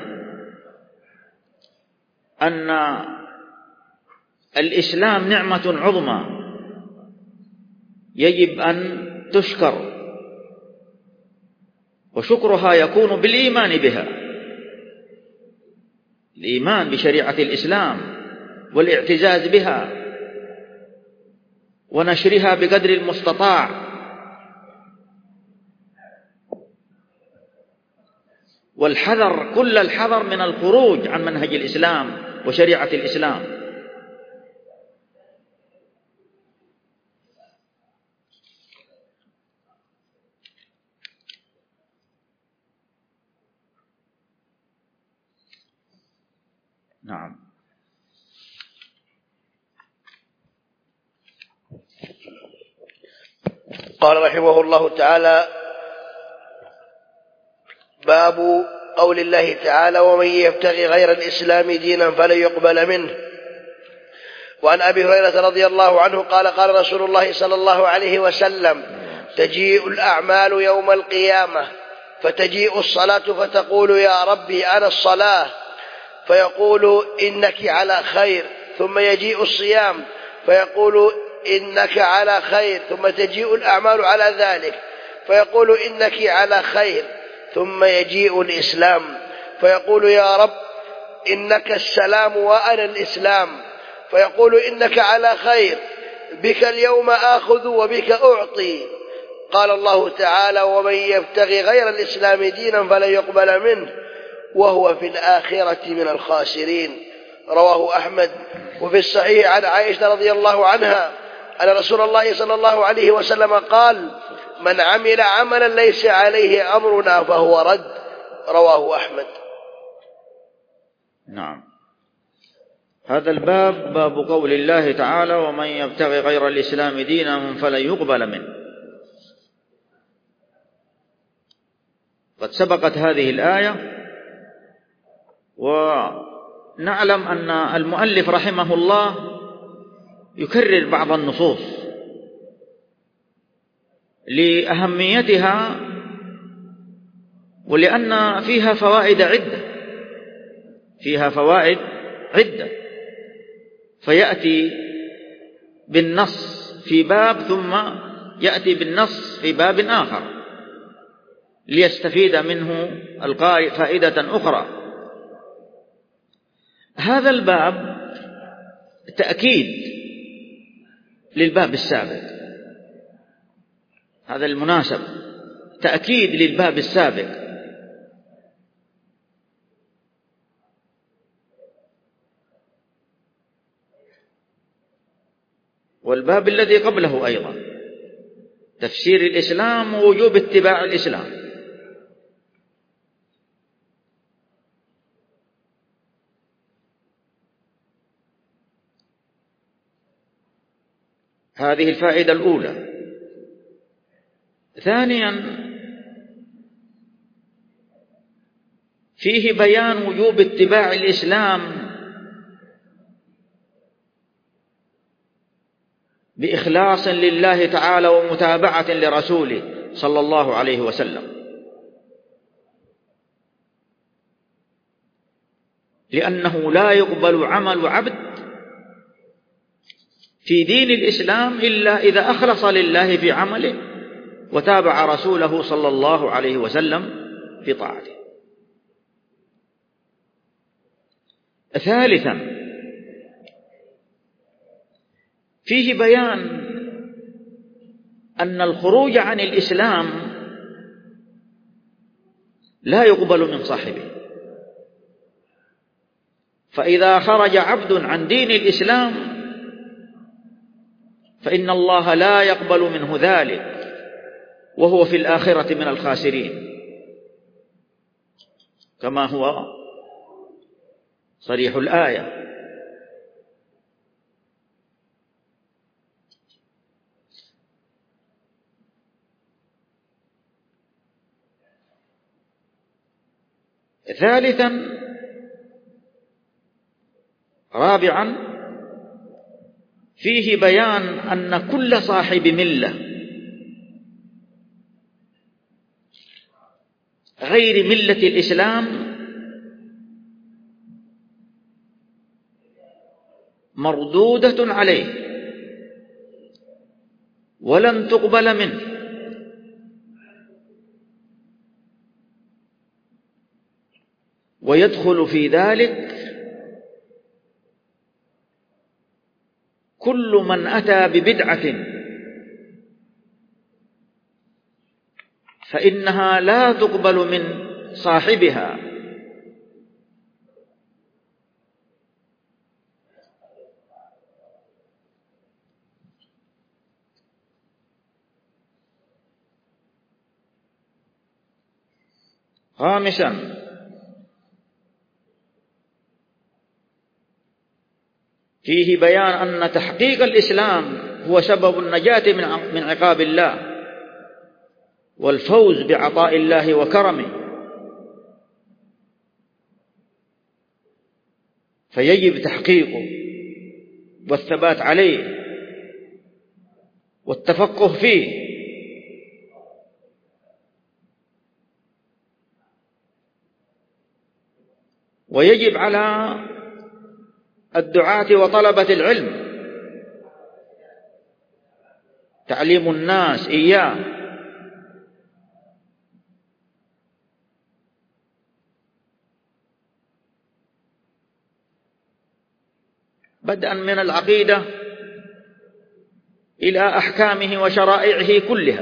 أن الإسلام نعمة عظمى يجب أن تشكر، وشكرها يكون بالإيمان بها، الإيمان بشريعة الإسلام والاعتزاز بها ونشرها بقدر المستطاع، والحذر كل الحذر من الخروج عن منهج الإسلام وشريعة الإسلام. نعم. قال رحمه الله تعالى: باب قول الله تعالى: ومن يبتغي غير الإسلام دينا فلن يقبل منه. وعن أبي هريرة رضي الله عنه قال: قال رسول الله صلى الله عليه وسلم: تجيء الأعمال يوم القيامة فتجيء الصلاة فتقول: يا ربي أنا الصلاة، فيقول: إنك على خير. ثم يجيء الصيام فيقول: إنك على خير. ثم تجيء الأعمال على ذلك فيقول: إنك على خير. ثم يجيء الإسلام فيقول: يا رب إنك السلام وأنا الإسلام، فيقول: إنك على خير، بك اليوم آخذ وبك أعطي. قال الله تعالى: ومن يبتغي غير الإسلام دينا فلن يقبل منه وهو في الآخرة من الخاسرين. رواه أحمد. وفي الصحيح عن عائشة رضي الله عنها أن رسول الله صلى الله عليه وسلم قال: من عمل عملا ليس عليه أمرنا فهو رد. رواه أحمد. نعم. هذا الباب باب قول الله تعالى: ومن يبتغي غير الإسلام دينا فلن يقبل منه. قد سبقت هذه الآية، ونعلم أن المؤلف رحمه الله يكرر بعض النصوص لأهميتها ولأن فيها فوائد عدة، فيأتي بالنص في باب ثم يأتي بالنص في باب آخر ليستفيد منه القارئ فائدة أخرى. هذا الباب تأكيد للباب السابق، هذا المناسب تأكيد للباب السابق. والباب الذي قبله أيضا تفسير الإسلام ووجوب اتباع الإسلام. هذه الفائدة الأولى. ثانيا، فيه بيان وجوب اتباع الإسلام بإخلاص لله تعالى ومتابعة لرسوله صلى الله عليه وسلم، لأنه لا يقبل عمل عبد في دين الإسلام إلا إذا أخلص لله في عمله وتابع رسوله صلى الله عليه وسلم في طاعته. ثالثا، فيه بيان أن الخروج عن الإسلام لا يقبل من صاحبه، فإذا خرج عبد عن دين الإسلام فإن الله لا يقبل منه ذلك وهو في الآخرة من الخاسرين، كما هو صريح الآية. ثالثا، رابعا، فيه بيان أن كل صاحب ملة غير ملة الإسلام مردودة عليه ولن تقبل منه، ويدخل في ذلك كل من أتى ببدعة فإنها لا تقبل من صاحبها، خامسا، فيه بيان أن تحقيق الإسلام هو سبب النجاة من عقاب الله والفوز بعطاء الله وكرمه، فيجب تحقيقه والثبات عليه والتفقه فيه. ويجب على الدعاة وطلبة العلم تعليم الناس إياه، بدءا من العقيدة إلى أحكامه وشرائعه كلها.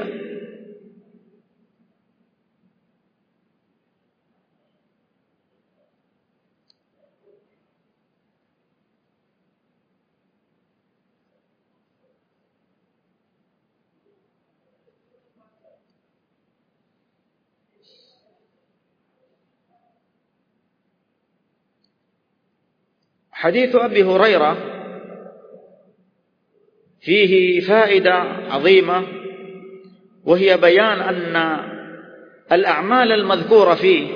حديث أبي هريرة فيه فائدة عظيمة، وهي بيان أن الأعمال المذكورة فيه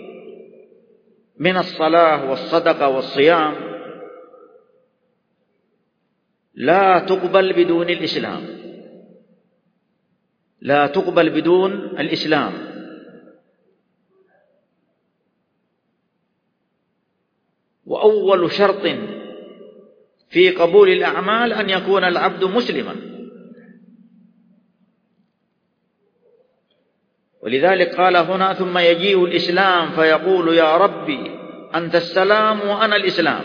من الصلاة والصدقة والصيام لا تقبل بدون الإسلام، لا تقبل بدون الإسلام. وأول شرط في قبول الأعمال أن يكون العبد مسلما، ولذلك قال هنا: ثم يجيء الإسلام فيقول يا ربي أنت السلام وأنا الإسلام،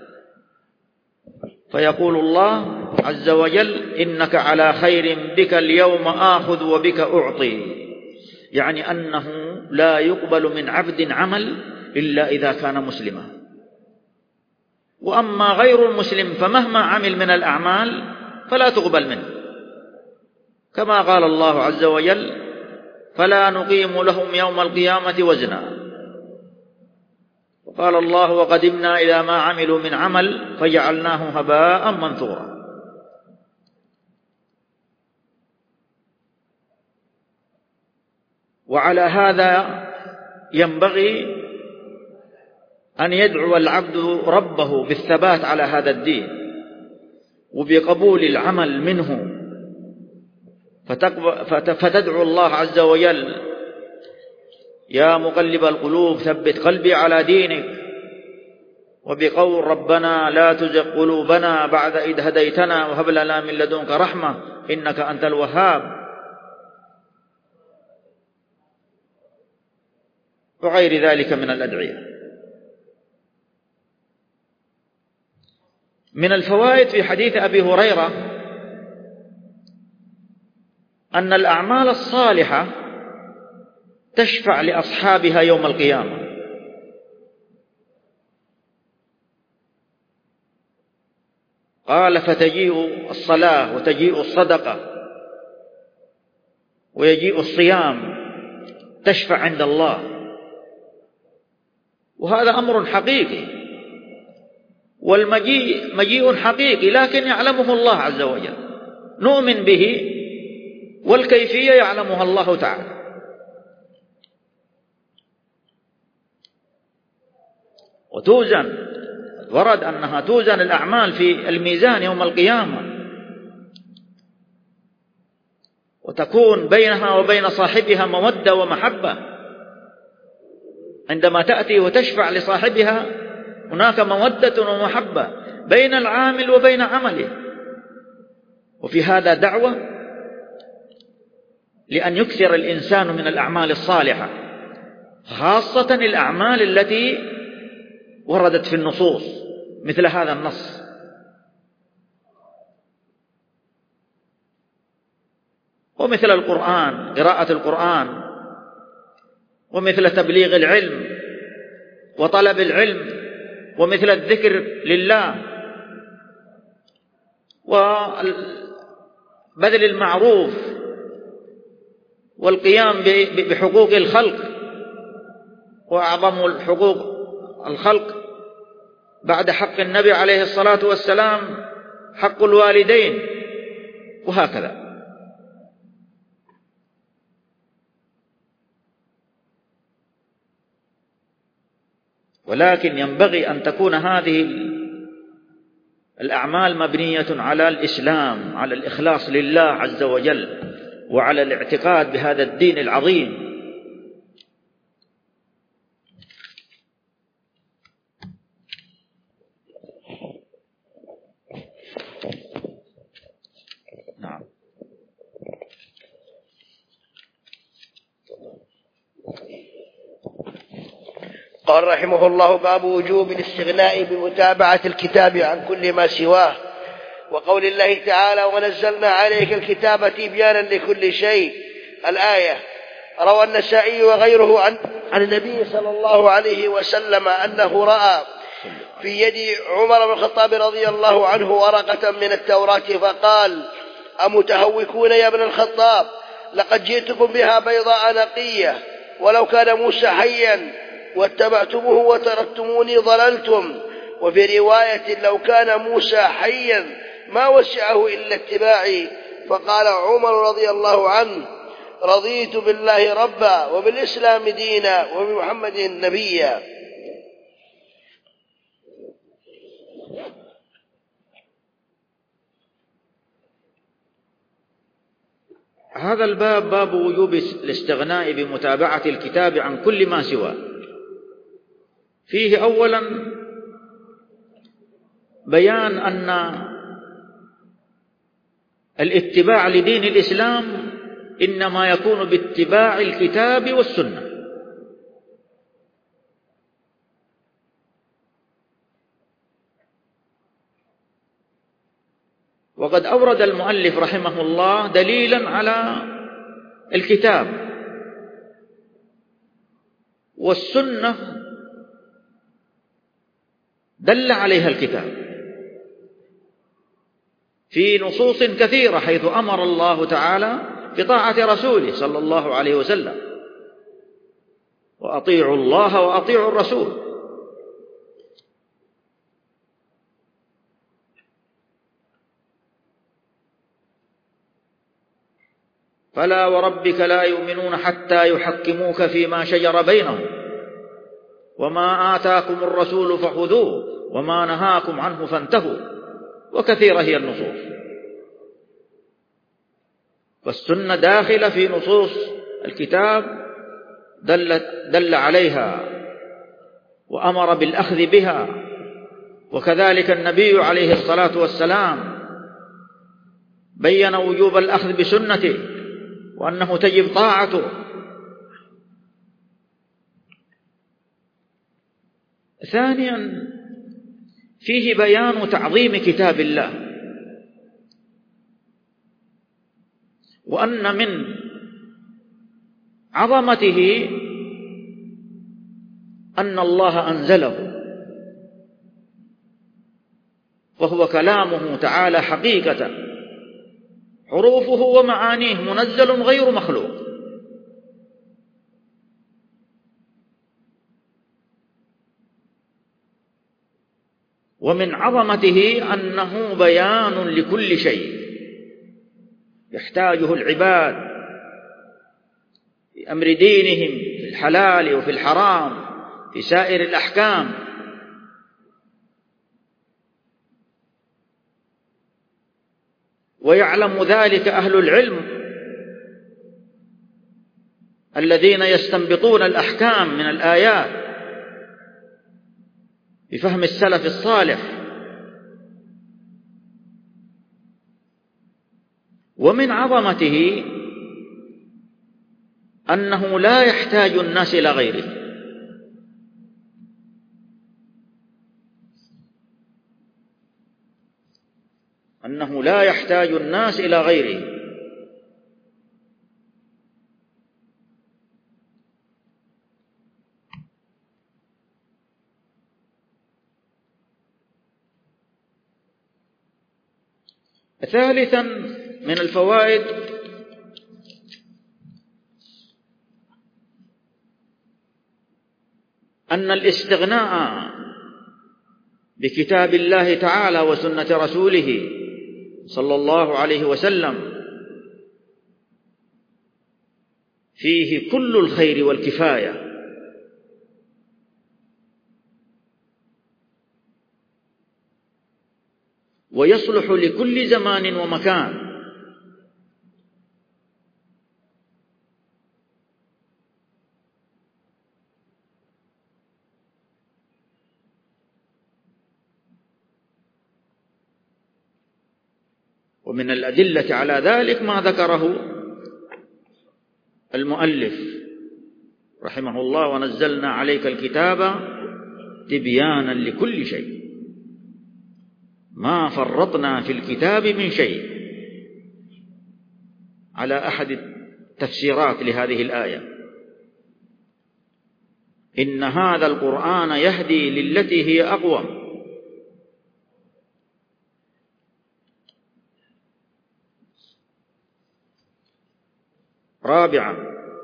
فيقول الله عز وجل إنك على خير بك اليوم آخذ وبك أعطي، يعني أنه لا يقبل من عبد عمل إلا إذا كان مسلما. وأما غير المسلم فمهما عمل من الأعمال فلا تقبل منه، كما قال الله عز وجل: فلا نقيم لهم يوم القيامة وزنا. وقال الله: وقدمنا إلى ما عملوا من عمل فجعلناه هباء منثورا. وعلى هذا ينبغي أن يدعو العبد ربه بالثبات على هذا الدين وبقبول العمل منه، فتدعو الله عز وجل: يا مقلب القلوب ثبت قلبي على دينك، وبقول ربنا لا تزغ قلوبنا بعد إذ هديتنا وهب لنا من لدنك رحمة إنك أنت الوهاب، وغير ذلك من الأدعية. من الفوائد في حديث أبي هريرة أن الأعمال الصالحة تشفع لأصحابها يوم القيامة، قال: فتجيء الصلاة وتجيء الصدقة ويجيء الصيام تشفع عند الله، وهذا أمر حقيقي، والمجيء مجيء حقيقي لكن يعلمه الله عز وجل، نؤمن به، والكيفية يعلمها الله تعالى. وتوزن، ورد أنها توزن الأعمال في الميزان يوم القيامة، وتكون بينها وبين صاحبها مودة ومحبة، عندما تأتي وتشفع لصاحبها هناك مودة ومحبة بين العامل وبين عمله. وفي هذا دعوة لأن يكثر الإنسان من الأعمال الصالحة، خاصة الأعمال التي وردت في النصوص مثل هذا النص. ومثل القرآن، قراءة القرآن، ومثل تبليغ العلم وطلب العلم، ومثل الذكر لله، وبذل المعروف، والقيام بحقوق الخلق، وأعظم حقوق الخلق بعد حق النبي عليه الصلاة والسلام حق الوالدين، وهكذا. ولكن ينبغي أن تكون هذه الأعمال مبنية على الإسلام، على الإخلاص لله عز وجل، وعلى الاعتقاد بهذا الدين العظيم. نعم. قال رحمه الله: باب وجوب الاستغناء بمتابعة الكتاب عن كل ما سواه، وقول الله تعالى: ونزلنا عليك الكتاب تبيانا لكل شيء، الآية. روى النسائي وغيره عن النبي صلى الله عليه وسلم أنه رأى في يد عمر بن الخطاب رضي الله عنه ورقة من التوراة فقال: أمتهوكون يا ابن الخطاب؟ لقد جئتكم بها بيضاء نقية، ولو كان موسى حيا واتبعتموه وتركتموني ضللتم. وفي رواية: لو كان موسى حيا ما وسعه إلا اتباعي. فقال عمر رضي الله عنه: رضيت بالله ربا وبالإسلام دينا وبمحمد نبيا. هذا الباب باب وجوب الاستغناء بمتابعة الكتاب عن كل ما سواه. فيه أولا بيان أن الاتباع لدين الإسلام إنما يكون باتباع الكتاب والسنة. وقد أورد المؤلف رحمه الله دليلا على الكتاب والسنة دل عليها الكتاب في نصوص كثيرة، حيث أمر الله تعالى بطاعة رسوله صلى الله عليه وسلم: وأطيعوا الله وأطيعوا الرسول. فلا وربك لا يؤمنون حتى يحكموك فيما شجر بينهم وما آتاكم الرسول فخذوه وما نهاكم عنه فانتهوا. وكثيرة هي النصوص، والسنة داخلة في نصوص الكتاب دل عليها وأمر بالأخذ بها. وكذلك النبي عليه الصلاة والسلام بين وجوب الأخذ بسنته وأنه تجب طاعته. ثانيا فيه بيان تعظيم كتاب الله، وأن من عظمته أن الله أنزله، وهو كلامه تعالى حقيقة، حروفه ومعانيه منزل غير مخلوق. ومن عظمته أنه بيان لكل شيء يحتاجه العباد في أمر دينهم، في الحلال وفي الحرام، في سائر الأحكام. ويعلم ذلك أهل العلم الذين يستنبطون الأحكام من الآيات بفهم السلف الصالح. ومن عظمته أنه لا يحتاج الناس إلى غيره، أنه لا يحتاج الناس إلى غيره. ثالثا من الفوائد أن الاستغناء بكتاب الله تعالى وسنة رسوله صلى الله عليه وسلم فيه كل الخير والكفاية، ويصلح لكل زمان ومكان، ومن الأدلة على ذلك ما ذكره المؤلف رحمه الله: ونزلنا عليك الكتاب تبيانا لكل شيء ما فرطنا في الكتاب من شيء، على أحد التفسيرات لهذه الآية: إن هذا القرآن يهدي للتي هي أقوم. رابعا،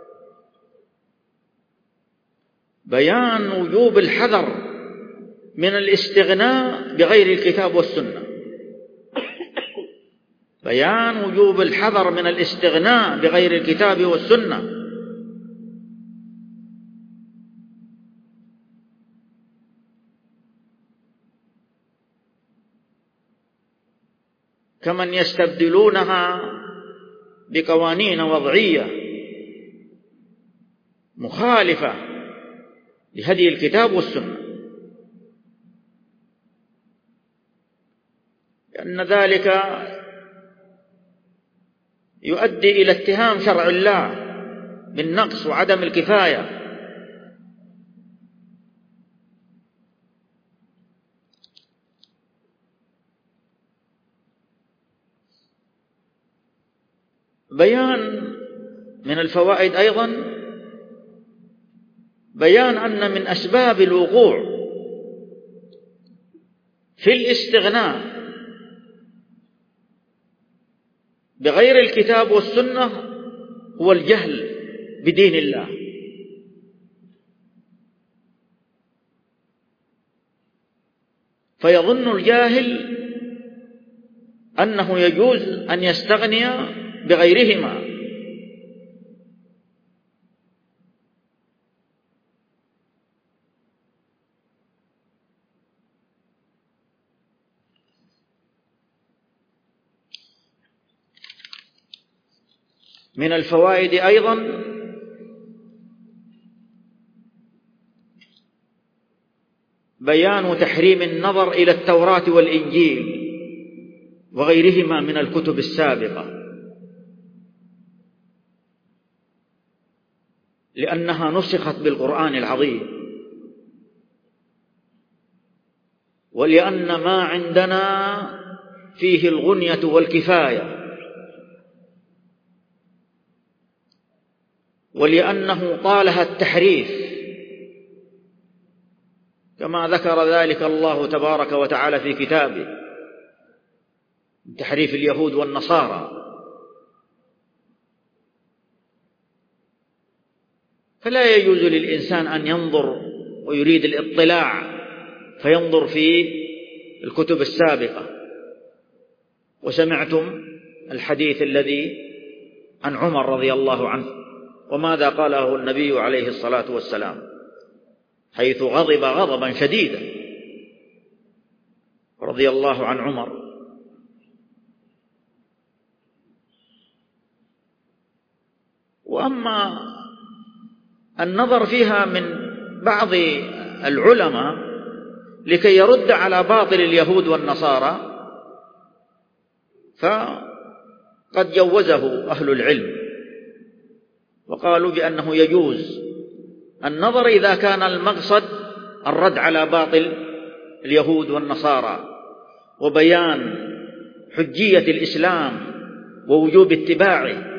بيان وجوب الحذر من الاستغناء بغير الكتاب والسنة. بيان وجوب الحذر من الاستغناء بغير الكتاب والسنة، كمن يستبدلونها بقوانين وضعية مخالفة لهدي الكتاب والسنة، لأن ذلك يؤدي إلى اتهام شرع الله بالنقص وعدم الكفاية. بيان من الفوائد أيضا بيان أن من أسباب الوقوع في الاستغناء بغير الكتاب والسنة هو الجهل بدين الله، فيظن الجاهل أنه يجوز أن يستغني بغيرهما، من الفوائد أيضا بيان تحريم النظر إلى التوراة والإنجيل وغيرهما من الكتب السابقة، لأنها نسخت بالقرآن العظيم، ولأن ما عندنا فيه الغنية والكفاية، ولأنه طالها التحريف كما ذكر ذلك الله تبارك وتعالى في كتابه من تحريف اليهود والنصارى. فلا يجوز للإنسان أن ينظر ويريد الاطلاع فينظر في الكتب السابقة. وسمعتم الحديث الذي عن عمر رضي الله عنه، وماذا قاله النبي عليه الصلاة والسلام حيث غضب غضبا شديدا رضي الله عن عمر: وأما النظر فيها من بعض العلماء لكي يرد على باطل اليهود والنصارى فقد جوزه أهل العلم، وقالوا بأنه يجوز النظر إذا كان المقصد الرد على باطل اليهود والنصارى وبيان حجية الإسلام ووجوب اتباعه،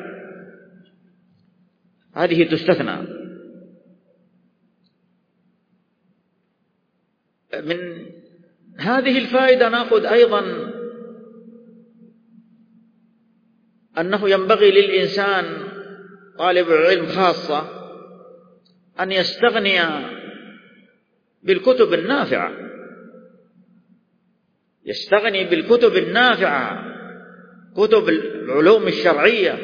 هذه تستثنى. من هذه الفائدة نأخذ أيضا أنه ينبغي للإنسان طالب العلم خاصة أن يستغني بالكتب النافعة يستغني بالكتب النافعة، كتب العلوم الشرعية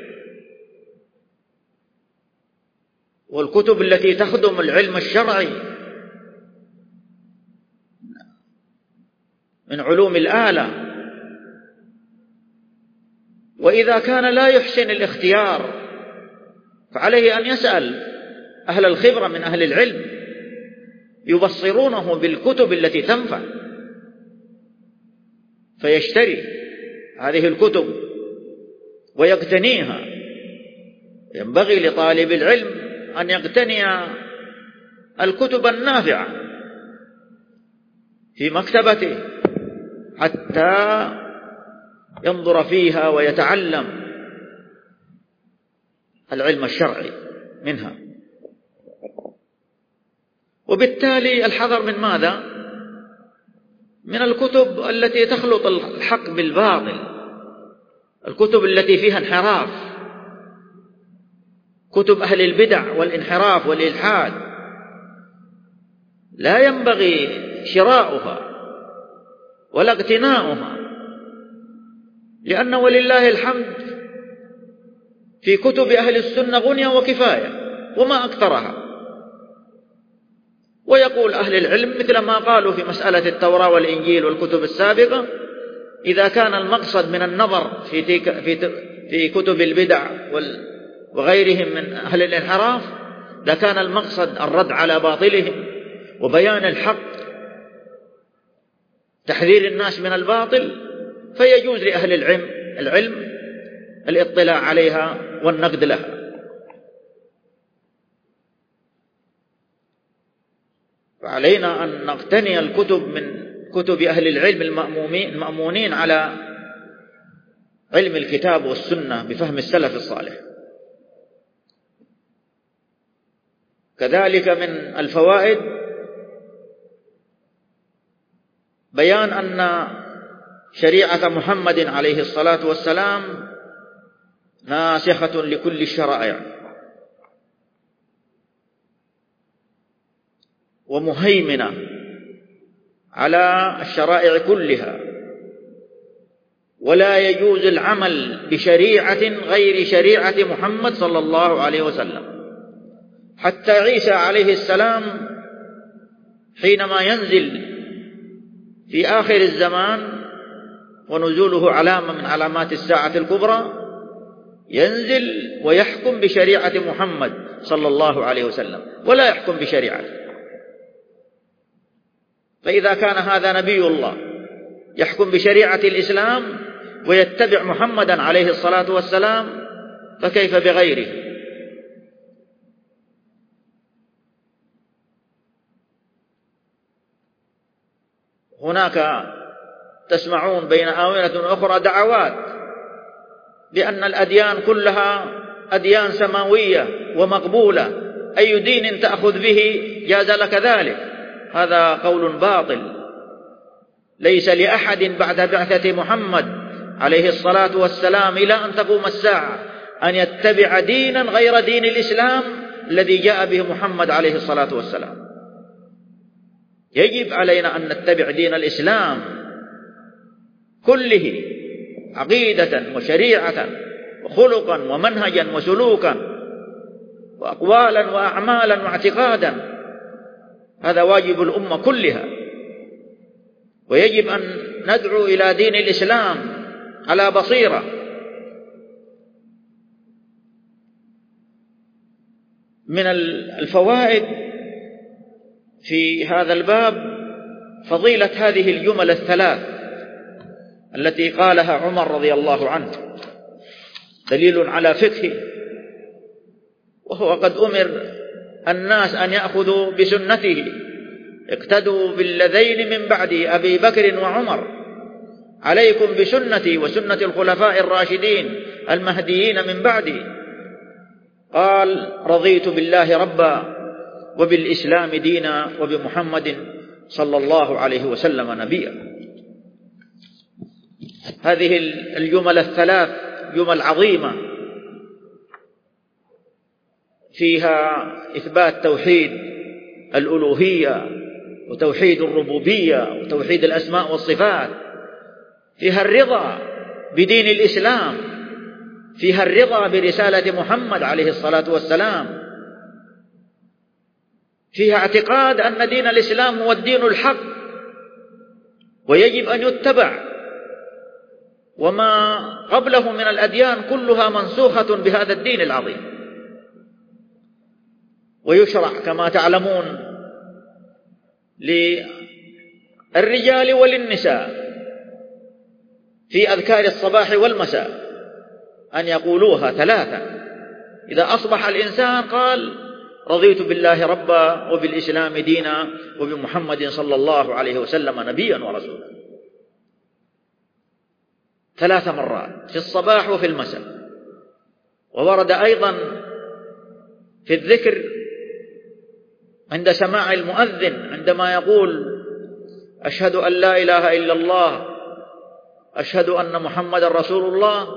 والكتب التي تخدم العلم الشرعي من علوم الآلة. وإذا كان لا يحسن الاختيار فعليه أن يسأل أهل الخبرة من أهل العلم يبصرونه بالكتب التي تنفع، فيشتري هذه الكتب ويقتنيها. ينبغي لطالب العلم أن يقتني الكتب النافعة في مكتبته حتى ينظر فيها ويتعلم العلم الشرعي منها. وبالتالي الحذر من ماذا؟ من الكتب التي تخلط الحق بالباطل، الكتب التي فيها انحراف، كتب أهل البدع والانحراف والإلحاد، لا ينبغي شراؤها ولا اقتناؤها، لأن ولله الحمد في كتب أهل السنة غنية وكفاية وما أكثرها. ويقول أهل العلم مثل ما قالوا في مسألة التوراة والإنجيل والكتب السابقة: إذا كان المقصد من النظر في كتب البدع وغيرهم من أهل الانحراف لكان المقصد الرد على باطلهم وبيان الحق، تحذير الناس من الباطل، فيجوز لأهل العلم الاطلاع عليها والنقد لها. فعلينا أن نقتني الكتب من كتب أهل العلم المأمونين على علم الكتاب والسنة بفهم السلف الصالح. كذلك من الفوائد بيان أن شريعة محمد عليه الصلاة والسلام ناسخة لكل الشرائع ومهيمنة على الشرائع كلها، ولا يجوز العمل بشريعة غير شريعة محمد صلى الله عليه وسلم. حتى عيسى عليه السلام حينما ينزل في آخر الزمان ونزوله علامة من علامات الساعة الكبرى، ينزل ويحكم بشريعة محمد صلى الله عليه وسلم ولا يحكم بشريعته. فإذا كان هذا نبي الله يحكم بشريعة الإسلام ويتبع محمدا عليه الصلاة والسلام، فكيف بغيره؟ هناك تسمعون بين آونة أخرى دعوات بأن الأديان كلها أديان سماوية ومقبولة، أي دين تأخذ به جاز لك ذلك. هذا قول باطل. ليس لأحد بعد بعثة محمد عليه الصلاة والسلام إلى أن تقوم الساعة أن يتبع دينا غير دين الإسلام الذي جاء به محمد عليه الصلاة والسلام. يجب علينا أن نتبع دين الإسلام كله، عقيدة وشريعة وخلقا ومنهجا وسلوكا وأقوالا وأعمالا واعتقادا. هذا واجب الأمة كلها، ويجب أن ندعو إلى دين الإسلام على بصيرة. من الفوائد في هذا الباب فضيلة هذه الجمل الثلاث التي قالها عمر رضي الله عنه، دليل على فقهه، وهو قد أمر الناس أن يأخذوا بسنته، اقتدوا بالذين من بعدي أبي بكر وعمر، عليكم بسنتي وسنة الخلفاء الراشدين المهديين من بعدي. قال: رضيت بالله ربا وبالإسلام دينا وبمحمد صلى الله عليه وسلم نبيا. هذه الجمل الثلاث جمل عظيمة فيها إثبات توحيد الألوهية وتوحيد الربوبية وتوحيد الأسماء والصفات، فيها الرضا بدين الإسلام، فيها الرضا برسالة محمد عليه الصلاة والسلام، فيها اعتقاد أن دين الإسلام هو الدين الحق ويجب أن يتبع، وما قبله من الأديان كلها منسوخة بهذا الدين العظيم. ويشرع كما تعلمون للرجال وللنساء في أذكار الصباح والمساء أن يقولوها 3. إذا أصبح الإنسان قال: رضيت بالله ربا وبالإسلام دينا وبمحمد صلى الله عليه وسلم نبيا ورسولا، 3 مرات في الصباح وفي المساء. وورد أيضا في الذكر عند سماع المؤذن عندما يقول: أشهد أن لا إله إلا الله أشهد أن محمد رسول الله،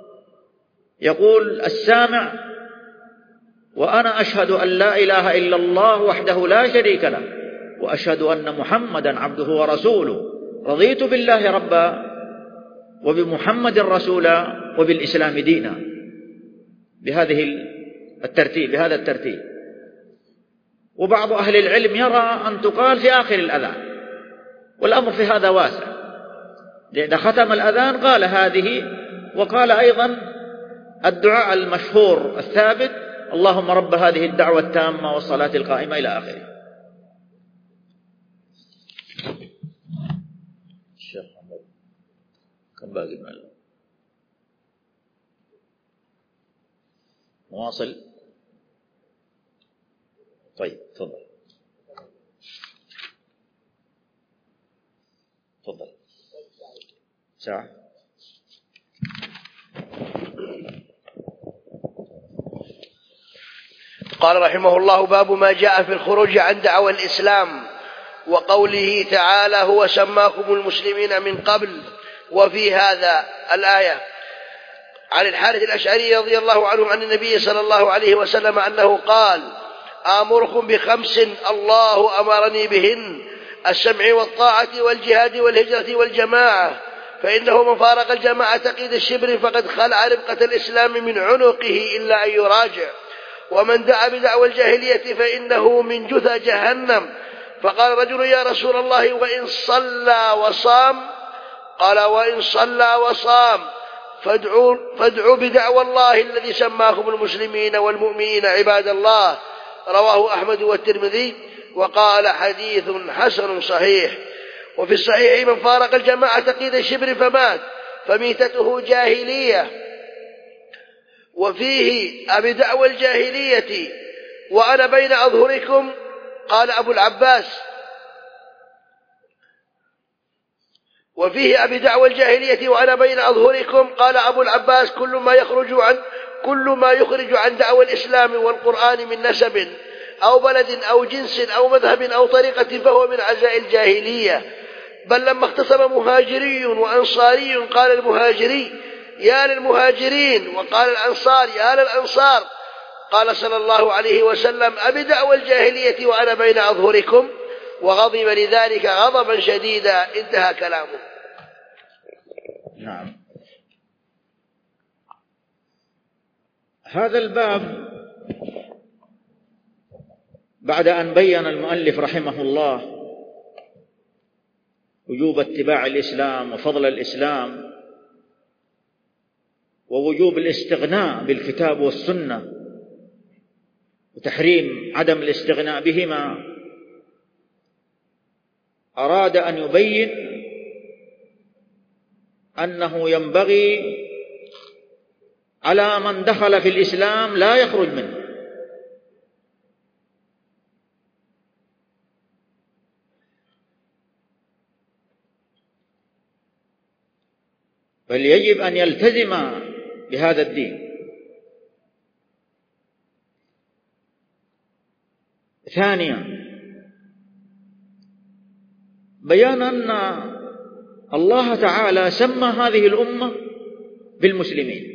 يقول السامع: وأنا أشهد أن لا إله إلا الله وحده لا شريك له وأشهد أن محمدا عبده ورسوله، رضيت بالله ربا وبمحمد رسولا وبالإسلام دينا، بهذا الترتيب. وبعض أهل العلم يرى أن تقال في آخر الأذان، والأمر في هذا واسع، إذا ختم الأذان قال هذه. وقال أيضا الدعاء المشهور الثابت: اللهم رب هذه الدعوة التامة والصلاة القائمة إلى آخره. الشيخ محمد كم باقي المعلومة؟ مواصل؟ طيب تفضل. ساعة. قال رحمه الله: باب ما جاء في الخروج عن دعوى الإسلام، وقوله تعالى: هو سماكم المسلمين من قبل. وفي هذا الآية عن الحارث الأشعري رضي الله عنه عن النبي صلى الله عليه وسلم أنه قال: آمركم ب5 الله أمرني بهن: السمع والطاعة والجهاد والهجرة والجماعة، فإنه من فارق الجماعة قيد الشبر فقد خلع ربقة الإسلام من عنقه إلا أن يراجع، ومن دعا بدعوى الجاهلية فإنه من جثى جهنم. فقال رجل: يا رسول الله، وإن صلى وصام؟ قال: وإن صلى وصام فادعوا بدعوى الله الذي سماكم المسلمين والمؤمنين عباد الله. رواه أحمد والترمذي وقال: حديث حسن صحيح. وفي الصحيح: من فارق الجماعة قيد الشبر فمات فميتته جاهلية. وفيه: أبدعوى الجاهلية وأنا بين أظهركم. قال أبو العباس: وفيه: أبدعوى الجاهلية وأنا بين أظهركم. قال أبو العباس: كل ما يخرج عن دعوى الإسلام والقرآن من نسب أو بلد أو جنس أو مذهب أو طريقة فهو من عزاء الجاهلية. بل لما اختصم مهاجري وأنصاري قال المهاجري: يا للمهاجرين، وقال الأنصار: يا للأنصار. قال صلى الله عليه وسلم: أبدعوى الجاهلية وأنا بين أظهركم. وغضب لذلك غضبا شديدا. انتهى كلامه. نعم. هذا الباب بعد أن بين المؤلف رحمه الله وجوب اتباع الإسلام وفضل الإسلام ووجوب الاستغناء بالكتاب والسنة وتحريم عدم الاستغناء بهما، أراد أن يبين أنه ينبغي على من دخل في الإسلام لا يخرج منه، بل يجب أن يلتزم بهذا الدين. ثانيا: بيان أن الله تعالى سمى هذه الأمة بالمسلمين،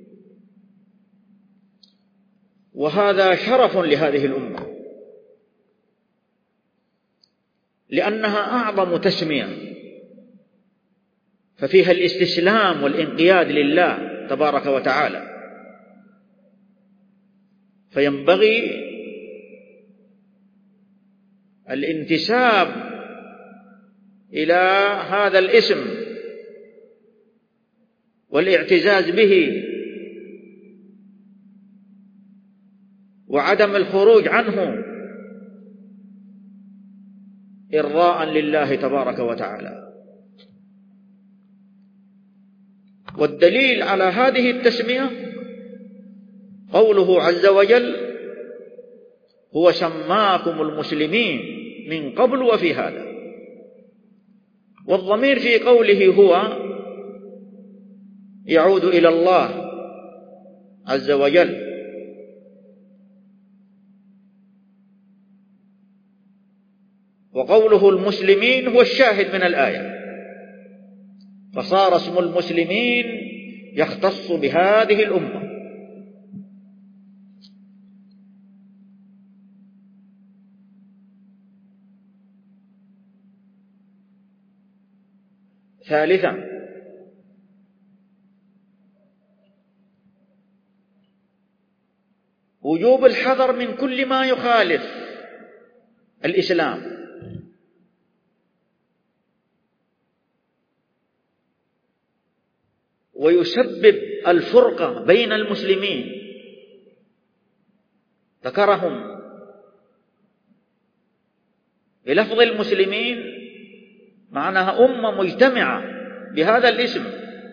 وهذا شرف لهذه الأمة لأنها أعظم تسمية، ففيها الاستسلام والانقياد لله تبارك وتعالى، فينبغي الانتساب إلى هذا الاسم والاعتزاز به وعدم الخروج عنه إرضاء لله تبارك وتعالى. والدليل على هذه التسمية قوله عز وجل: هو سماكم المسلمين من قبل وفي هذا. والضمير في قوله هو يعود إلى الله عز وجل، وقوله المسلمين هو الشاهد من الآية، فصار اسم المسلمين يختص بهذه الأمة. ثالثا، وجوب الحذر من كل ما يخالف الإسلام ويسبب الفرقة بين المسلمين. ذكرهم بلفظ المسلمين معناها أمة مجتمعة بهذا الاسم.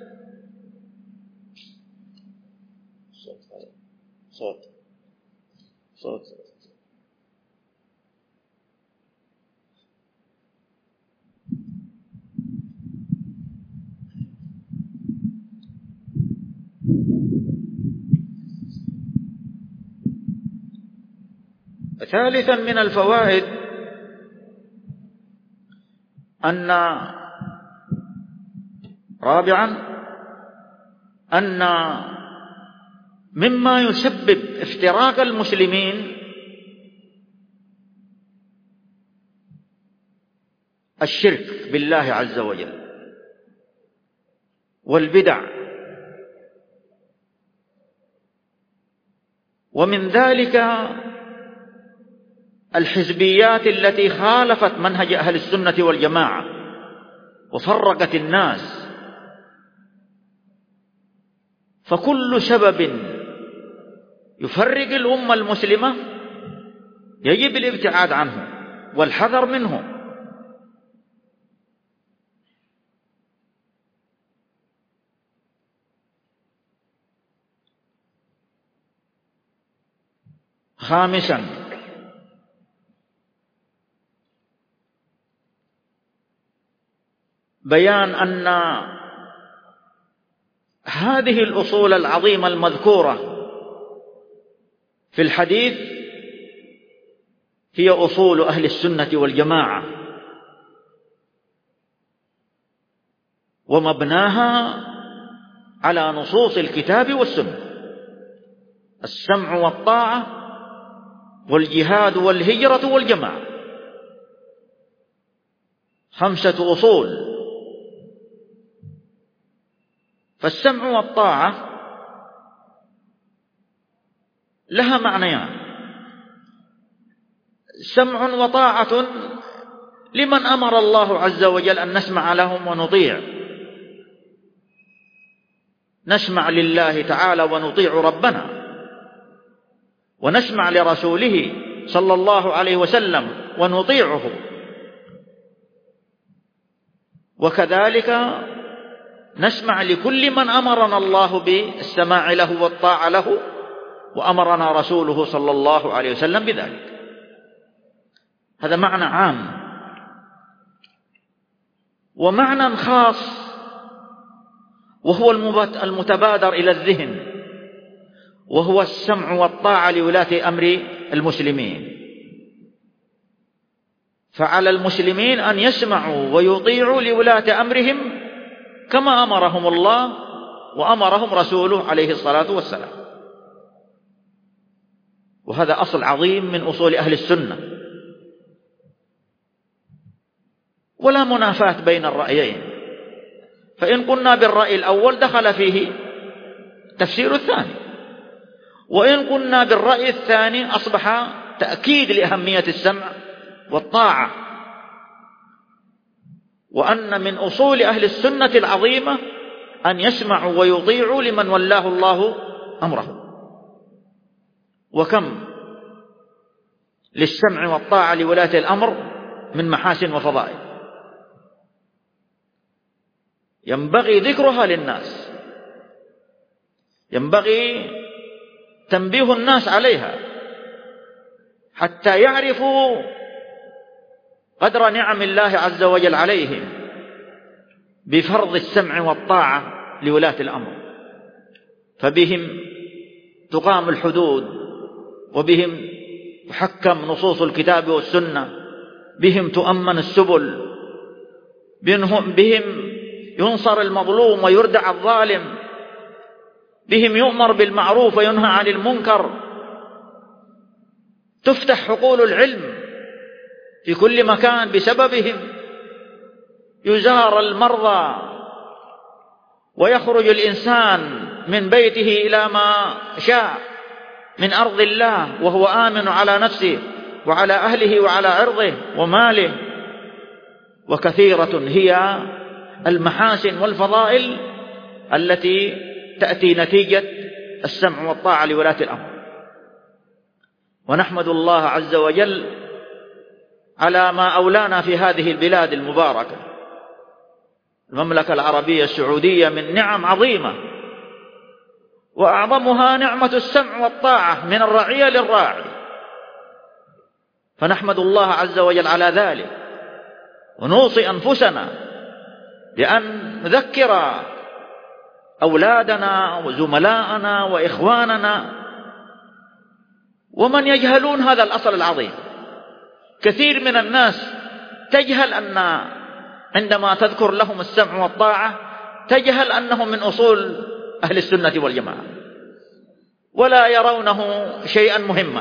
صوت ثالثا من الفوائد رابعا أن مما يسبب افتراق المسلمين الشرك بالله عز وجل والبدع، ومن ذلك الحزبيات التي خالفت منهج أهل السنة والجماعة وفرقت الناس. فكل سبب يفرق الأمة المسلمة يجب الابتعاد عنه والحذر منه. خامسا، بيان أن هذه الأصول العظيمة المذكورة في الحديث هي أصول أهل السنة والجماعة، ومبناها على نصوص الكتاب والسنة: السمع والطاعة والجهاد والهجرة والجماعة. 5 أصول. فالسمع والطاعة لها معنيان: سمع وطاعة لمن أمر الله عز وجل أن نسمع لهم ونطيع، نسمع لله تعالى ونطيع ربنا، ونسمع لرسوله صلى الله عليه وسلم ونطيعه، وكذلك نسمع لكل من أمرنا الله بالسماع له والطاعة له، وأمرنا رسوله صلى الله عليه وسلم بذلك. هذا معنى عام. ومعنى خاص وهو المتبادر إلى الذهن، وهو السمع والطاعة لولاة أمر المسلمين. فعلى المسلمين أن يسمعوا ويطيعوا لولاة أمرهم كما أمرهم الله وأمرهم رسوله عليه الصلاة والسلام. وهذا أصل عظيم من أصول أهل السنة، ولا منافاة بين الرأيين، فإن قلنا بالرأي الأول دخل فيه تفسير الثاني، وإن قلنا بالرأي الثاني أصبح تأكيد لأهمية السمع والطاعة، وأن من أصول أهل السنة العظيمة أن يسمعوا ويطيعوا لمن ولاه الله أمره. وكم للسمع والطاعة لولاة الأمر من محاسن وفضائل ينبغي ذكرها للناس، ينبغي تنبيه الناس عليها حتى يعرفوا قدر نعم الله عز وجل عليهم بفرض السمع والطاعة لولاة الأمر، فبهم تقام الحدود، وبهم تحكم نصوص الكتاب والسنة، بهم تؤمن السبل، بهم ينصر المظلوم ويردع الظالم، بهم يؤمر بالمعروف وينهى عن المنكر، تفتح حقول العلم في كل مكان بسببهم، يزار المرضى ويخرج الإنسان من بيته إلى ما شاء من أرض الله وهو آمن على نفسه وعلى أهله وعلى عرضه وماله. وكثيرة هي المحاسن والفضائل التي تأتي نتيجة السمع والطاعة لولاة الأمر. ونحمد الله عز وجل على ما أولانا في هذه البلاد المباركة المملكة العربية السعودية من نعم عظيمة، وأعظمها نعمة السمع والطاعة من الرعية للراعي، فنحمد الله عز وجل على ذلك، ونوصي أنفسنا بأن نذكر أولادنا وزملاءنا وإخواننا ومن يجهلون هذا الأصل العظيم. كثير من الناس تجهل أن عندما تذكر لهم السمع والطاعة تجهل أنه من أصول أهل السنة والجماعة، ولا يرونه شيئا مهما.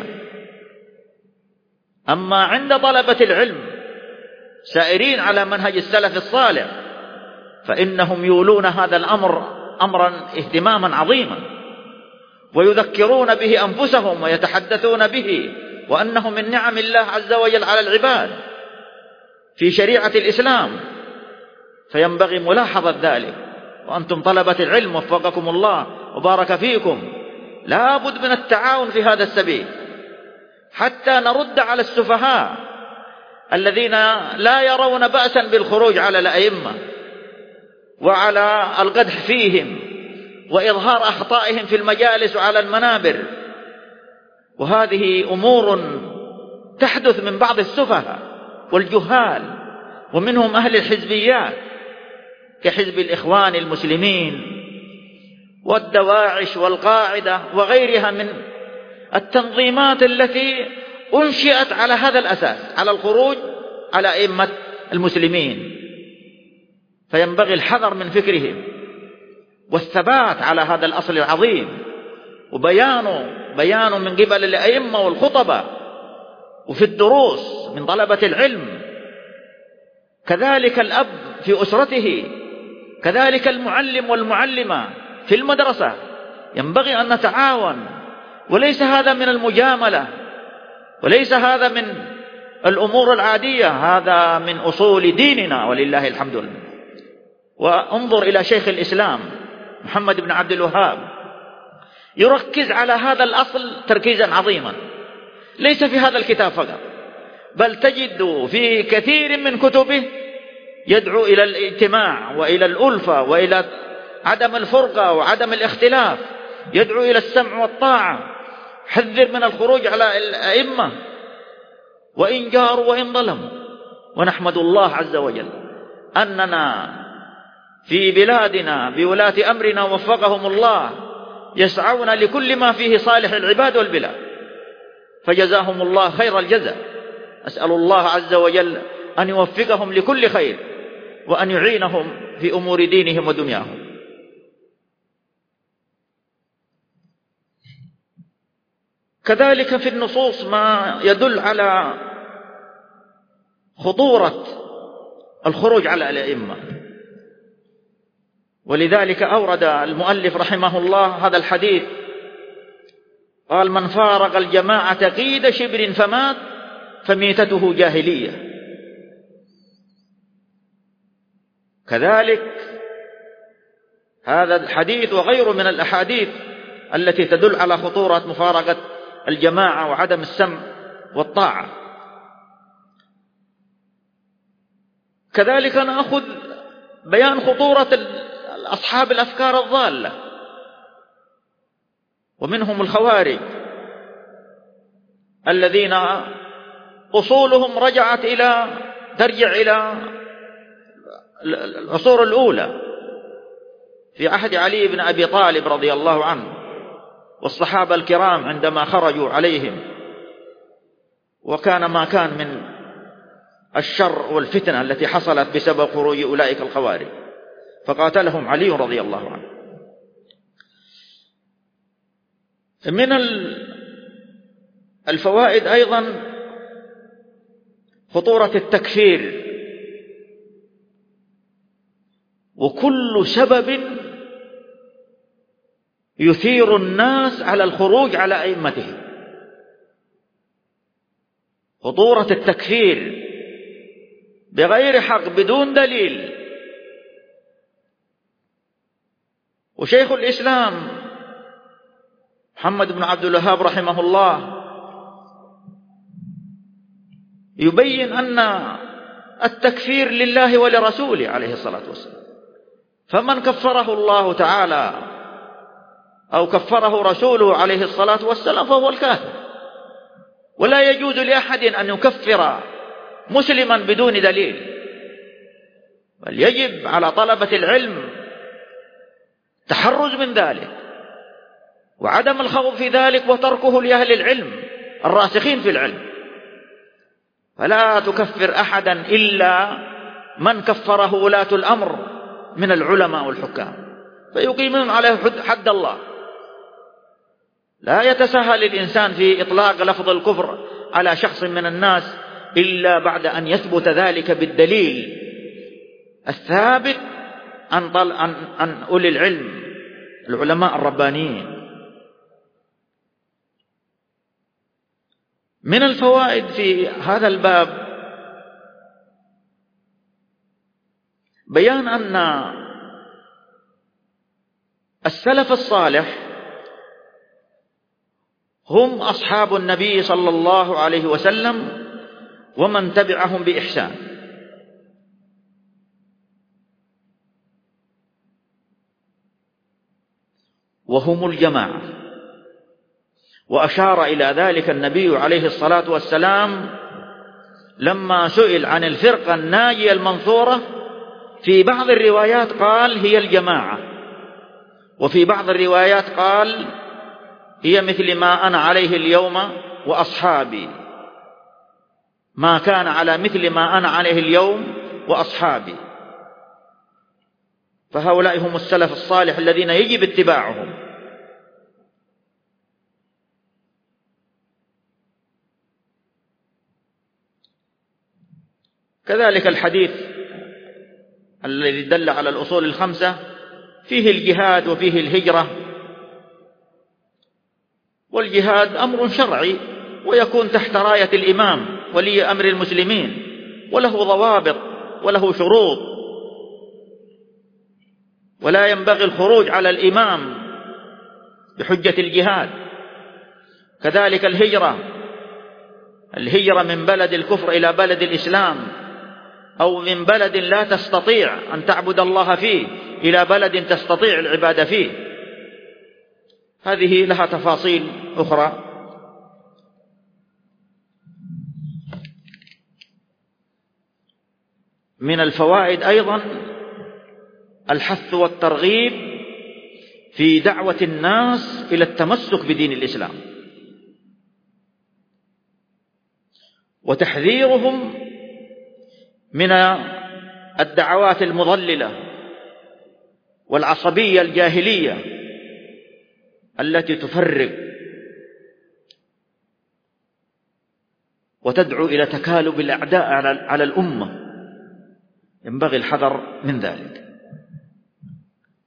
أما عند طلبة العلم سائرين على منهج السلف الصالح فإنهم يولون هذا الأمر أمرا اهتماما عظيما، ويذكرون به أنفسهم ويتحدثون به، وأنه من نعم الله عز وجل على العباد في شريعة الإسلام، فينبغي ملاحظة ذلك. وأنتم طلبة العلم وفقكم الله وبارك فيكم لا بد من التعاون في هذا السبيل حتى نرد على السفهاء الذين لا يرون بأسا بالخروج على الأئمة وعلى القدح فيهم وإظهار أخطائهم في المجالس وعلى المنابر. وهذه أمور تحدث من بعض السفهاء والجهال، ومنهم أهل الحزبيات كحزب الإخوان المسلمين والدواعش والقاعدة وغيرها من التنظيمات التي أنشئت على هذا الأساس، على الخروج على أئمة المسلمين. فينبغي الحذر من فكرهم والثبات على هذا الأصل العظيم، وبيانه من قبل الأئمة والخطبة وفي الدروس من طلبة العلم، كذلك الأب في أسرته، كذلك المعلم والمعلمة في المدرسة. ينبغي أن نتعاون، وليس هذا من المجاملة، وليس هذا من الأمور العادية، هذا من أصول ديننا ولله الحمد لله. وانظر إلى شيخ الإسلام محمد بن عبد الوهاب يركز على هذا الأصل تركيزا عظيما، ليس في هذا الكتاب فقط، بل تجد في كثير من كتبه يدعو إلى الاجتماع وإلى الألفة وإلى عدم الفرقة وعدم الاختلاف، يدعو إلى السمع والطاعة، حذر من الخروج على الأئمة وإن جاروا وإن ظلموا. ونحمد الله عز وجل أننا في بلادنا بولاة أمرنا وفقهم الله يسعون لكل ما فيه صالح العباد والبلاد، فجزاهم الله خير الجزاء. أسأل الله عز وجل أن يوفقهم لكل خير وأن يعينهم في أمور دينهم ودنياهم. كذلك في النصوص ما يدل على خطورة الخروج على الأئمة، ولذلك أورد المؤلف رحمه الله هذا الحديث، قال: من فارق الجماعة قيد شبر فمات فميتته جاهلية. كذلك هذا الحديث وغيره من الأحاديث التي تدل على خطورة مفارقة الجماعة وعدم السمع والطاعة. كذلك نأخذ بيان خطورة أصحاب الأفكار الضالة، ومنهم الخوارج الذين أصولهم ترجع إلى العصور الأولى في عهد علي بن أبي طالب رضي الله عنه والصحابة الكرام عندما خرجوا عليهم، وكان ما كان من الشر والفتنة التي حصلت بسبب خروج أولئك الخوارج، فقاتلهم علي رضي الله عنه. من الفوائد أيضا خطورة التكفير، وكل سبب يثير الناس على الخروج على أئمتهم. خطورة التكفير بغير حق بدون دليل. وشيخ الإسلام محمد بن عبد الوهاب رحمه الله يبين أن التكفير لله ولرسوله عليه الصلاة والسلام، فمن كفره الله تعالى أو كفره رسوله عليه الصلاة والسلام فهو الكافر. ولا يجوز لأحد أن يكفر مسلما بدون دليل، بل يجب على طلبة العلم تحرز من ذلك وعدم الخوض في ذلك وتركه لأهل العلم الراسخين في العلم. فلا تكفر أحدا إلا من كفره ولاة الأمر من العلماء والحكام، فيقيمون عليه حد الله. لا يتساهل الإنسان في إطلاق لفظ الكفر على شخص من الناس إلا بعد أن يثبت ذلك بالدليل الثابت عن أولي العلم العلماء الربانيين. من الفوائد في هذا الباب بيان أن السلف الصالح هم أصحاب النبي صلى الله عليه وسلم ومن تبعهم بإحسان، وهم الجماعة. وأشار إلى ذلك النبي عليه الصلاة والسلام لما سئل عن الفرقة الناجية المنصورة، في بعض الروايات قال هي الجماعة، وفي بعض الروايات قال هي مثل ما أنا عليه اليوم وأصحابي، ما كان على مثل ما أنا عليه اليوم وأصحابي. فهؤلاء هم السلف الصالح الذين يجب اتباعهم. كذلك الحديث الذي دل على الأصول الخمسة فيه الجهاد وفيه الهجرة. والجهاد أمر شرعي ويكون تحت راية الإمام ولي أمر المسلمين، وله ضوابط وله شروط، ولا ينبغي الخروج على الإمام بحجة الجهاد. كذلك الهجرة من بلد الكفر إلى بلد الإسلام، أو من بلد لا تستطيع أن تعبد الله فيه إلى بلد تستطيع العبادة فيه، هذه لها تفاصيل أخرى. من الفوائد أيضا الحث والترغيب في دعوة الناس إلى التمسك بدين الإسلام، وتحذيرهم من الدعوات المضللة والعصبية الجاهلية التي تفرق وتدعو إلى تكالب الأعداء على الأمة، ينبغي الحذر من ذلك.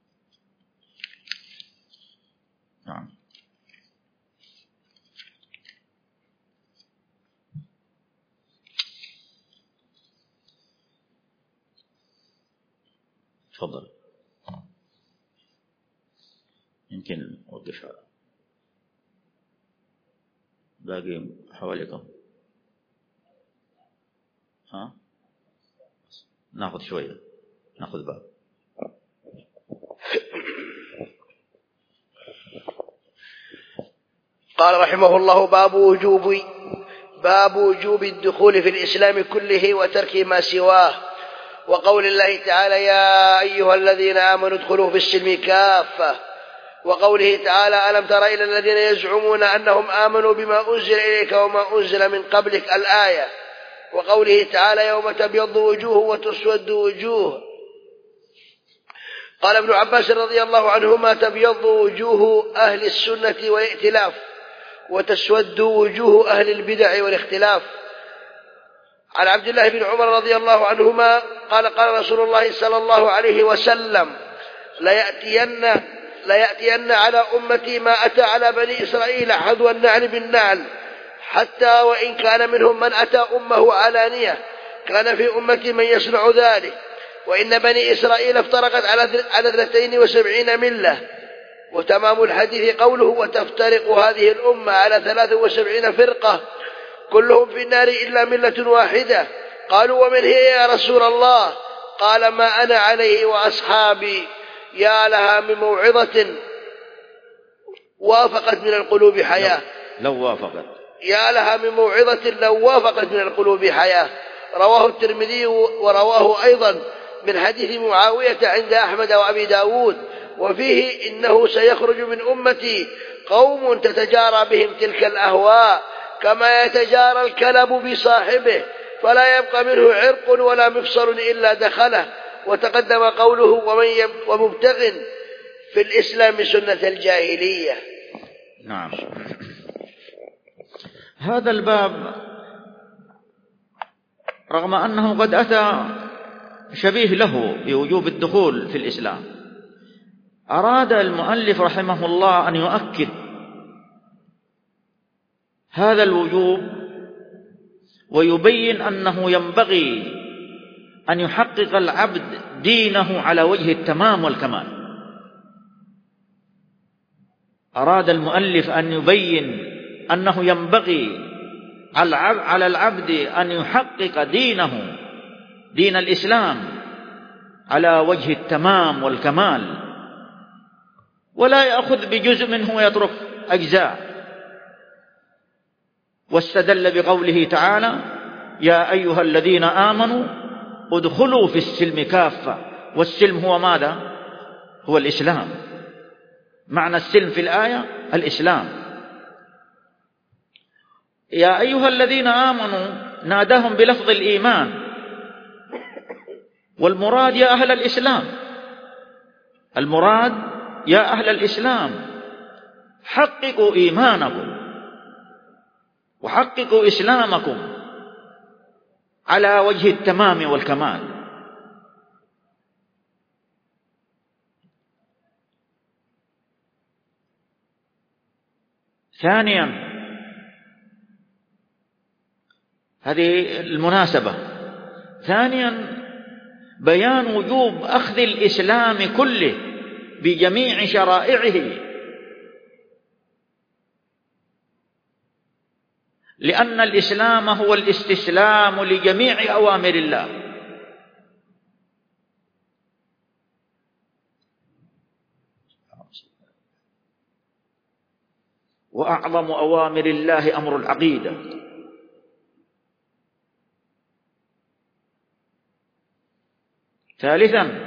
تفضل. يمكن وقف باقي حوالي كم؟ ناخذ شوية، ناخذ باب. قال رحمه الله: باب وجوب الدخول في الإسلام كله وترك ما سواه، وقول الله تعالى: يا أيها الذين آمنوا ادخلوا في السلم كافة، وقوله تعالى: ألم تر إلى الذين يزعمون أنهم آمنوا بما أنزل إليك وما أنزل من قبلك، الآية، وقوله تعالى: يوم تبيض وجوه وتسود وجوه. قال ابن عباس رضي الله عنهما: تبيض وجوه أهل السنة والائتلاف، وتسود وجوه أهل البدع والاختلاف. عن عبد الله بن عمر رضي الله عنهما قال: قال رسول الله صلى الله عليه وسلم: ليأتين على أمتي ما أتى على بني إسرائيل حذو النعل بالنعل، حتى وإن كان منهم من أتى أمه علانية كان في أمتي من يصنع ذلك، وإن بني إسرائيل افترقت على 72 ملة. وتمام الحديث قوله: وتفترق هذه الأمة على 73 فرقة كلهم في النار إلا ملة واحدة. قالوا: ومن هي يا رسول الله؟ قال: ما أنا عليه وأصحابي. يا لها من موعظة وافقت من القلوب حياة. يا لها من موعظة لو وافقت من القلوب حياة. رواه الترمذي ورواه أيضا من حديث معاوية عند أحمد وأبي داود، وفيه: إنه سيخرج من أمتي قوم تتجارى بهم تلك الأهواء كما يتجارى الكلب بصاحبه، فلا يبقى منه عرق ولا مفصل إلا دخله. وتقدم قوله: ومبتغ في الإسلام سنة الجاهلية. نعم. هذا الباب رغم أنه قد أتى شبيه له بوجوب الدخول في الإسلام، أراد المؤلف رحمه الله أن يؤكد هذا الوجوب ويبين أنه ينبغي أن يحقق العبد دينه على وجه التمام والكمال. أراد المؤلف أن يبين أنه ينبغي على العبد أن يحقق دينه، دين الإسلام، على وجه التمام والكمال، ولا يأخذ بجزء منه ويترك أجزاء. واستدل بقوله تعالى: يا أيها الذين آمنوا ادخلوا في السلم كافة. والسلم هو ماذا؟ هو الإسلام. معنى السلم في الآية الإسلام. يا أيها الذين آمنوا ناداهم بلفظ الإيمان، والمراد يا أهل الإسلام، المراد يا أهل الإسلام حققوا إيمانكم وحققوا إسلامكم على وجه التمام والكمال. ثانيا، هذه المناسبة، ثانيا بيان وجوب أخذ الإسلام كله بجميع شرائعه، لأن الإسلام هو الاستسلام لجميع أوامر الله. وأعظم أوامر الله أمر العقيدة. ثالثا،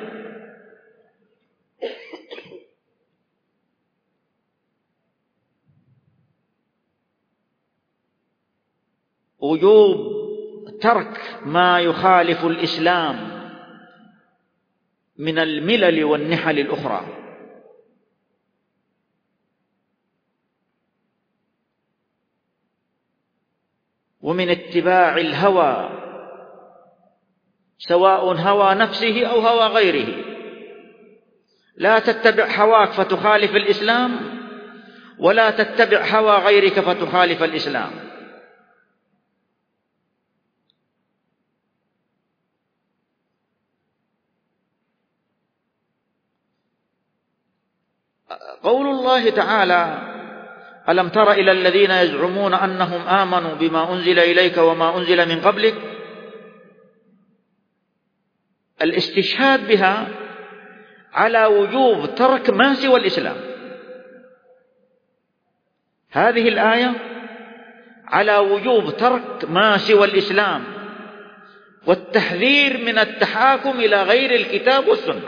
وجوب ترك ما يخالف الإسلام من الملل والنحل الأخرى. ومن اتباع الهوى، سواء هوى نفسه أو هوى غيره. لا تتبع هواك فتخالف الإسلام، ولا تتبع هوى غيرك فتخالف الإسلام. قول الله تعالى: ألم تر إلى الذين يزعمون أنهم آمنوا بما أنزل إليك وما أنزل من قبلك، الاستشهاد بها على وجوب ترك ما سوى الإسلام. هذه الآية على وجوب ترك ما سوى الإسلام والتحذير من التحاكم إلى غير الكتاب والسنة.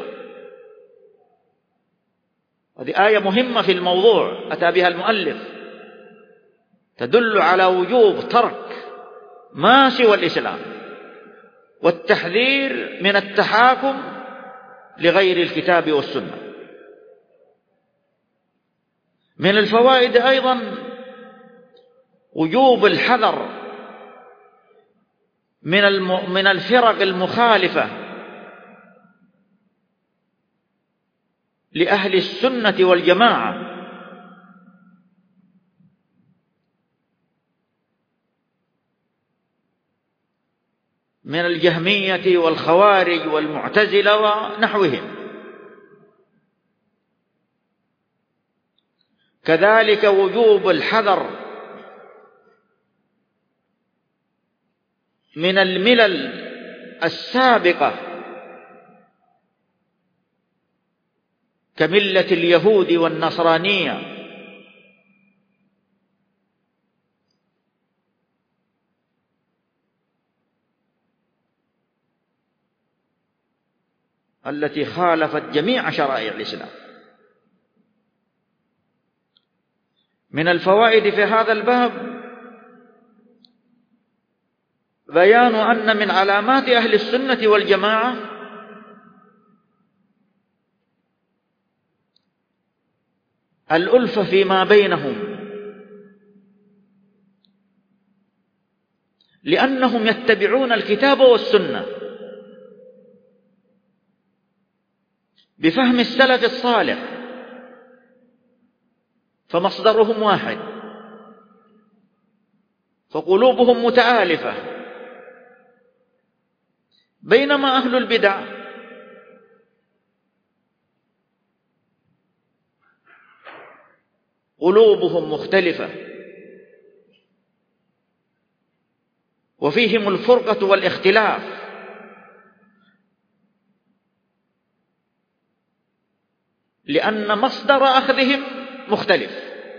هذه آية مهمة في الموضوع أتى بها المؤلف، تدل على وجوب ترك ما سوى الإسلام والتحذير من التحاكم لغير الكتاب والسنة. من الفوائد أيضا وجوب الحذر من الفرق المخالفة لأهل السنة والجماعة، من الجهمية والخوارج والمعتزلة ونحوهم. كذلك وجوب الحذر من الملل السابقة كملة اليهود والنصرانية، التي خالفت جميع شرائع الإسلام. من الفوائد في هذا الباب بيان أن من علامات أهل السنة والجماعة الألفة فيما بينهم، لأنهم يتبعون الكتاب والسنة بفهم السلف الصالح، فمصدرهم واحد، فقلوبهم متآلفة. بينما أهل البدع قلوبهم مختلفة وفيهم الفرقة والاختلاف، لأن مصدر أخذهم مختلف،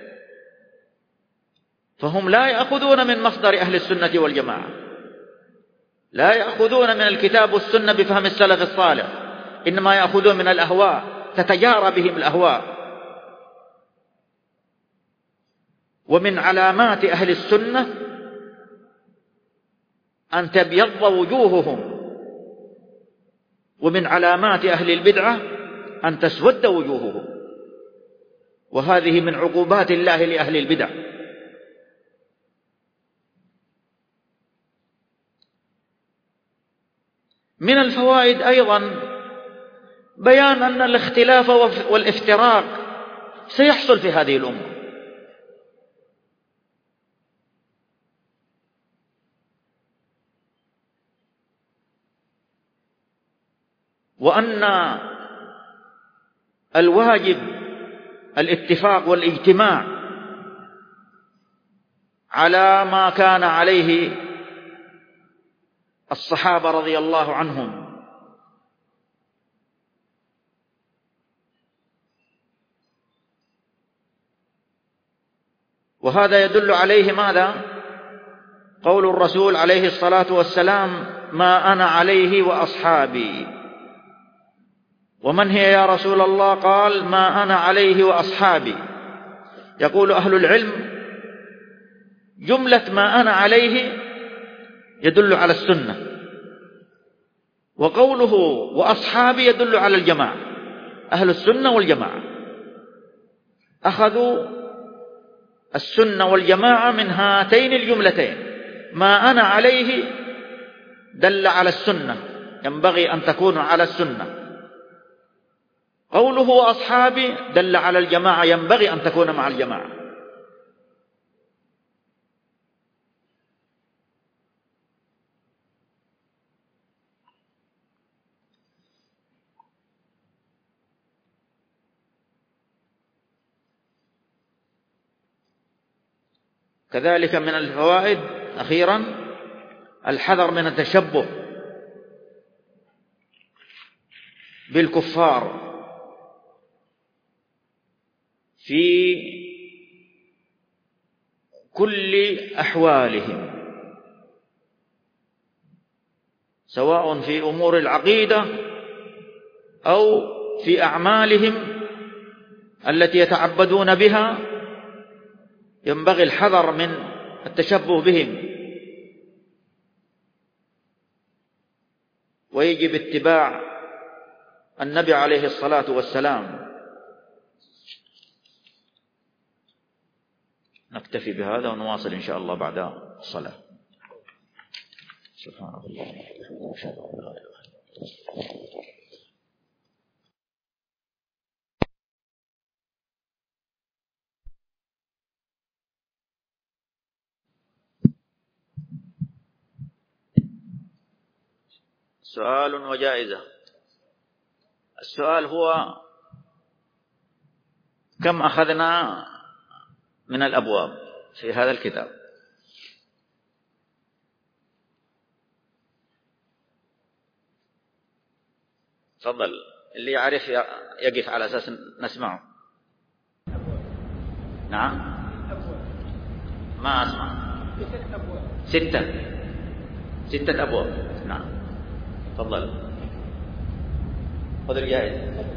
فهم لا يأخذون من مصدر أهل السنة والجماعة، لا يأخذون من الكتاب والسنة بفهم السلف الصالح، إنما يأخذون من الأهواء، تتجارى بهم الأهواء. ومن علامات أهل السنة أن تبيض وجوههم، ومن علامات أهل البدعة أن تسود وجوههم، وهذه من عقوبات الله لأهل البدع. من الفوائد أيضا بيان أن الاختلاف والافتراق سيحصل في هذه الأمة، وأن الواجب الاتفاق والاجتماع على ما كان عليه الصحابة رضي الله عنهم. وهذا يدل عليه ماذا؟ قول الرسول عليه الصلاة والسلام: ما أنا عليه وأصحابي. ومن هي يا رسول الله؟ قال: ما أنا عليه وأصحابي. يقول أهل العلم: جملة ما أنا عليه يدل على السنة، وقوله وأصحابي يدل على الجماعة. أهل السنة والجماعة أخذوا السنة والجماعة من هاتين الجملتين. ما أنا عليه دل على السنة، ينبغي أن تكون على السنة. قوله وأصحابي دل على الجماعة، ينبغي أن تكون مع الجماعة. كذلك من الفوائد أخيرا الحذر من التشبه بالكفار في كل أحوالهم، سواء في أمور العقيدة أو في أعمالهم التي يتعبدون بها، ينبغي الحذر من التشبه بهم، ويجب اتباع النبي عليه الصلاة والسلام. نكتفي بهذا ونواصل إن شاء الله بعد الصلاة. سبحان الله. سؤال وجائزة. السؤال هو: كم أخذنا من الأبواب في هذا الكتاب؟ تفضل، اللي يعرف يقف على أساس نسمعه. نعم، ما أسمع. 6 أبواب. نعم، تفضل. خذ الجائزة.